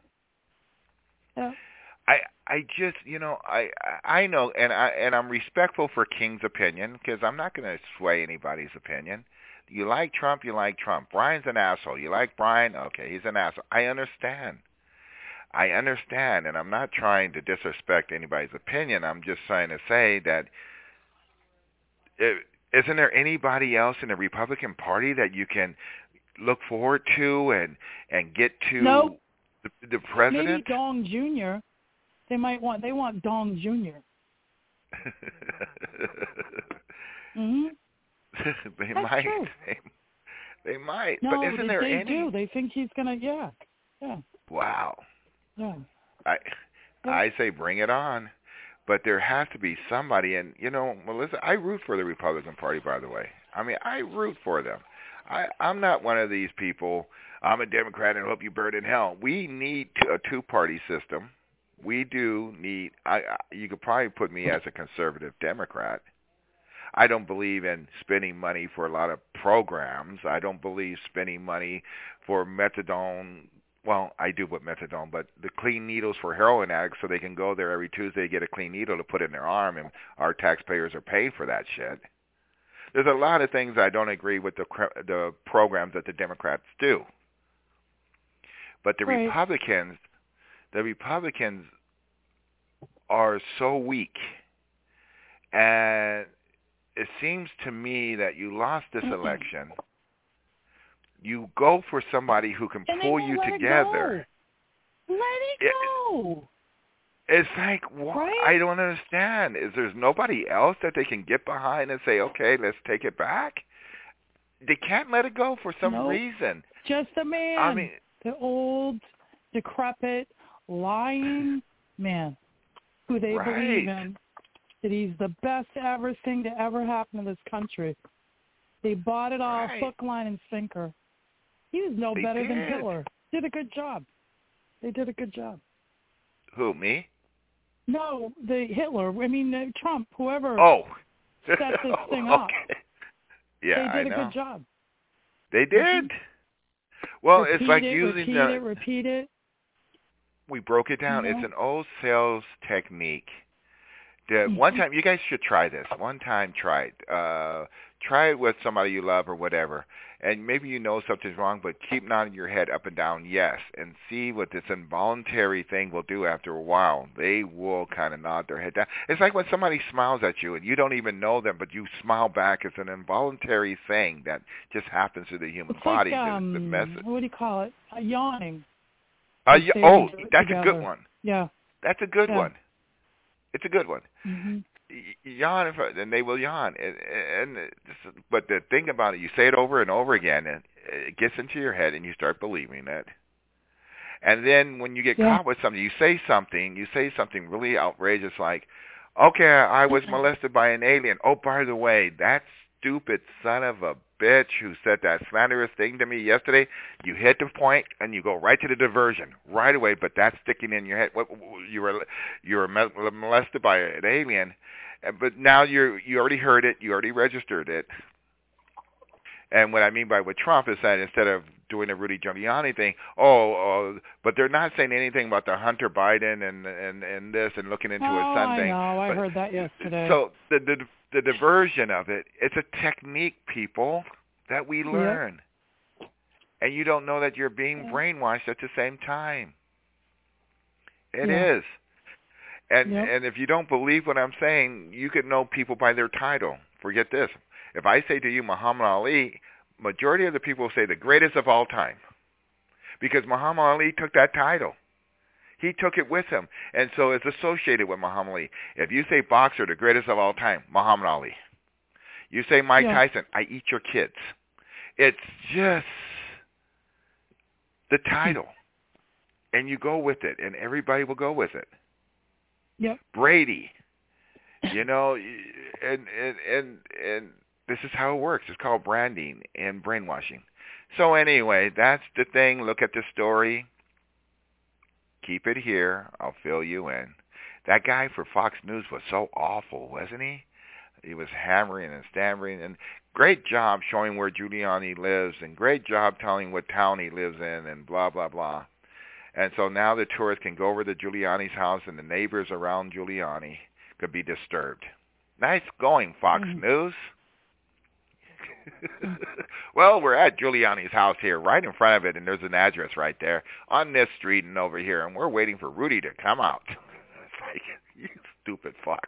I just I know, and I'm respectful for King's opinion because I'm not going to sway anybody's opinion. You like Trump, you like Trump. Brian's an asshole. You like Brian? Okay, he's an asshole. I understand, and I'm not trying to disrespect anybody's opinion. I'm just trying to say that. Isn't there anybody else in the Republican Party that you can look forward to and get to the president? Maybe Dong Jr. They want Dong Jr. Mhm. They That's might. true. They might. No, but isn't there they any? do. They think he's gonna. Yeah. Wow. Yeah. I say bring it on. But there has to be somebody, and Melissa, I root for the Republican Party, by the way. I mean, I root for them. I'm not one of these people. I'm a Democrat and hope you burn in hell. We need a two-party system. We do need. You could probably put me as a conservative Democrat. I don't believe in spending money for a lot of programs. I don't believe spending money for methadone. Well, I do with methadone, but the clean needles for heroin addicts so they can go there every Tuesday to get a clean needle to put in their arm, and our taxpayers are paying for that shit. There's a lot of things I don't agree with the programs that the Democrats do. But the Republicans are so weak, and it seems to me that you lost this election. You go for somebody who can pull you together. Let it go. It's like, I don't understand. There's nobody else that they can get behind and say, okay, let's take it back? They can't let it go for some reason. Just a man. I mean, the old, decrepit, lying man who they believe in. That he's the best thing to ever happen to this country. They bought it all hook, line, and sinker. He was no better than Hitler. Did a good job. They did a good job. Who, me? No, the Hitler. I mean, Trump, whoever set this thing up. Yeah, they did a good job. They did. Well, repeat it's like it, using repeat it. We broke it down. It's an old sales technique. One time, you guys should try this. One time, try it. Try it with somebody you love or whatever. And maybe you know something's wrong, but keep nodding your head up and down yes, and see what this involuntary thing will do after a while. They will kind of nod their head down. It's like when somebody smiles at you, and you don't even know them, but you smile back. It's an involuntary thing that just happens to the human body. Like, what do you call it? Yawning. That's a good one. Yeah. That's a good one. It's a good one. Mm-hmm. Yawn, and they will yawn. But the thing about it, you say it over and over again, and it gets into your head, and you start believing it. And then when you get caught with something, you say something really outrageous, like, "Okay, I was molested by an alien. Oh, by the way, that stupid son of a bitch who said that slanderous thing to me yesterday." You hit the point, and you go right to the diversion right away. But that's sticking in your head. You were molested by an alien. But now you already heard it. You already registered it. And what I mean by with Trump is that instead of doing a Rudy Giuliani thing, but they're not saying anything about the Hunter Biden and this and looking into his son thing. I know. I heard that yesterday. So the diversion of it, it's a technique, people, that we learn. Yep. And you don't know that you're being brainwashed at the same time. It is. And if you don't believe what I'm saying, you could know people by their title. Forget this. If I say to you Muhammad Ali, majority of the people say the greatest of all time. Because Muhammad Ali took that title. He took it with him. And so it's associated with Muhammad Ali. If you say boxer, the greatest of all time, Muhammad Ali. You say Mike Tyson, I eat your kids. It's just the title. And you go with it, and everybody will go with it. Yep. Brady, and this is how it works. It's called branding and brainwashing. So anyway, that's the thing. Look at the story. Keep it here. I'll fill you in. That guy for Fox News was so awful, wasn't he? He was hammering and stammering, and great job showing where Giuliani lives, and great job telling what town he lives in, and blah, blah, blah. And so now the tourists can go over to Giuliani's house, and the neighbors around Giuliani could be disturbed. Nice going, Fox News. Well, we're at Giuliani's house here, right in front of it, and there's an address right there on this street and over here, and we're waiting for Rudy to come out. It's like, you stupid fuck.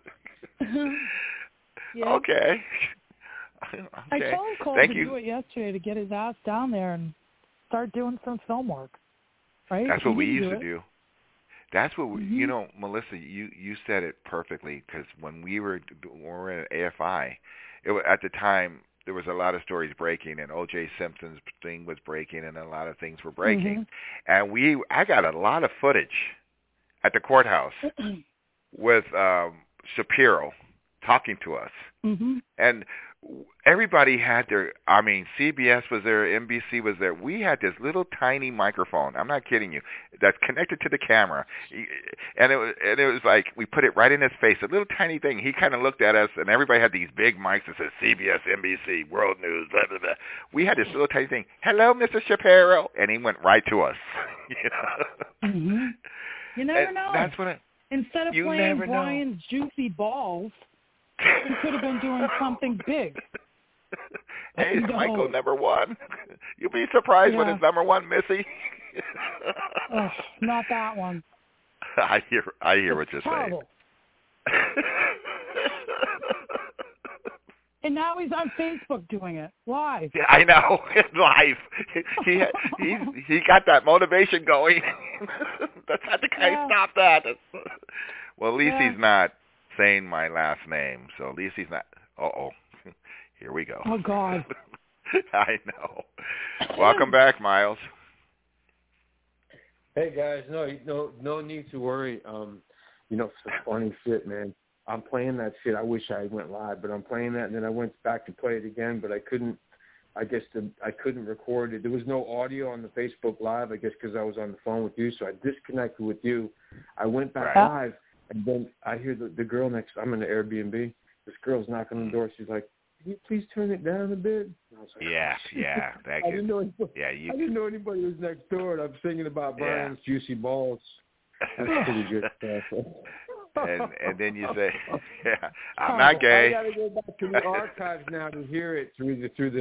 Okay. I told Cole to do it yesterday to get his ass down there and start doing some film work. Right? That's what we used to do. That's what you know, Melissa. You said it perfectly, because when we were at AFI, at the time there was a lot of stories breaking, and O.J. Simpson's thing was breaking, and a lot of things were breaking, and I got a lot of footage at the courthouse with Shapiro talking to us, and everybody had their, I mean, CBS was there, NBC was there. We had this little tiny microphone, I'm not kidding you, that's connected to the camera. And it was like, we put it right in his face, a little tiny thing. He kind of looked at us, and everybody had these big mics that said CBS, NBC, World News, blah, blah, blah. We had this little tiny thing, hello, Mr. Shapiro, and he went right to us. You never know. That's what Instead of playing Brian's Juicy Balls, he could have been doing something big. Hey, it's Michael #1. You'll be surprised when it's #1, Missy. Oh, not that one. I hear what you're saying. And now he's on Facebook doing it live. Yeah, I know, live. He got that motivation going. That's not the guy. Stop that. Well, at least he's not saying my last name, so at least he's not. Here we go. Oh God. I know. Welcome back, Miles. Hey guys, no need to worry. Some funny shit, man. I'm playing that shit. I wish I went live, but I'm playing that, and then I went back to play it again, but I couldn't. I guess I couldn't record it. There was no audio on the Facebook Live, I guess, because I was on the phone with you, so I disconnected with you. I went back live, and then I hear the girl next. I'm in the Airbnb. This girl's knocking on the door. She's like, "Can you please turn it down a bit?" And I was like, yeah. I didn't know anybody was next door, and I'm singing about Brian's Juicy Balls. That's pretty good stuff. And then you say, I'm not gay. I got to go back to the archives now to hear it through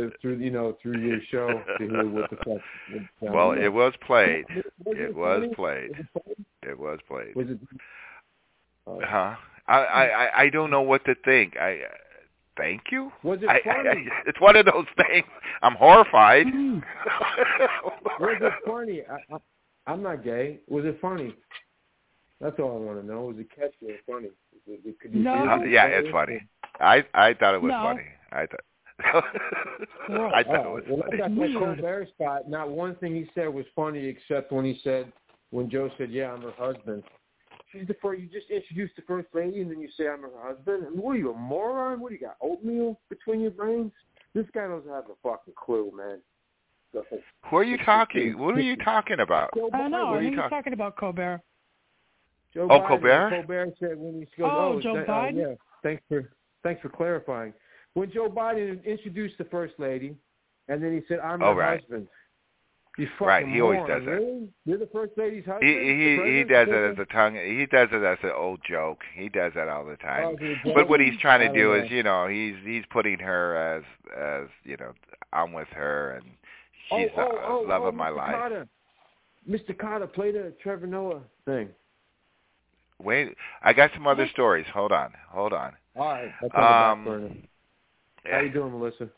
your show to hear what the fuck. Well, it was played. It was played. Was it? Huh? I don't know what to think. Thank you. Was it funny? It's one of those things. I'm horrified. Was it funny? I'm not gay. Was it funny? That's all I want to know. Was it catchy or funny? No. It's funny. I thought it was funny. I thought it was funny. I got my Colbert spot. Not one thing he said was funny except when Joe said, "Yeah, I'm her husband." She's you just introduced the first lady and then you say I'm her husband. I mean, what are you, a moron? What do you got, oatmeal between your brains? This guy doesn't have a fucking clue, man. Who are you talking? What are you talking about? I know. I think he's talking about Colbert. Joe Biden, Colbert? Colbert said when he goes, Joe Biden? Thanks for clarifying. When Joe Biden introduced the first lady, and then he said, "I'm her husband." Right, he always does that. Really? You're the first lady's husband? He does it as a tongue. He does it as an old joke. He does that all the time. But what he's trying to do is, he's putting her as I'm with her and she's the love of my life. Carter. Mr. Carter, play the Trevor Noah thing. Wait, I got some other stories. Hold on. All right. That's on the back burner. How you doing, Melissa?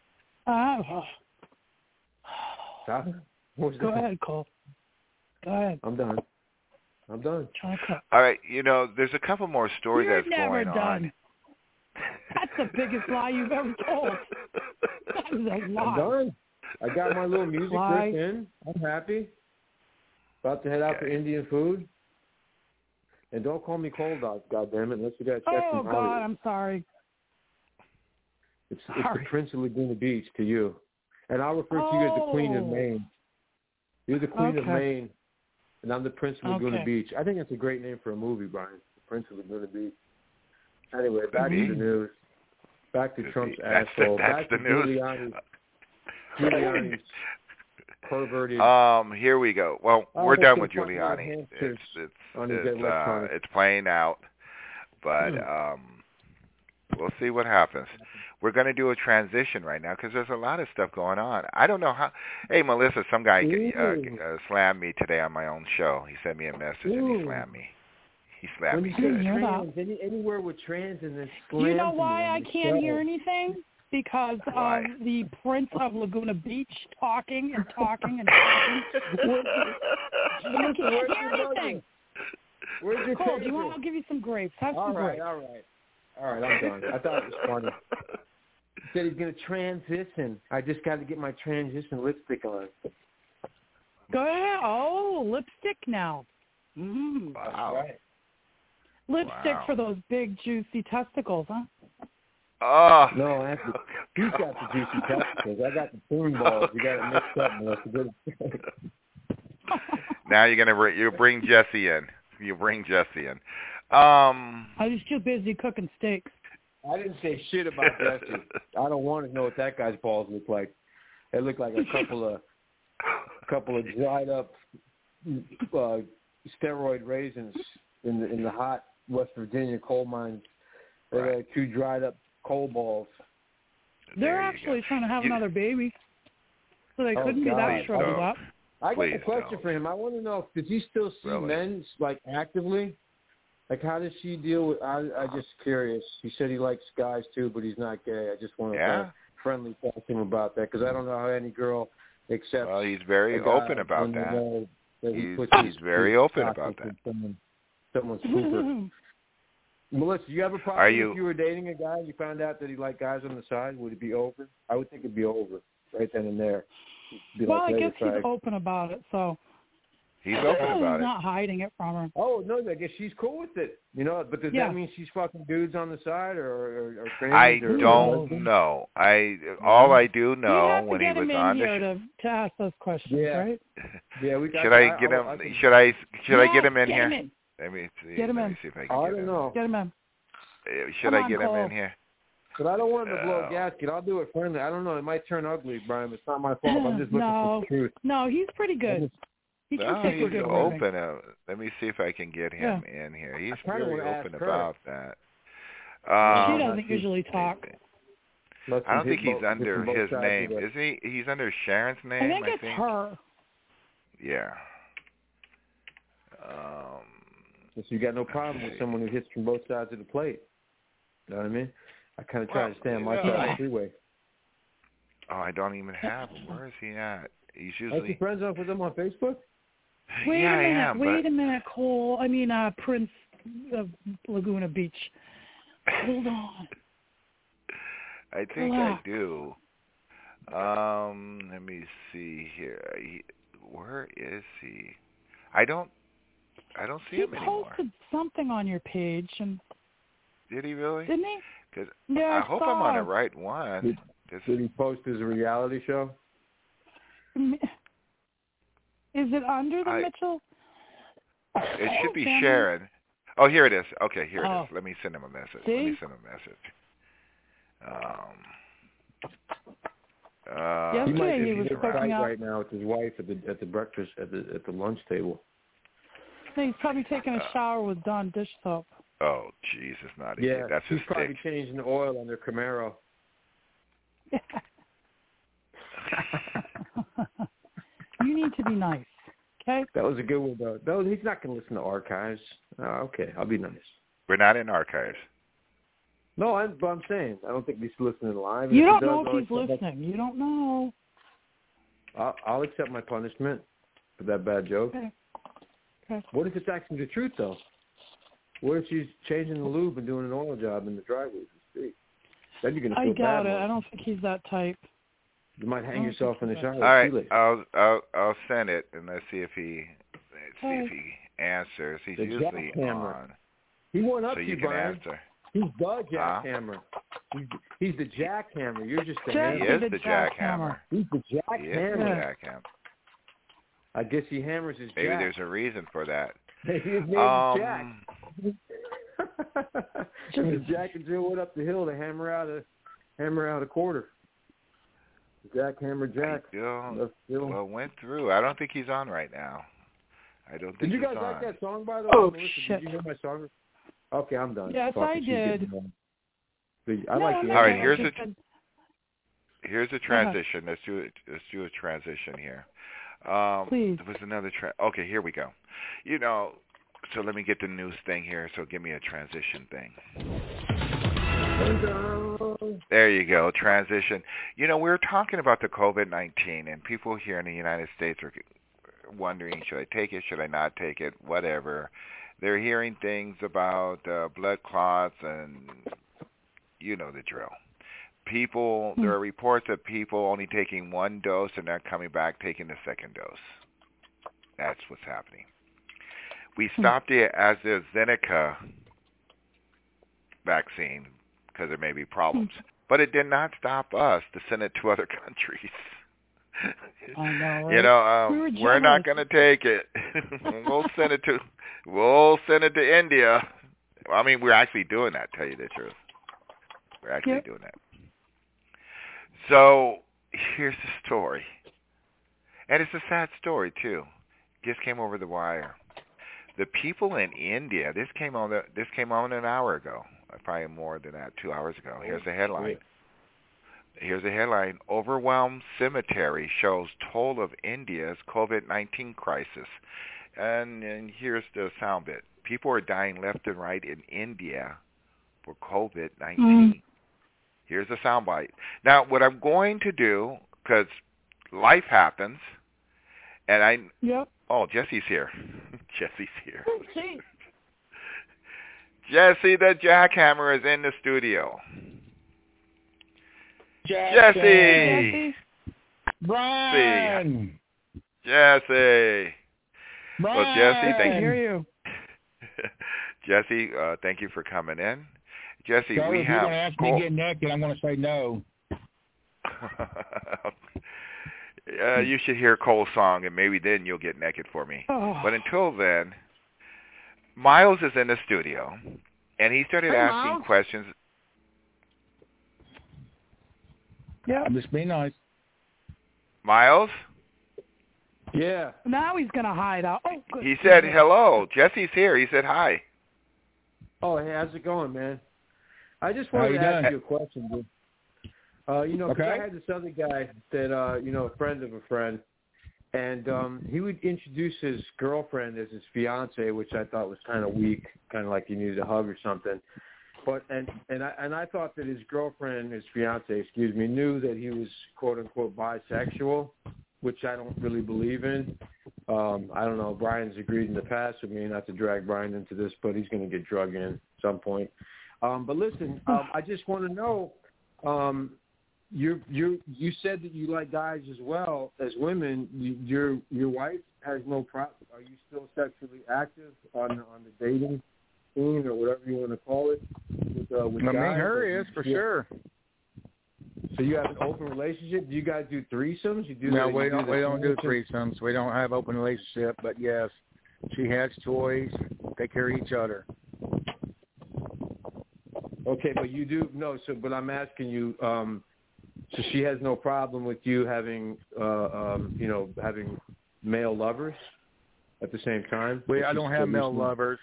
Go ahead, Cole. Go ahead. I'm done. All right. There's a couple more stories that's going on. That's the biggest lie you've ever told. That is a lie. I'm done. I got my little music break in. I'm happy. About to head out for Indian food. And don't call me Cold Dog, goddammit, unless you got a check from Hollywood. God, I'm sorry. It's the Prince of Laguna Beach to you. And I'll refer to you as the Queen of Maine. You're the Queen of Maine, and I'm the Prince of Laguna Beach. I think that's a great name for a movie, Brian. The Prince of Laguna Beach. Anyway, back to the news. Back to Trump's asshole. Back to Giuliani's perverted. Here we go. Well, we're done with Giuliani. It's playing out, but we'll see what happens. We're going to do a transition right now because there's a lot of stuff going on. I don't know how. Hey, Melissa, some guy slammed me today on my own show. He sent me a message and he slammed me. He slammed me today. Anywhere with trans and then slammed. You know why I can't hear anything? Because of the Prince of Laguna Beach talking and talking and talking. I can't hear anything. Where's your Cole, do you taser? want? I'll give you some grapes. Have All some right, grapes. all right, I'm done. I thought it was funny. He said he's going to transition. I just got to get my transition lipstick on. Go ahead. Oh, lipstick now. Wow. Right. Lipstick for those big, juicy testicles, huh? Oh. No, he's got the juicy testicles. I got the spoon balls. You got to mix up, Melissa. Now you bring Jesse in. You bring Jesse in. I was too busy cooking steaks. I didn't say shit about Jesse. I don't want to know what that guy's balls look like. They look like a couple of dried up steroid raisins in the hot West Virginia coal mines. They got 2 dried up coal balls. They're actually trying to have another baby, so they couldn't be that shriveled up. I got a question for him. I want to know, does he still see men like actively? Like, how does she deal with? I'm just curious. He said he likes guys too, but he's not gay. I just want to friendly talk to him about that because I don't know how any girl accepts. Well, he's very open about that. He's very open about that. Someone's super. Melissa, do you have a problem if you were dating a guy and you found out that he liked guys on the side? Would it be over? I would think it'd be over right then and there. Well, I guess he's open about it, so. He's open about it. He's not hiding it from her. Oh, no, I guess she's cool with it. You know, but does that mean she's fucking dudes on the side or I don't know. All I do know when he was on the to ask those questions, right? Yeah, we got. Should I get him? Should I get him in here? Let me see. Get him in. See if I can I don't know. Get him in. Should I get him in here? But I don't want him to blow a gasket. I'll do it friendly. I don't know. It might turn ugly, Brian. It's not my fault. I'm just looking for the truth. No, he's pretty good. He's open. Let me see if I can get him in here. He's really open about that. She doesn't usually talk. I don't think he's under his name. Is he? He's under Sharon's name. I think it's her. Yeah. So you got no problem with someone who hits from both sides of the plate. You know what I mean? I kind of try to stay on my side of the freeway. Oh, I don't even have him. Where is he at? He's usually. Are you friends with him on Facebook? Wait a minute, Cole. I mean, Prince of Laguna Beach. Hold on. I think I do. Let me see here. Where is he? I don't see him anymore. He posted something on your page, and did he really? Didn't he? Because I hope I'm on the right one. Did he post his reality show? Is it under the Mitchell? It should be Sharon. Oh, here it is. Okay, here it is. Let me send him a message. See? Yesterday he was cooking up right now with his wife at the breakfast at the lunch table. He's probably taking a shower with Dawn dish soap. Oh, Jesus, not easy. Yeah, that's he's his probably stick. changing the oil on their Camaro. You need to be nice, okay? That was a good one, though. No, he's not going to listen to archives. Okay, I'll be nice. We're not in archives. No, but I'm saying I don't think he's listening live. You don't know if he's listening. You don't know. I'll accept my punishment for that bad joke. Okay. What if it's actually the truth, though? What if she's changing the lube and doing an oil job in the driveway? Then you're going to feel I doubt bad. it. I don't think he's that type. You might hang yourself in the shower. All right, I'll send it and let's see if he answers. He's usually on. He went up so to you, Brian. Answer. He's the jackhammer. He's the jackhammer. You're just the He hammer. is the jackhammer. He's the He is the jackhammer. jackhammer. I guess he hammers his Maybe jack. there's a reason for that. His name is Jack. Jack and Jill went up the hill to hammer out a quarter. Jackhammer Jack. Well, went through. I don't think he's on right now. I don't think Did you guys he's like on. that song, by the way? Oh, Melissa, shit. Did you hear my song? Okay, I'm done. Yes, I did. I like the All right, here's a transition. Let's do a transition here. Please. There was another okay, here we go. So let me get the news thing here. So give me a transition thing. There you go, transition. We were talking about the COVID-19, and people here in the United States wondering, should I take it, should I not take it, whatever. They're hearing things about blood clots and you know the drill. People, there are reports of people only taking one dose and not coming back taking the second dose. That's what's happening. We stopped the AstraZeneca vaccine because there may be problems, but it did not stop us to send it to other countries. I know, right? You know, we're not going to take it. We'll send it to India. I mean, we're actually doing that, tell you the truth. We're actually doing that. So here's the story. And it's a sad story, too. Just came over the wire. The people in India, this came on an hour ago, probably more than that, 2 hours ago. Here's the headline. Overwhelmed cemetery shows toll of India's COVID-19 crisis. And here's the sound bit. People are dying left and right in India for COVID-19. Here's the sound bite. Now, what I'm going to do, because life happens, and oh, Jesse's here. Jesse's here. Jesse the Jackhammer is in the studio. Jesse! Brian! Jesse! Brian! Well, Jesse, thank you. I hear you. Jesse, thank you for coming in. Jesse, so we if have... you're going to ask me to get naked, I'm going to say no. You should hear Cole's song, and maybe then you'll get naked for me. Oh. But until then, Miles is in the studio, and he started asking Miles. questions. Yeah, just be nice. Miles? Yeah. Now he's going to hide out. Oh, good. He said hello. Jesse's here. He said hi. Oh, hey, how's it going, man? I just wanted to ask you a question, dude. You know, 'cause I had this other guy that, you know, a friend of a friend, and he would introduce his girlfriend as his fiance, which I thought was kind of weak, kind of like he needed a hug or something. But and I thought that his girlfriend, his fiance, excuse me, knew that he was quote unquote bisexual, which I don't really believe in. I don't know. Brian's agreed in the past with me not to drag Brian into this, but he's going to get drugged in at some point. But listen, I just want to know. You said that you like guys as well as women. Your wife has no problem. Are you still sexually active on the dating scene or whatever you want to call it? With guys? Her is for sure. So you have an open relationship? Do you guys do threesomes? No, we don't do threesomes. We don't have open relationship. But yes, she has toys. Take care of each other. Okay, but you do but I'm asking you. So she has no problem with you having, having male lovers at the same time? I don't have male lovers.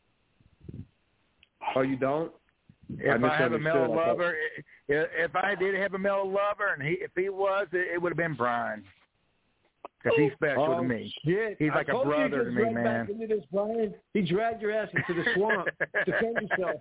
Oh, you don't? If I have a male lover, if I did have a male lover, and if he was, it would have been Brian. Because he's special to me. Shit. He's like a brother to me, man. Back into this, Brian. He dragged your ass into the swamp. Defend yourself.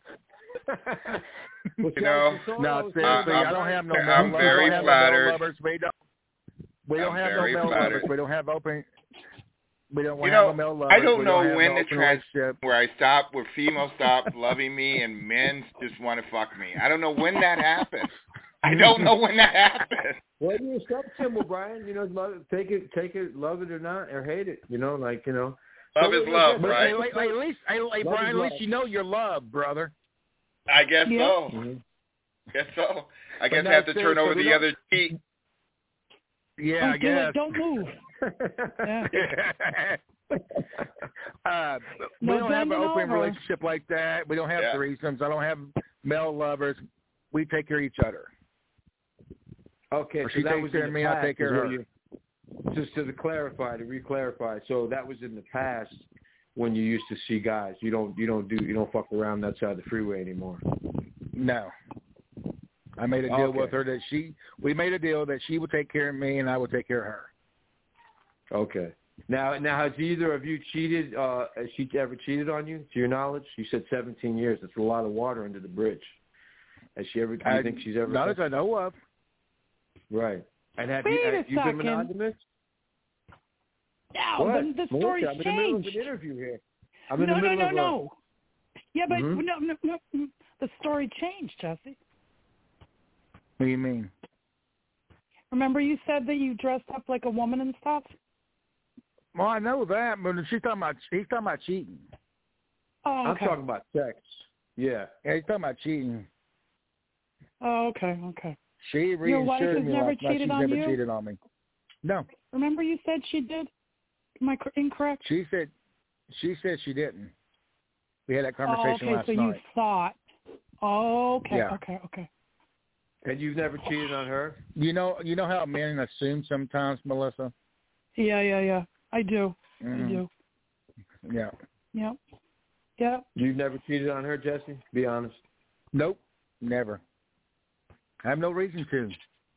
No, seriously, I don't have no male lovers. I'm very flattered. We don't have no male lovers. We don't have open. We don't have no male lovers. I don't know when the transition where females stop loving me and men just want to fuck me. I don't know when that happens. I don't know when that happens. Well, you're a sub symbol, Brian. You know, take it, love it or not, or hate it. You know, like Love is love, right? Brian, at least you know you're loved, brother. I guess so. Mm-hmm. Guess so. I guess I have to turn over the other cheek. Yeah, I guess. Don't move. We don't have an open relationship like that. We don't have threesomes. I don't have male lovers. We take care of each other. Okay, so that was in me. I take care of her. Just to re-clarify. So that was in the past when you used to see guys. You don't fuck around that side of the freeway anymore. No. I made a deal with her that we made a deal that she would take care of me and I would take care of her. Okay. Now has either of you cheated? Has she ever cheated on you, to your knowledge? You said 17 years. That's a lot of water under the bridge. Has she ever? Do you think she's ever? Not as I know of. Right. And have Wait you been monogamous? Now, the story's changed. I'm in the middle of an interview here. No. Yeah, but no. The story changed, Jesse. What do you mean? Remember you said that you dressed up like a woman and stuff? Well, I know that, but he's talking about cheating. Oh, okay. I'm talking about sex. Yeah, he's talking about cheating. Oh, okay. She reassured me never last night she's never you? cheated on me. No. Remember you said she did? Am I incorrect? She said she didn't. We had that conversation last night. Okay, so you thought. Oh, okay, yeah. Okay. And you've never cheated on her? You know how men assume sometimes, Melissa? Yeah. I do. Mm-hmm. I do. Yeah. Yeah. You've never cheated on her, Jesse? Be honest. Nope, never. I have no reason to.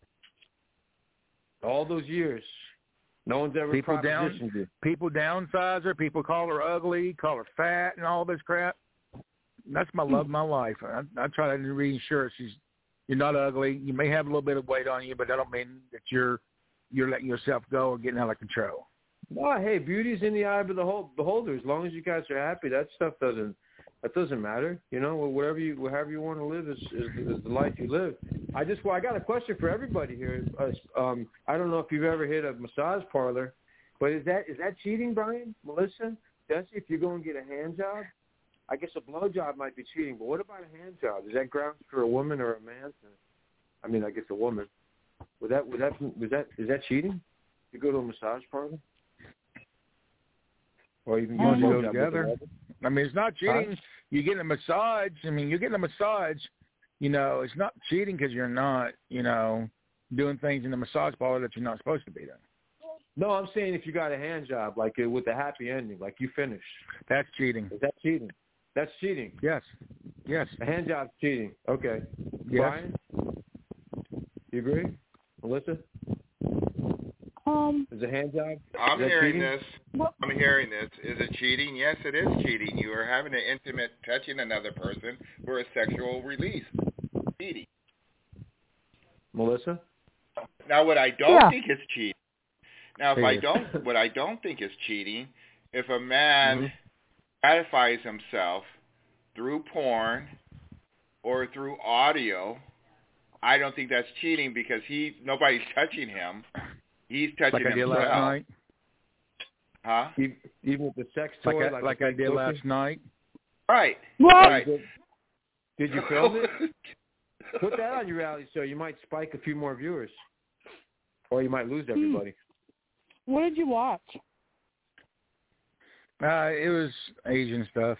All those years, no one's ever propositioned you. People downsize her. People call her ugly, call her fat, and all this crap. That's my love of my life. I try to reassure her you're not ugly. You may have a little bit of weight on you, but that don't mean that you're letting yourself go or getting out of control. No, hey, beauty's in the eye of the beholder. As long as you guys are happy, that stuff doesn't matter. You know, however you want to live is the life you live. I got a question for everybody here. I don't know if you've ever hit a massage parlor, but is that cheating, Brian, Melissa, Jesse? If you go and get a hand job, I guess a blow job might be cheating. But what about a hand job? Is that grounds for a woman or a man? I guess a woman. Is that cheating? You go to a massage parlor? Or you can go together. I mean, it's not cheating. You get a massage. I mean, you're getting a massage. You know, it's not cheating because you're not, doing things in the massage parlor that you're not supposed to be doing. No, I'm saying if you got a hand job, like with a happy ending, like you finished. That's cheating. Is that cheating? That's cheating. Yes. A hand job's cheating. Okay. Yes. Brian, you agree? Melissa? Is a hand job? I'm hearing this. Is it cheating? Yes, it is cheating. You are having an intimate touching another person for a sexual release. Cheating. Melissa? Now, what I don't think is cheating. Now, what I don't think is cheating, if a man gratifies himself through porn or through audio, I don't think that's cheating because nobody's touching him. He's touching himself. Like I did last night. Huh? Even with the sex toy, like I did last night. Right. What? Right. Did you film it? Put that on your reality show. You might spike a few more viewers, or you might lose everybody. What did you watch? It was Asian stuff.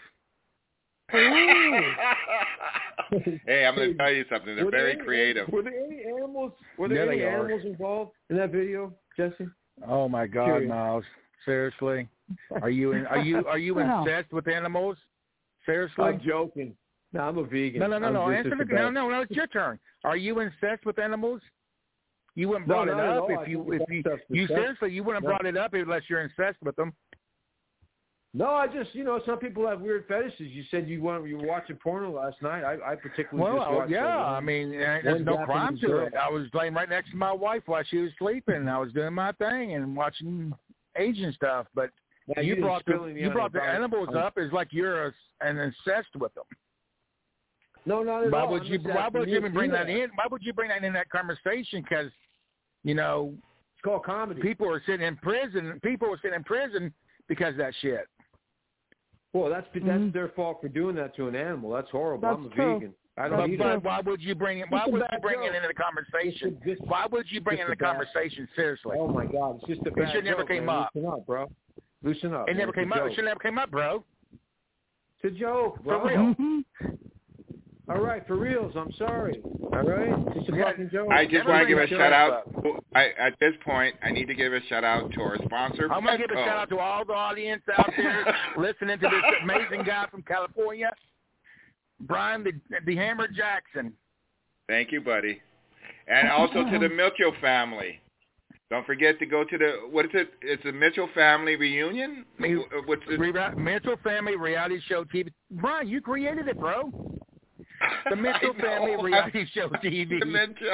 Hey, I'm going to tell you something. They're very creative. Were there any animals? Animals involved in that video, Jesse? Oh my God, Miles! Seriously, are you incensed with animals? Seriously? I'm joking. No, I'm a vegan. No. Answer the no. It's your turn. Are you incensed with animals? You wouldn't brought it up if you seriously you wouldn't brought it up unless you're incensed with them. No, I just some people have weird fetishes. You said you were watching porno last night. I particularly just watched. I mean, there's no crime to it. I was laying right next to my wife while she was sleeping. I was doing my thing and watching Asian stuff. But you brought the animals up as like you're incensed with them. No, not at all. Why would you even bring that in? Why would you bring that in that conversation? Because it's called comedy. People were sitting in prison because of that shit. Well, that's their fault for doing that to an animal. That's horrible. I'm a vegan. I don't eat it. Why would you bring it? Why would you bring it into the conversation? Why would you bring it into the conversation? Seriously. Oh my God, it's just a bad joke. It never came up. Loosen up, bro. Loosen up. It never came up. It should never came up, bro. It's a joke, bro. For real. All right, for reals. I'm sorry. All right, it's a fucking joke. I just want to give a shout out. At this point, I need to give a shout out to our sponsor. I'm going to give a shout out to all the audience out there listening to this amazing guy from California, Brian the Hammer Jackson. Thank you, buddy, and also to the Mitchell family. Don't forget to go to what is it? It's a Mitchell family reunion. What's it? Mitchell family reality show TV. Brian, you created it, bro. The Mitchell Family Reality Show TV.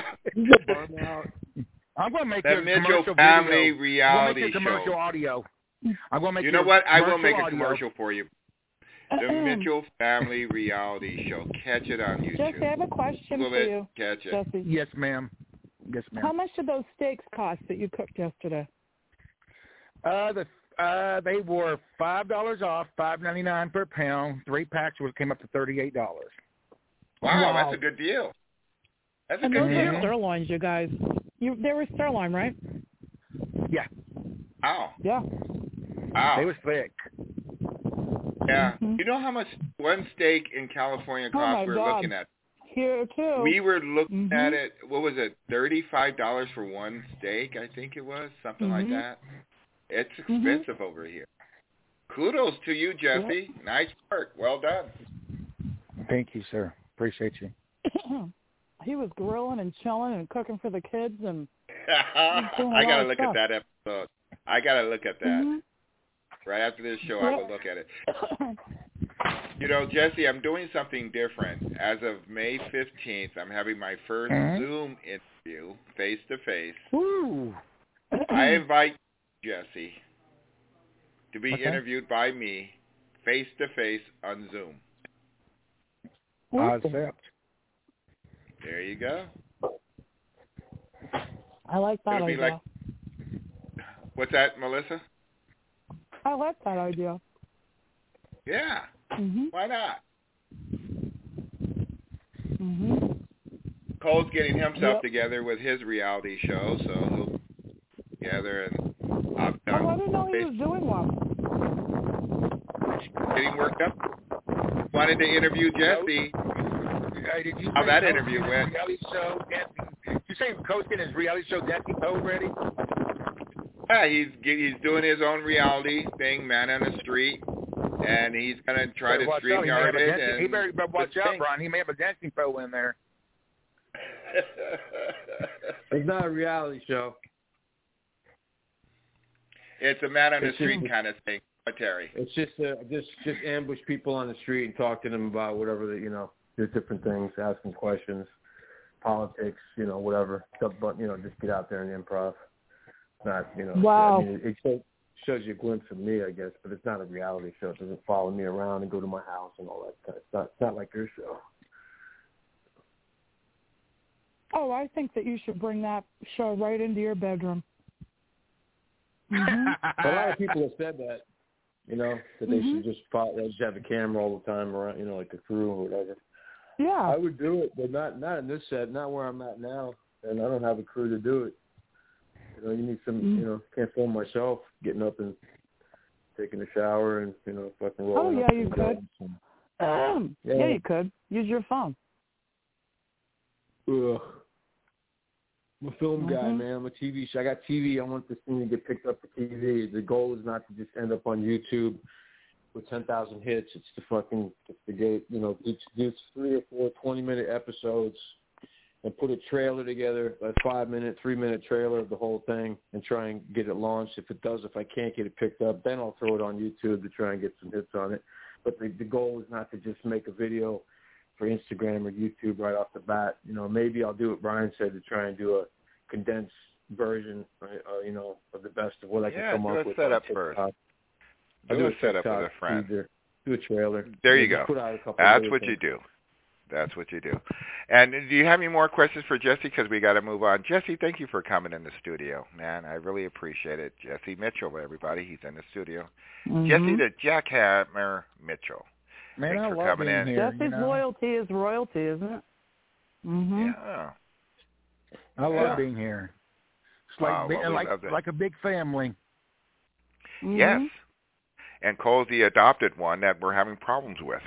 I'm going to make the Mitchell Family Reality Show. Commercial audio. I'm going to make You know what? I will make a audio. commercial for you. The Mitchell Family Reality Show. Catch it on YouTube. Jesse, I have a question Google for it, you. Catch it. Jesse. Yes, ma'am. Yes, ma'am. How much did those steaks cost that you cooked yesterday? They were $5 off, $5.99 per pound. 3 packs came up to $38. Wow, that's a good deal. That's a good those deal. were sirloins, you guys. They were sirloin, right? Yeah. Wow. Yeah. Wow. They was thick. Yeah. You know how much one steak in California costs? We're looking at. Here too. We were looking at it. What was it? $35 for one steak, I think it was, something like that. It's expensive over here. Kudos to you, Jesse. Yep. Nice work. Well done. Thank you, sir. Appreciate you. He was grilling and chilling and cooking for the kids, and I got to look at that episode. I got to look at that. Right after this show, I will look at it. You know, Jesse, I'm doing something different. As of May 15th, I'm having my first Zoom interview, face-to-face. Woo! I invite Jesse to be interviewed by me, face-to-face on Zoom. I accept. There you go. I like that idea. What's that, Melissa? I like that idea. Yeah. Why not? Cole's getting himself together with his reality show, so he'll gather and I've done. I didn't know he was doing one. Getting worked up. Wanted to interview Jesse. How that interview went. Reality show, you say Coach getting his reality show Dancing Pole ready? Yeah, he's doing his own reality thing, Man on the Street, and he's gonna try to StreamYard it. And he better watch out, Brian. He may have a dancing pole in there. It's not a reality show. It's a Man on the Street kind of thing, Terry. It's just ambush people on the street and talk to them about whatever they, do different things, ask them questions, politics, whatever. But just get out there and improv. Not, Wow. I mean, it shows you a glimpse of me, I guess, but it's not a reality show. It doesn't follow me around and go to my house and all that kind of stuff. It's not like your show. Oh, I think that you should bring that show right into your bedroom. A lot of people have said that, that they should just have a camera all the time around, like the crew or whatever. Yeah. I would do it, but not in this set, not where I'm at now, and I don't have a crew to do it. You need some, can't film myself getting up and taking a shower and, fucking rolling. Oh, yeah, you could. Yeah, you could. Use your phone. Ugh. I'm a film guy, man. I'm a TV show. I got TV. I want this thing to get picked up for TV. The goal is not to just end up on YouTube with 10,000 hits. It's to get, do 3 or 4 20-minute episodes and put a trailer together, a 5-minute, 3-minute trailer of the whole thing and try and get it launched. If I can't get it picked up, then I'll throw it on YouTube to try and get some hits on it. But the goal is not to just make a video for Instagram or YouTube right off the bat. Maybe I'll do what Brian said, to try and do a condensed version, of the best of what I can come up with. Do a setup first. Do a setup with a friend. Do a trailer. There you go. That's what you do. That's what you do. And do you have any more questions for Jesse? Because we got to move on. Jesse, thank you for coming in the studio, man. I really appreciate it. Jesse Mitchell, everybody. He's in the studio. Jesse the Jackhammer Mitchell. Man, thanks I for love coming being in. Here, Jesse's loyalty is royalty, isn't it? Yeah. I love being here. It's like a big family. Yes. And Cole's the adopted one that we're having problems with.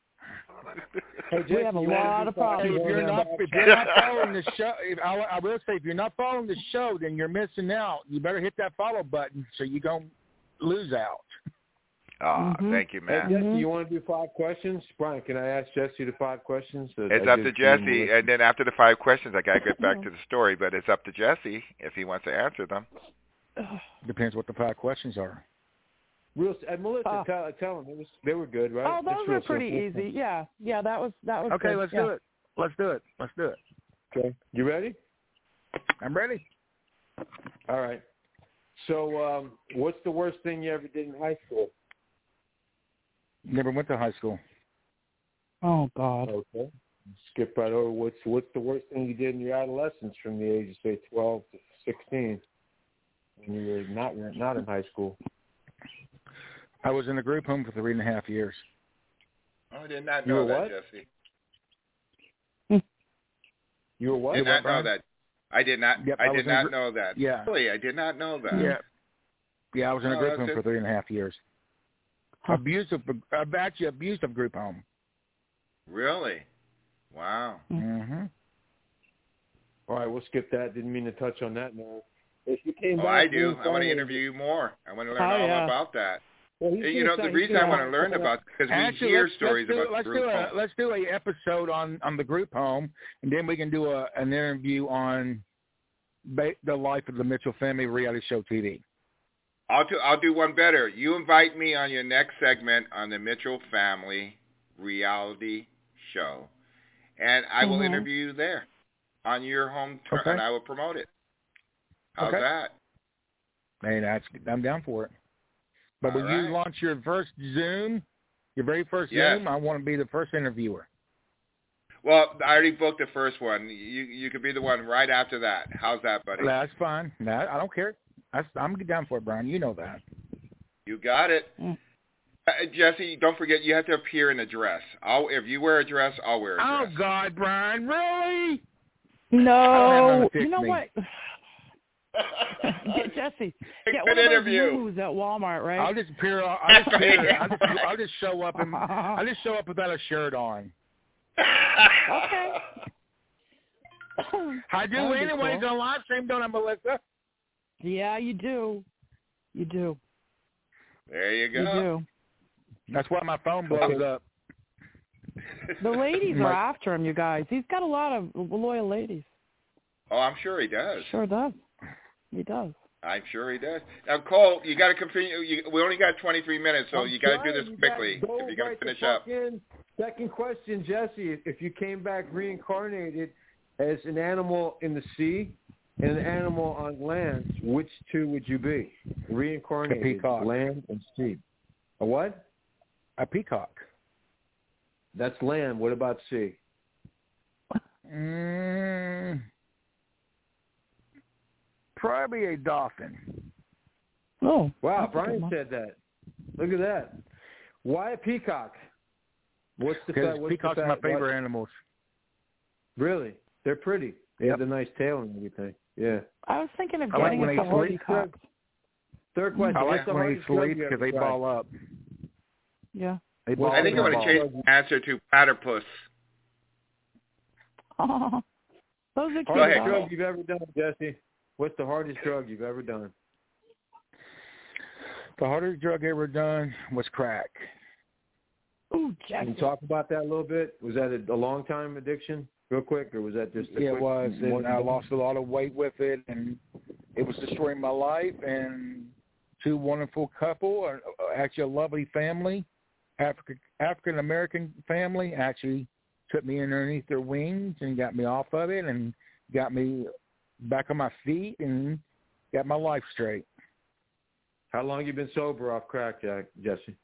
We have a lot of problems. If you're not following the show, I will say, if you're not following the show, then you're missing out. You better hit that follow button so you don't lose out. Thank you, man. Hey, Jesse, you want to do 5 questions? Brian, can I ask Jesse the 5 questions? It's up to Jesse, and then after the 5 questions, I got to get back to the story, but it's up to Jesse if he wants to answer them. Depends what the 5 questions are. Melissa, tell them they were good, right? Oh, those were pretty easy. Yeah, that was. Okay, good. Let's do it. Let's do it. Okay, you ready? I'm ready. All right. So, what's the worst thing you ever did in high school? Never went to high school. Oh God. Okay. Skip right over. What's the worst thing you did in your adolescence from the age of say 12 to 16 when you were not in high school? I was in a group home for 3.5 years. Oh, I did not know that, what? Jesse. You were what? Did not know that. I did not. Yep, I did not know that. Yeah. Really, I did not know that. Yeah. Yeah, I was in a group home that's for 3.5 years. Abusive group home. Really? Wow. Mm-hmm. All right, we'll skip that. Didn't mean to touch on that now. If you came back, I do. I want to interview you more. I want to learn all about that. Well, the reason I want to learn about it because we hear stories about the group home. Let's do an episode on the group home, and then we can do an interview on the life of the Mitchell family reality show TV. I'll do one better. You invite me on your next segment on the Mitchell family reality show, and I will interview you there on your home turn, and I will promote it. How's that? Hey, I'm down for it. But when you launch your first Zoom, your very first Zoom, I want to be the first interviewer. Well, I already booked the first one. You could be the one right after that. How's that, buddy? That's fine. I don't care. I'm down for it, Brian. You know that. You got it. Jesse, don't forget, you have to appear in a dress. If you wear a dress, I'll wear a dress. Oh, God, Brian, really? No. You know what? Jesse, get one of those moves at Walmart, right? I'll just appear. I'll just show up and I'll just show up without a shirt on. Okay. I do anyways on live stream, don't I, Melissa? Yeah, you do. You do. There you go. You do. That's why my phone blows up. The ladies are after him, you guys. He's got a lot of loyal ladies. Oh, I'm sure he does. Sure does. He does. I'm sure he does. Now, Cole, you got to continue. We only got 23 minutes, so you got to do this quickly if you're going to finish up. Second question, Jesse. If you came back reincarnated as an animal in the sea and an animal on land, which two would you be? Reincarnated, a peacock. Land and sea. A what? A peacock. That's land. What about sea? Probably a dolphin. Oh. Wow, Brian said that. Look at that. Why a peacock? Because peacocks are my favorite animals. Really? They're pretty. They have the nice tail and everything. Yeah. I was thinking of getting a couple of peacocks. Third question. I like when they sleep because they ball up. Yeah. I think I want to change the answer to platypus. Oh, those are cute. Hardest drug you've ever done, Jesse? What's the hardest drug you've ever done? The hardest drug ever done was crack. Ooh, Jesse. Can you talk about that a little bit? Was that a long time addiction, real quick, or was that just a quick? It was, and I lost a lot of weight with it, and it was destroying my life. And two wonderful couple, actually a lovely family, African American family, actually took me underneath their wings and got me off of it and got me back on my feet and got my life straight. How long you been sober off crack, Jesse?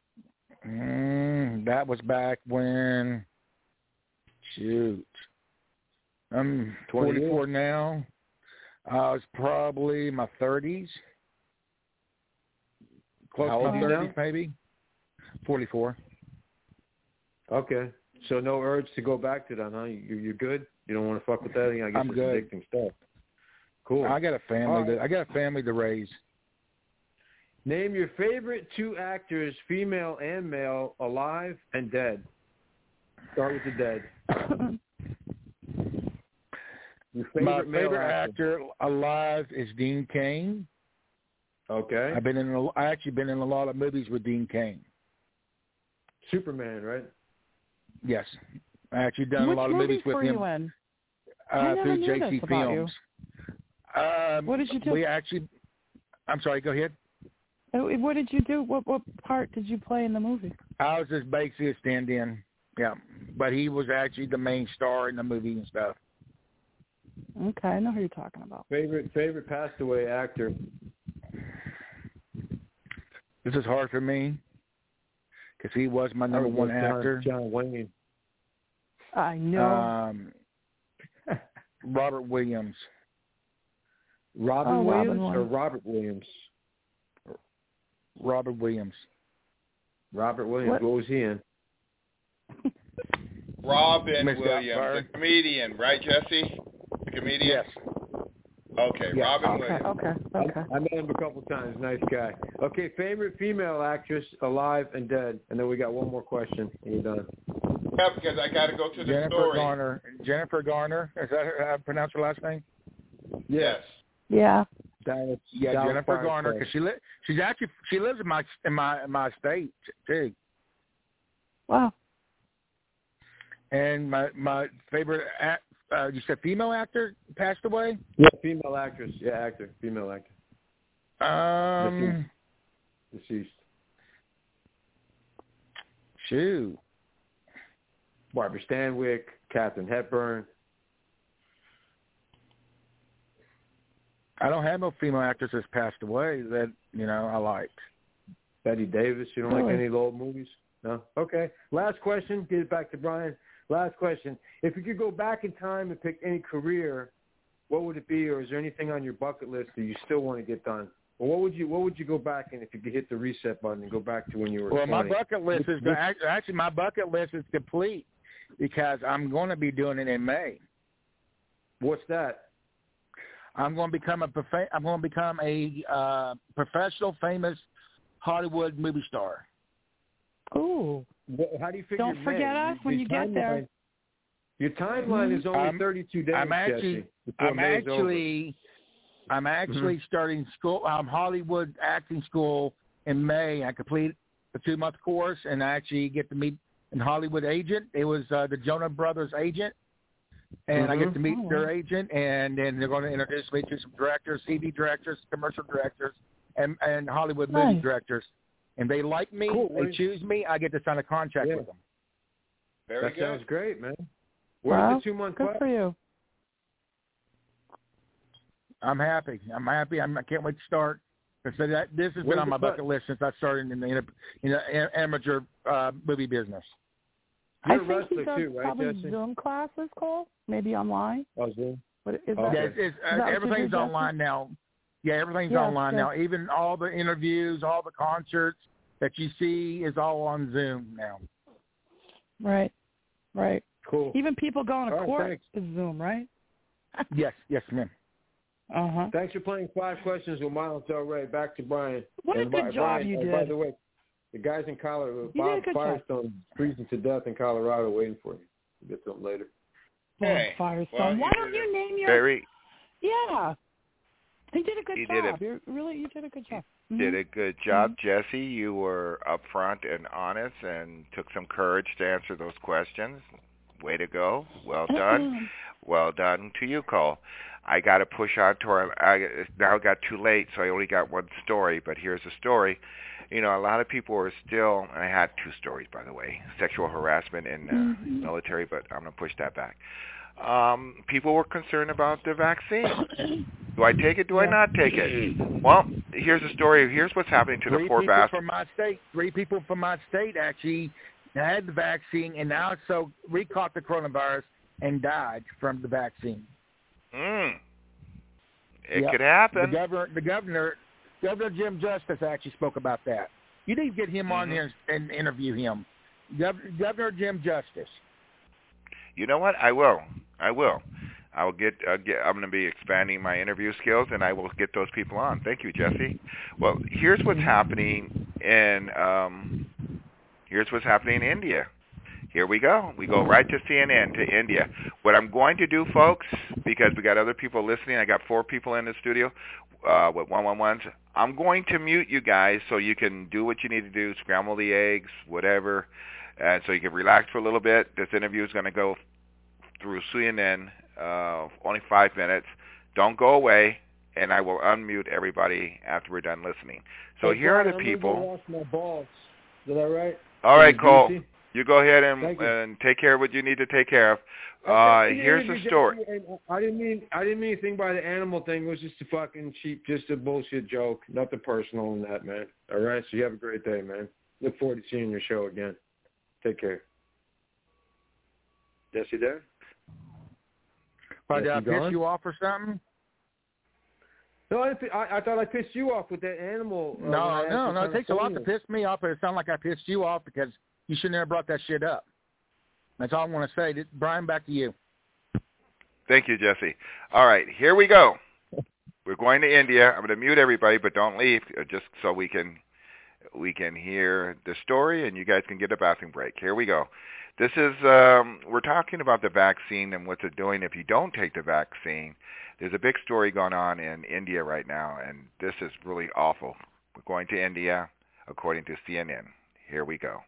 That was back when, I'm 44 now. I was probably in my 30s. Close to my 30s, maybe. 44. Okay. So no urge to go back to that, huh? You're good? You don't want to fuck with that? I guess I'm it's good. Addicting stuff. Cool. I got a family. I got a family to raise. Name your favorite two actors, female and male, alive and dead. Start with the dead. My favorite actor alive is Dean Cain. Okay. I actually been in a lot of movies with Dean Cain. Superman, right? Yes. I actually done a lot of movies with him. Through JC Films. What did you do? I'm sorry, go ahead. What did you do? What part did you play in the movie? I was just basically a stand-in, yeah. But he was actually the main star in the movie and stuff. Okay, I know who you're talking about. Favorite passed away actor? This is hard for me because he was my number one actor. John Wayne. I know. Robert Williams. Robin Williams or Robert Williams? Robert Williams. Robert Williams. What was he in? Robin Williams, the comedian, right, Jesse? The comedian? Yes. Okay, yeah. Robin Williams. Okay. I met him a couple times. Nice guy. Okay, favorite female actress, alive and dead. And then we got one more question, and you're done. Yeah, because I got to go to the story. Jennifer Garner. Is that how I pronounce her last name? Yes. Yeah. Jennifer Garner, because she lives in my state too. Wow. And my favorite, you said female actor passed away? Yeah, female actress. Yeah, actor, female actor. Deceased. Shoot. Barbara Stanwyck, Katharine Hepburn. I don't have no female actors that's passed away that, I liked. Betty Davis. You don't like any of the old movies? No? Okay. Last question. Get it back to Brian. Last question. If you could go back in time and pick any career, what would it be, or is there anything on your bucket list that you still want to get done? Or what would you go back and if you could hit the reset button and go back to when you were 20? My bucket list is my bucket list is complete because I'm going to be doing it in May. What's that? I'm going to become a professional, famous Hollywood movie star. Ooh. How do you figure? Don't forget us when you get there. Your timeline is only 32 days. I'm actually starting school. Hollywood acting school in May. I complete a 2-month course, and I actually get to meet an Hollywood agent. It was the Jonah Brothers agent, and I get to meet their agent, and then they're going to introduce me to some directors, TV directors, commercial directors, and Hollywood movie directors. And they like me, they choose me, I get to sign a contract with them. Very good. That sounds great, man. Where's the 2-month class? Good for you. I'm happy. I can't wait to start. This has been on my bucket list since I started in the amateur movie business. You're I think he does too, right, probably Jesse? Zoom classes, Cole, maybe online. Oh, Zoom. Everything's online now. Yeah, everything's online now. Even all the interviews, all the concerts that you see is all on Zoom now. Right. Cool. Even people going to court is Zoom, right? Yes, ma'am. Thanks for playing 5 Questions with Miles Del Rey. Back to Brian. What a good job you did. By the way, the guys in Colorado, Bob Firestone, freezing to death in Colorado, waiting for you. We'll get to them later. Bob Firestone. Why don't you name your... Yeah. He did a good job. You did a good job. Did a good job, Jesse. You were upfront and honest and took some courage to answer those questions. Way to go. Well done. Well done to you, Cole. I got to push on to now it got too late, so I only got one story, but here's the story. A lot of people are still, and I had 2 stories, by the way, sexual harassment in military, but I'm going to push that back. People were concerned about the vaccine. Do I take it? Do I not take it? Well, here's the story. Here's what's happening to the poor bastard. 3 people from my state actually had the vaccine and also caught the coronavirus and died from the vaccine. It could happen. The governor Jim Justice actually spoke about that. You need to get him on here and interview him. Governor Jim Justice. You know what? I will. I'm going to be expanding my interview skills, and I will get those people on. Thank you, Jesse. Well, here's what's happening in India. Here we go. We go right to CNN, to India. What I'm going to do, folks, because we got other people listening, I got 4 people in the studio with 111s. I'm going to mute you guys so you can do what you need to do, scramble the eggs, whatever, and so you can relax for a little bit. This interview is going to go through CNN, only 5 minutes. Don't go away, and I will unmute everybody after we're done listening. So here are the people. Wash my balls. Is that right? All right, Cole. You go ahead and take care of what you need to take care of. Here's the story. I didn't mean anything by the animal thing. It was just a fucking cheap, just a bullshit joke. Nothing personal in that, man. All right? So you have a great day, man. Look forward to seeing your show again. Take care. Jesse there? Did I piss you off or something? No, I thought I pissed you off with that animal. No. It takes a lot to piss me off, but it sounds like I pissed you off because you should never brought that shit up. That's all I want to say. Brian, back to you. Thank you, Jesse. All right, here we go. We're going to India. I'm going to mute everybody, but don't leave, just so we can hear the story and you guys can get a bathroom break. Here we go. This is, we're talking about the vaccine and what they're doing if you don't take the vaccine. There's a big story going on in India right now, and this is really awful. We're going to India, according to CNN. Here we go.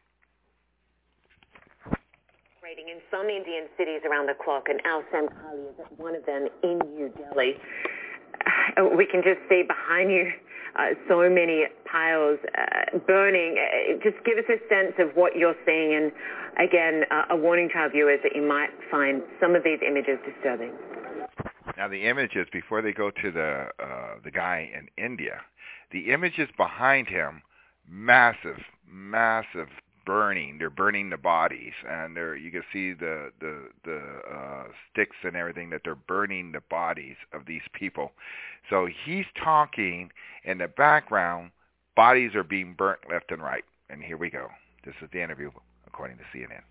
In some Indian cities around the clock, and Al Samkhali is one of them in New Delhi. We can just see behind you so many piles burning. Just give us a sense of what you're seeing, and again, a warning to our viewers that you might find some of these images disturbing. Now, the images, before they go to the guy in India, the images behind him, massive burning. They're burning the bodies, and you can see the sticks and everything that they're burning the bodies of these people. So he's talking in the background. Bodies are being burnt left and right. And here we go. This is the interview, according to CNN.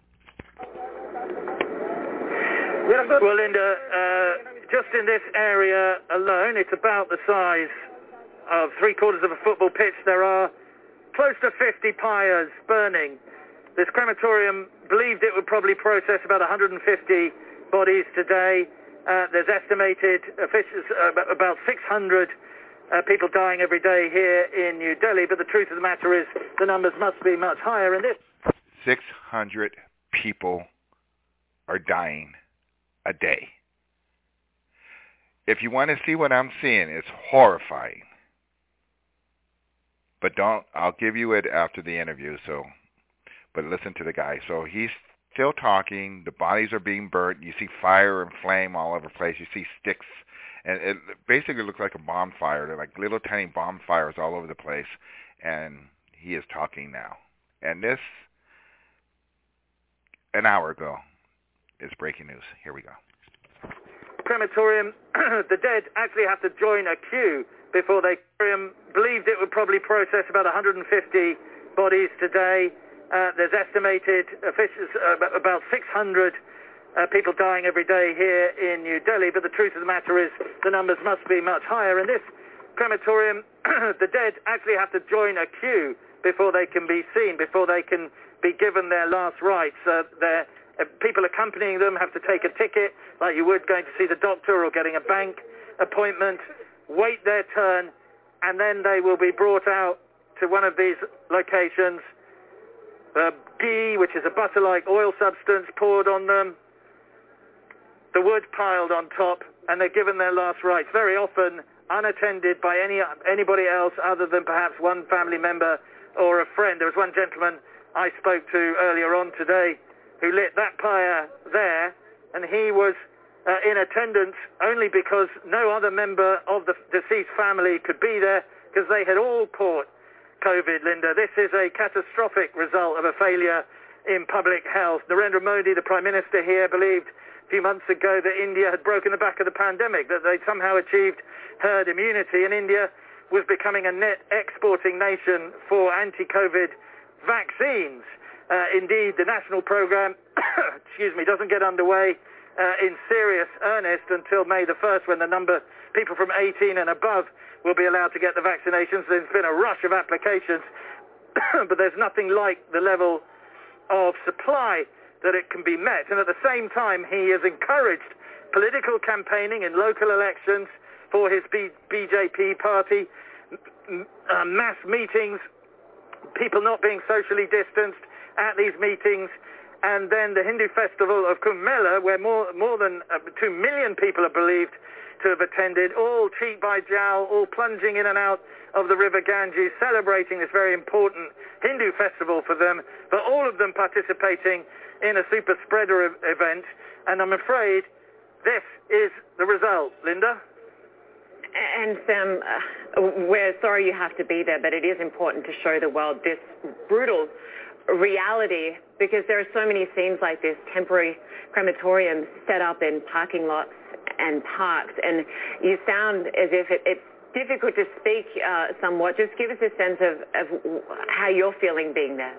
Well, Linda, just in this area alone, it's about the size of 3/4 of a football pitch. There are close to 50 pyres burning. This crematorium believed it would probably process about 150 bodies today. There's estimated about 600 people dying every day here in New Delhi, but the truth of the matter is the numbers must be much higher. And this 600 people are dying a day. If you want to see what I'm seeing, it's horrifying. But I'll give you it after the interview, but listen to the guy. So he's still talking. The bodies are being burnt. You see fire and flame all over the place. You see sticks. And it basically looks like a bonfire. They're like little tiny bonfires all over the place. And he is talking now. And this, an hour ago, is breaking news. Here we go. Crematorium, the dead actually have to join a queue before they believed it would probably process about 150 bodies today. There's estimated about 600 people dying every day here in New Delhi, but the truth of the matter is the numbers must be much higher. In this crematorium, the dead actually have to join a queue before they can be seen, before they can be given their last rites. People accompanying them have to take a ticket, like you would going to see the doctor or getting a bank appointment, wait their turn, and then they will be brought out to one of these locations. Ghee, which is a butter-like oil substance, poured on them, the wood piled on top, and they're given their last rites, very often unattended by anybody else other than perhaps one family member or a friend. There was one gentleman I spoke to earlier on today who lit that pyre there, and he was in attendance only because no other member of the deceased family could be there because they had all caught COVID, Linda. This is a catastrophic result of a failure in public health. Narendra Modi, the Prime Minister here, believed a few months ago that India had broken the back of the pandemic, that they'd somehow achieved herd immunity, and India was becoming a net exporting nation for anti-COVID vaccines. Indeed, the national program doesn't get underway in serious earnest until May the 1st, when the number people from 18 and above will be allowed to get the vaccinations. There's been a rush of applications, but there's nothing like the level of supply that it can be met. And at the same time, he has encouraged political campaigning in local elections for his BJP party, mass meetings, people not being socially distanced at these meetings, and then the Hindu festival of Kumbh Mela, where more than 2 million people are believed to have attended, all cheek by jowl, all plunging in and out of the river Ganges, celebrating this very important Hindu festival for them, but all of them participating in a super spreader event. And I'm afraid this is the result. Linda? And Sam, we're sorry you have to be there, but it is important to show the world this brutal reality, because there are so many scenes like this, temporary crematoriums set up in parking lots and parks, and you sound as if it's difficult to speak somewhat. Just give us a sense of how you're feeling being there.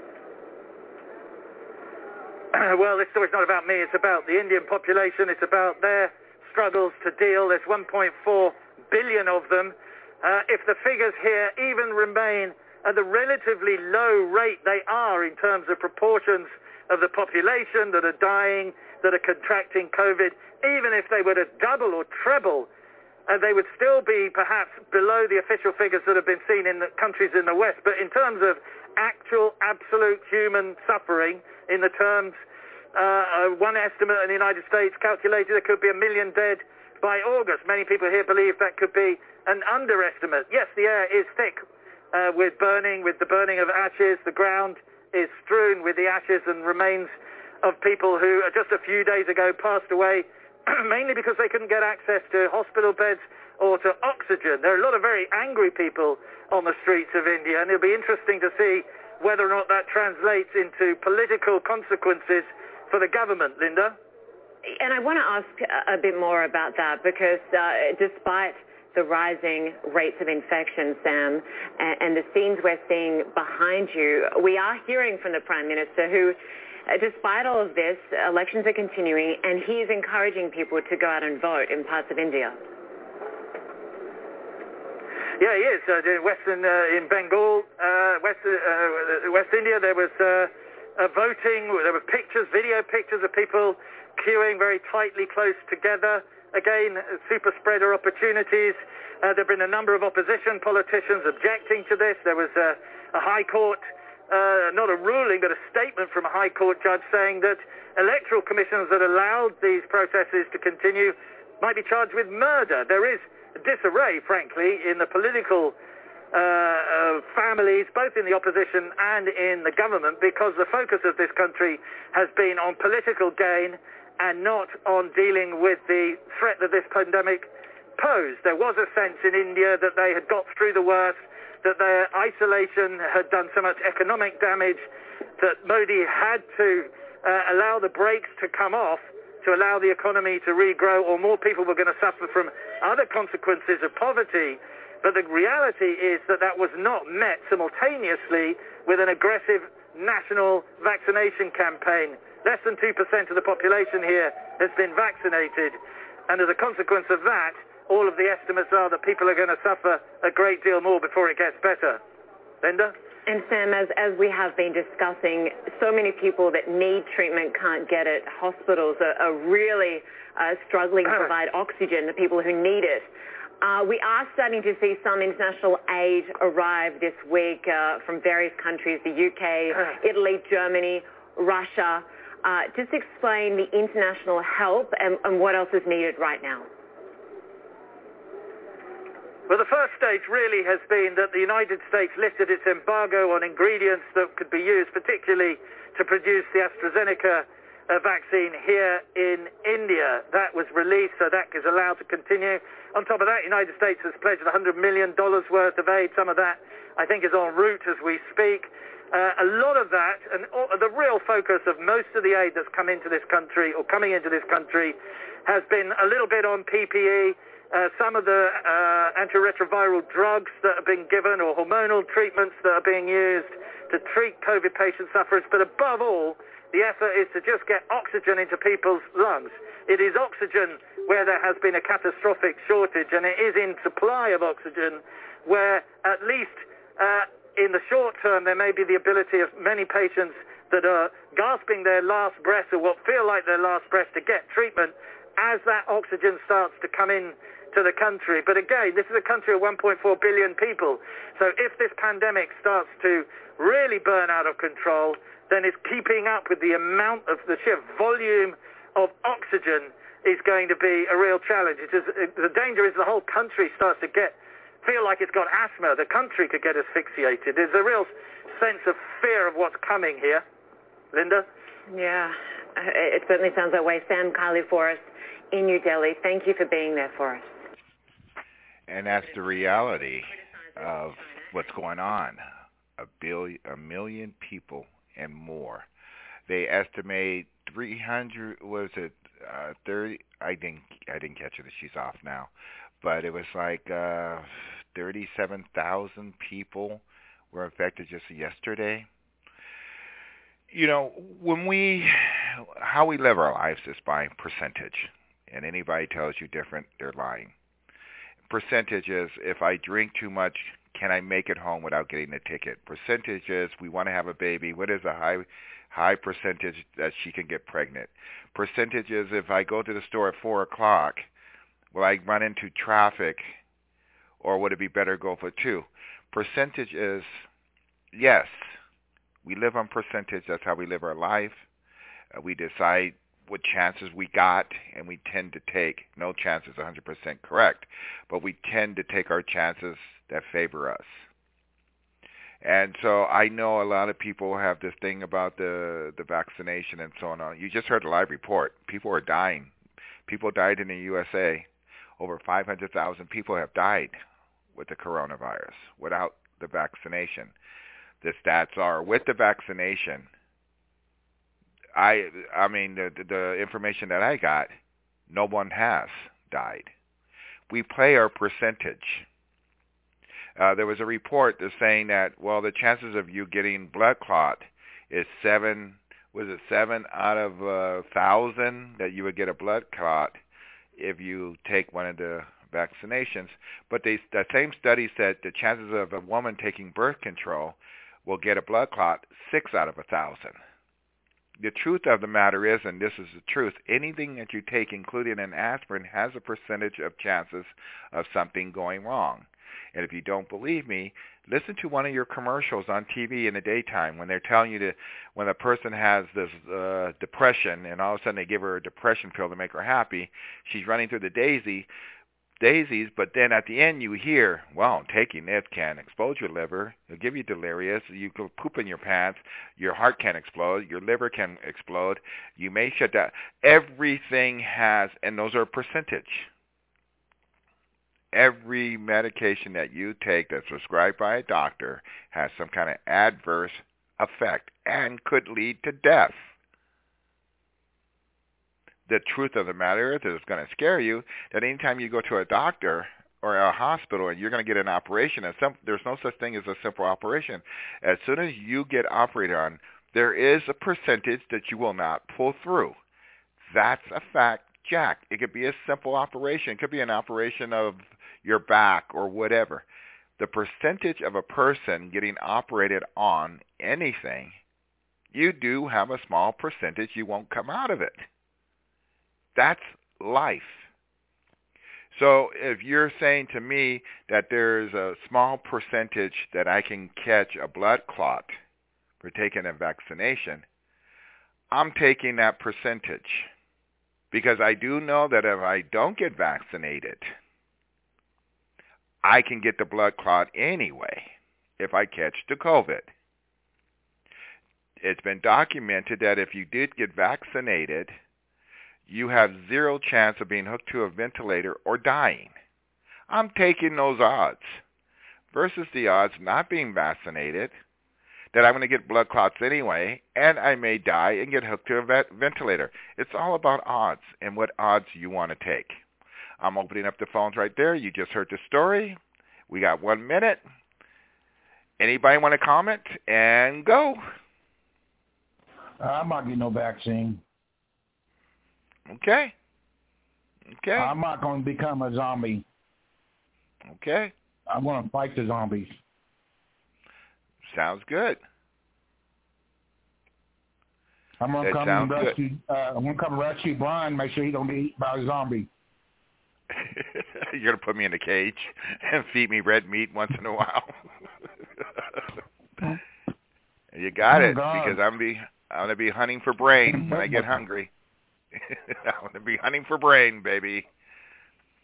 Well, this story's not about me. It's about the Indian population. It's about their struggles to deal. There's 1.4 billion of them. If the figures here even remain at the relatively low rate they are in terms of proportions of the population that are dying, that are contracting COVID, even if they were to double or treble, they would still be perhaps below the official figures that have been seen in the countries in the West. But in terms of actual, absolute human suffering, in the terms, one estimate in the United States calculated there could be 1 million dead by August. Many people here believe that could be an underestimate. Yes, the air is thick with the burning of ashes. The ground is strewn with the ashes and remains of people who just a few days ago passed away, mainly because they couldn't get access to hospital beds or to oxygen. There are a lot of very angry people on the streets of India, and it'll be interesting to see whether or not that translates into political consequences for the government. Linda? And I want to ask a bit more about that, because despite the rising rates of infection, Sam, and the scenes we're seeing behind you, we are hearing from the Prime Minister who, despite all of this, elections are continuing, and he is encouraging people to go out and vote in parts of India. Yeah, he is. In Bengal, West India, there was voting. There were pictures, video pictures of people queuing very tightly close together. Again, super spreader opportunities. There have been a number of opposition politicians objecting to this. There was a High Court, not a ruling, but a statement from a High Court judge saying that electoral commissions that allowed these processes to continue might be charged with murder. There is disarray, frankly, in the political families, both in the opposition and in the government, because the focus of this country has been on political gain and not on dealing with the threat that this pandemic posed. There was a sense in India that they had got through the worst, that their isolation had done so much economic damage, that Modi had to allow the brakes to come off to allow the economy to regrow, or more people were going to suffer from other consequences of poverty. But the reality is that that was not met simultaneously with an aggressive national vaccination campaign. Less than 2% of the population here has been vaccinated, and as a consequence of that, all of the estimates are that people are going to suffer a great deal more before it gets better. Linda? And Sam, as we have been discussing, so many people that need treatment can't get it. Hospitals are really struggling to provide oxygen to people who need it. We are starting to see some international aid arrive this week from various countries, the UK, Italy, Germany, Russia. Just explain the international help and what else is needed right now. Well, the first stage really has been that the United States lifted its embargo on ingredients that could be used, particularly to produce the AstraZeneca vaccine here in India. That was released, so that is allowed to continue. On top of that, the United States has pledged $100 million worth of aid. Some of that, I think, is en route as we speak. A lot of that, and the real focus of most of the aid that's come into this country, or coming into this country, has been a little bit on PPE, some of the antiretroviral drugs that are being given, or hormonal treatments that are being used to treat COVID patient sufferers. But above all, the effort is to just get oxygen into people's lungs. It is oxygen where there has been a catastrophic shortage, and it is in supply of oxygen where, at least in the short term, there may be the ability of many patients that are gasping their last breath, or what feel like their last breath, to get treatment as that oxygen starts to come in to the country. But again, this is a country of 1.4 billion people. So if this pandemic starts to really burn out of control, then it's keeping up with the amount of the sheer volume of oxygen is going to be a real challenge. The danger is the whole country starts to get feel like it's got asthma. The country could get asphyxiated. There's a real sense of fear of what's coming here. Linda? Yeah, it certainly sounds that way. Sam Kali for us in New Delhi. Thank you for being there for us. And that's the reality of what's going on. A million people and more. They estimate 300. Was it 30? I didn't catch it. She's off now, but it was like 37,000 people were infected just yesterday. You know, how we live our lives is by percentage, and anybody tells you different, they're lying. Percentage is, if I drink too much, can I make it home without getting a ticket? Percentage is, we want to have a baby. What is a high percentage that she can get pregnant? Percentage is, if I go to the store at 4 o'clock, will I run into traffic, or would it be better to go for 2? Percentage is, yes, we live on percentage. That's how we live our life. We decide what chances we got, and we tend to take, no chance is 100% correct, but we tend to take our chances that favor us. And so I know a lot of people have this thing about the vaccination and so on. You just heard the live report. People are dying. People died in the USA. Over 500,000 people have died with the coronavirus without the vaccination. The stats are, with the vaccination, I mean, the information that I got, no one has died. We play our percentage. There was a report that's saying that, well, the chances of you getting blood clot is 7 out of 1,000 that you would get a blood clot if you take one of the vaccinations. But that same study said the chances of a woman taking birth control will get a blood clot 6 out of 1,000. The truth of the matter is, and this is the truth, anything that you take, including an aspirin, has a percentage of chances of something going wrong. And if you don't believe me, listen to one of your commercials on TV in the daytime when they're telling you when a person has this depression, and all of a sudden they give her a depression pill to make her happy, she's running through the daisies, but then at the end you hear, well, taking it can explode your liver, it'll give you delirious, you can poop in your pants, your heart can explode, your liver can explode, you may shut down. Everything has, and those are percentage. Every medication that you take that's prescribed by a doctor has some kind of adverse effect and could lead to death. The truth of the matter is that it's going to scare you that anytime you go to a doctor or a hospital and you're going to get an operation, there's no such thing as a simple operation. As soon as you get operated on, there is a percentage that you will not pull through. That's a fact, Jack. It could be a simple operation. It could be an operation of your back or whatever. The percentage of a person getting operated on anything, you do have a small percentage you won't come out of it. That's life. So if you're saying to me that there's a small percentage that I can catch a blood clot for taking a vaccination, I'm taking that percentage because I do know that if I don't get vaccinated, I can get the blood clot anyway if I catch the COVID. It's been documented that if you did get vaccinated, you have 0 chance of being hooked to a ventilator or dying. I'm taking those odds versus the odds not being vaccinated, that I'm going to get blood clots anyway, and I may die and get hooked to a ventilator. It's all about odds and what odds you want to take. I'm opening up the phones right there. You just heard the story. We got 1 minute. Anybody want to comment? And go. I'm not getting no vaccine. Okay. I'm not going to become a zombie. Okay. I'm going to fight the zombies. Sounds good. I'm going to come and rescue. I'm going to come rescue Brian. Make sure he don't get eaten by a zombie. You're going to put me in a cage and feed me red meat once in a while. You got it, because I'm going to be hunting for brain when I get hungry. I'm going to be hunting for brain, baby.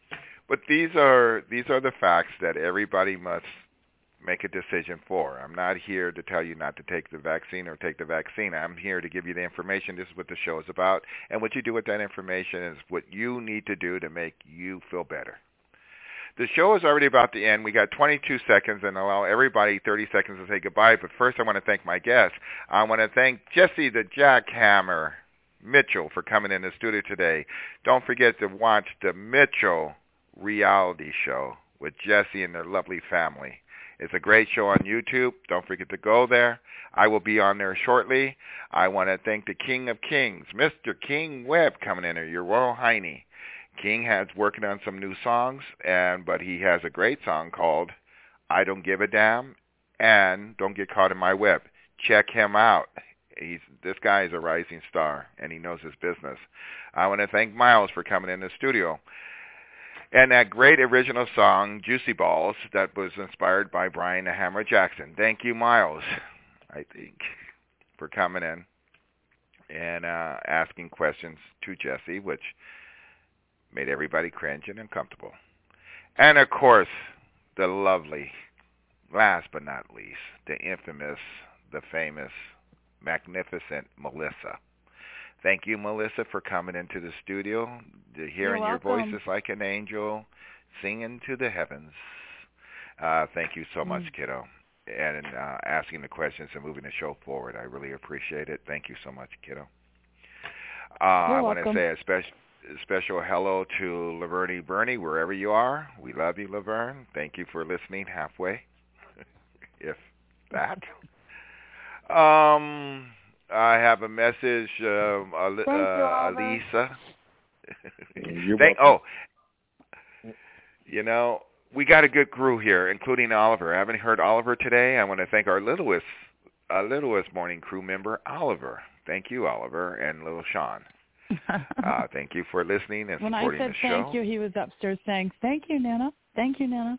But these are the facts that everybody must make a decision for. I'm not here to tell you not to take the vaccine or take the vaccine. I'm here to give you the information. This is what the show is about. And what you do with that information is what you need to do to make you feel better. The show is already about to end. We got 22 seconds and allow everybody 30 seconds to say goodbye. But first I want to thank my guests. I want to thank Jesse the Jackhammer Mitchell for coming in the studio today. Don't forget to watch the Mitchell reality show with Jesse and their lovely family. It's a great show on YouTube. Don't forget to go there. I will be on there shortly. I want to thank the King of Kings, Mr. King Webb, coming in there, Your Royal Highness. King has working on some new songs, but he has a great song called I Don't Give a Damn and Don't Get Caught in My Web. Check him out. This guy is a rising star, and he knows his business. I want to thank Miles for coming in the studio. And that great original song, Juicy Balls, that was inspired by Brian the Hammer Jackson. Thank you, Miles, I think, for coming in and asking questions to Jesse, which made everybody cringe and uncomfortable. And, of course, the lovely, last but not least, the infamous, the famous, magnificent Melissa. Thank you, Melissa, for coming into the studio. Hearing your voice is like an angel singing to the heavens. Thank you so much, kiddo, and asking the questions and moving the show forward. I really appreciate it. Thank you so much, kiddo. I want to say a special hello to Laverne Burney, wherever you are. We love you, Laverne. Thank you for listening halfway, if that. I have a message, Alisa. We got a good crew here, including Oliver. I haven't heard Oliver today. I want to thank our littlest morning crew member, Oliver. Thank you, Oliver, and little Sean. Thank you for listening and supporting the show. When I said thank you, he was upstairs saying, thank you, Nana. Thank you, Nana.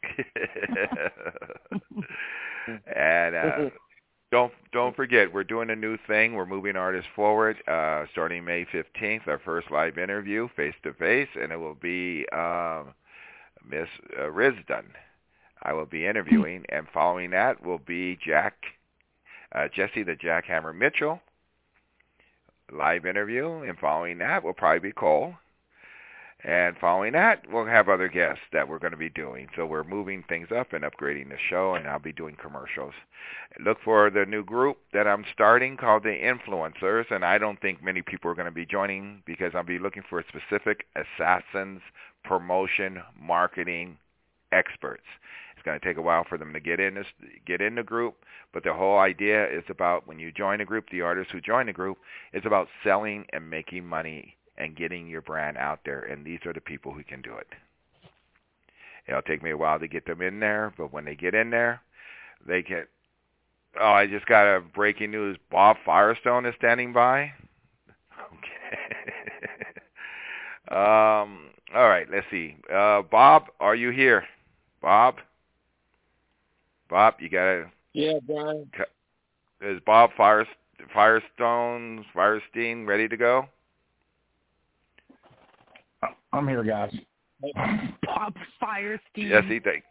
And Don't forget, we're doing a new thing. We're moving artists forward starting May 15th, our first live interview, face-to-face, and it will be Miss Risdon. I will be interviewing, and following that will be Jesse the Jackhammer Mitchell, live interview, and following that will probably be Cole. And following that, we'll have other guests that we're going to be doing. So we're moving things up and upgrading the show, and I'll be doing commercials. Look for the new group that I'm starting called the Influencers, and I don't think many people are going to be joining because I'll be looking for specific assassins, promotion, marketing experts. It's going to take a while for them to get in the group, but the whole idea is about when you join a group, the artists who join the group, it's about selling and making money and getting your brand out there, and these are the people who can do it. It'll take me a while to get them in there, but when they get in there, they get, I just got a breaking news. Bob Firestone is standing by. Okay. All right, let's see. Bob, are you here? Bob, you got to... Yeah, Brian. Is Bob Firestein ready to go? I'm here, guys. Bob Firestein. Yes, he thinks.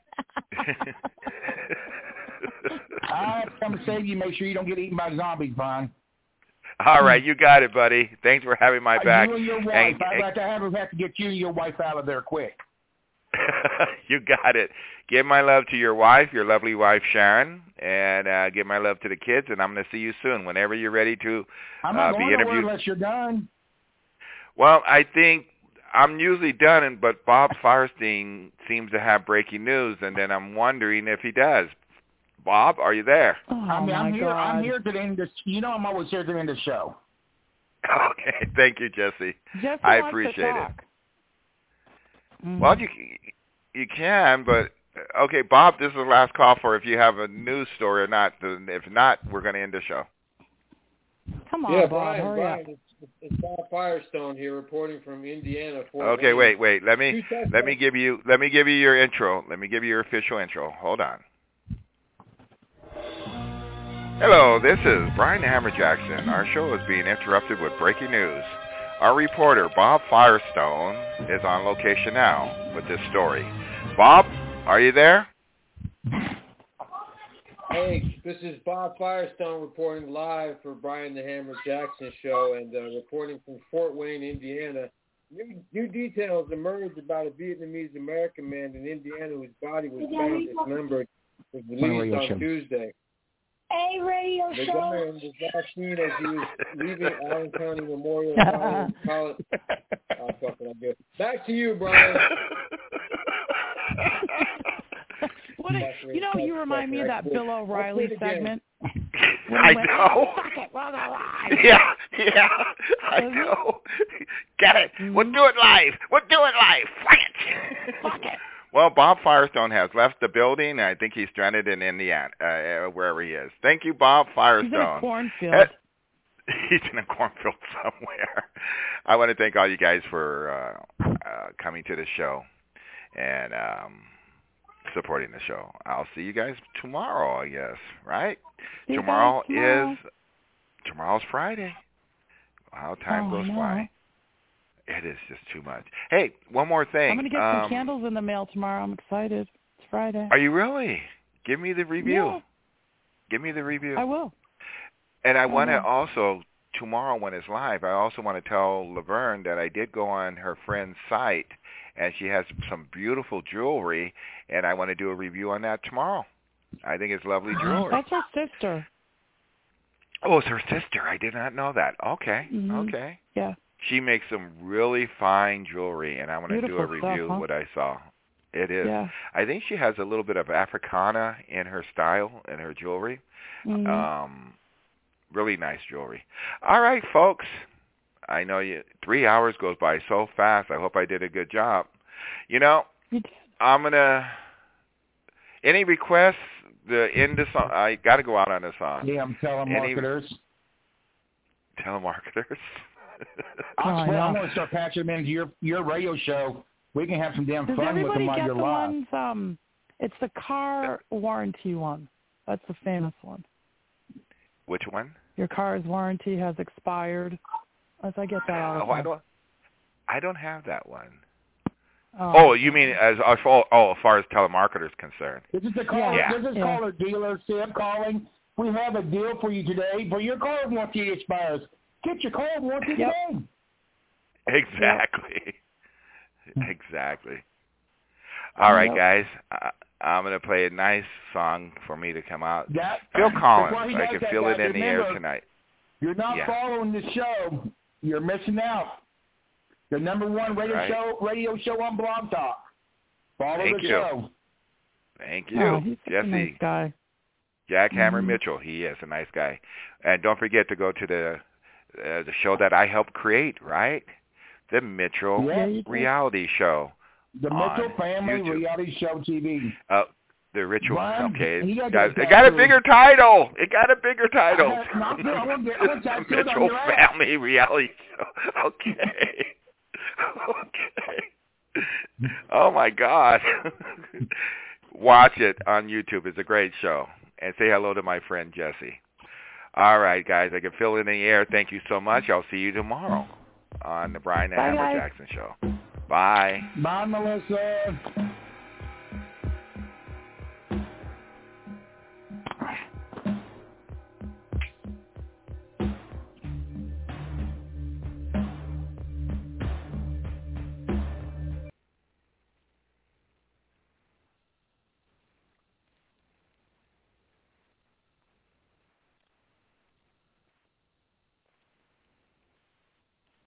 I'll come to save you. Make sure you don't get eaten by zombies, Brian. All right, you got it, buddy. Thanks for having my back. You and your wife. I'd like to have to get you and your wife out of there quick. You got it. Give my love to your wife, your lovely wife, Sharon, and give my love to the kids, and I'm going to see you soon whenever you're ready to I'm not be interviewed. Unless you're done. Well, I think I'm usually done, but Bob Firestein seems to have breaking news, and then I'm wondering if he does. Bob, are you there? Oh, I'm here. I'm here to end this. You know, I'm always here to end the show. Okay, thank you, Jesse. Jesse I appreciate it. Mm-hmm. Well, you can, but okay, Bob, this is the last call for if you have a news story or not. If not, we're going to end the show. Come on, yeah, Bob, hurry up. It's Bob Firestone here reporting from Indiana. Okay, wait. Let me give you your intro. Let me give you your official intro. Hold on. Hello, this is Brian the Hammer Jackson. Our show is being interrupted with breaking news. our reporter, Bob Firestone, is on location now with this story. Bob, are you there? Hey, this is Bob Firestone reporting live for Brian the Hammer Jackson Show and reporting from Fort Wayne, Indiana. New details emerged about a Vietnamese American man in Indiana whose body was found dismembered. Was released on Tuesday. Hey, radio the show. guy was last seen as he was leaving Allen County Memorial College. Back to you, Brian. You remind me of that Bill O'Reilly segment. I know. Yeah, I know. Get it. We'll do it live. Fuck it. Well, Bob Firestone has left the building. I think he's stranded in Indiana, wherever he is. Thank you, Bob Firestone. He's in a cornfield. He's in a cornfield somewhere. I want to thank all you guys for coming to the show and supporting the show. I'll see you guys tomorrow, I guess, right? Tomorrow's Friday. How time goes by. It is just too much. Hey, one more thing. I'm going to get some candles in the mail tomorrow. I'm excited. It's Friday. Are you really? Give me the review. Yeah. Give me the review. I will. And I want to also, tomorrow when it's live, I also want to tell Laverne that I did go on her friend's site, and she has some beautiful jewelry, and I want to do a review on that tomorrow. I think it's lovely jewelry. That's her sister. Oh, it's her sister. I did not know that. Okay. Mm-hmm. Okay. Yeah. She makes some really fine jewelry, and I want to do a review of what I saw. It is. Yeah. I think she has a little bit of Africana in her style, in her jewelry. Mm-hmm. Really nice jewelry. All right, folks. I know 3 hours goes by so fast. I hope I did a good job. I'm going to... Any requests? The end of song? I got to go out on a song. Yeah, I'm telemarketers. Telemarketers? I swear, I'm going to start patching them into your radio show. We can have some damn fun with them while you're live. Ones, it's the car warranty one. That's the famous one. Which one? Your car's warranty has expired. As I get that all the time. I don't have that one. Oh, you mean as far as telemarketers concerned? This is the call. Yeah. This is caller dealership calling. We have a deal for you today. For your car warranty expires. Get your car warranty today. Exactly. Exactly. All right, guys. I'm going to play a nice song for me to come out. Phil Collins. I can feel it in the air tonight. You're not following the show. You're missing out. The #1 radio show on Blog Talk. Follow the show. Thank you. He's Jesse. a nice guy. Jack Hammer Mitchell. He is a nice guy. And don't forget to go to the show that I helped create, right? The Mitchell Reality Show. The Mitchell Family Reality Show TV. The Ritual. Ryan, okay. It got a bigger title. Mitchell Family Reality Show. Okay. Oh, my God. Watch it on YouTube. It's a great show. And say hello to my friend Jesse. All right, guys. I can feel it in the air. Thank you so much. I'll see you tomorrow on the Brian and Hammer Jackson Show. Bye. Bye, Melissa.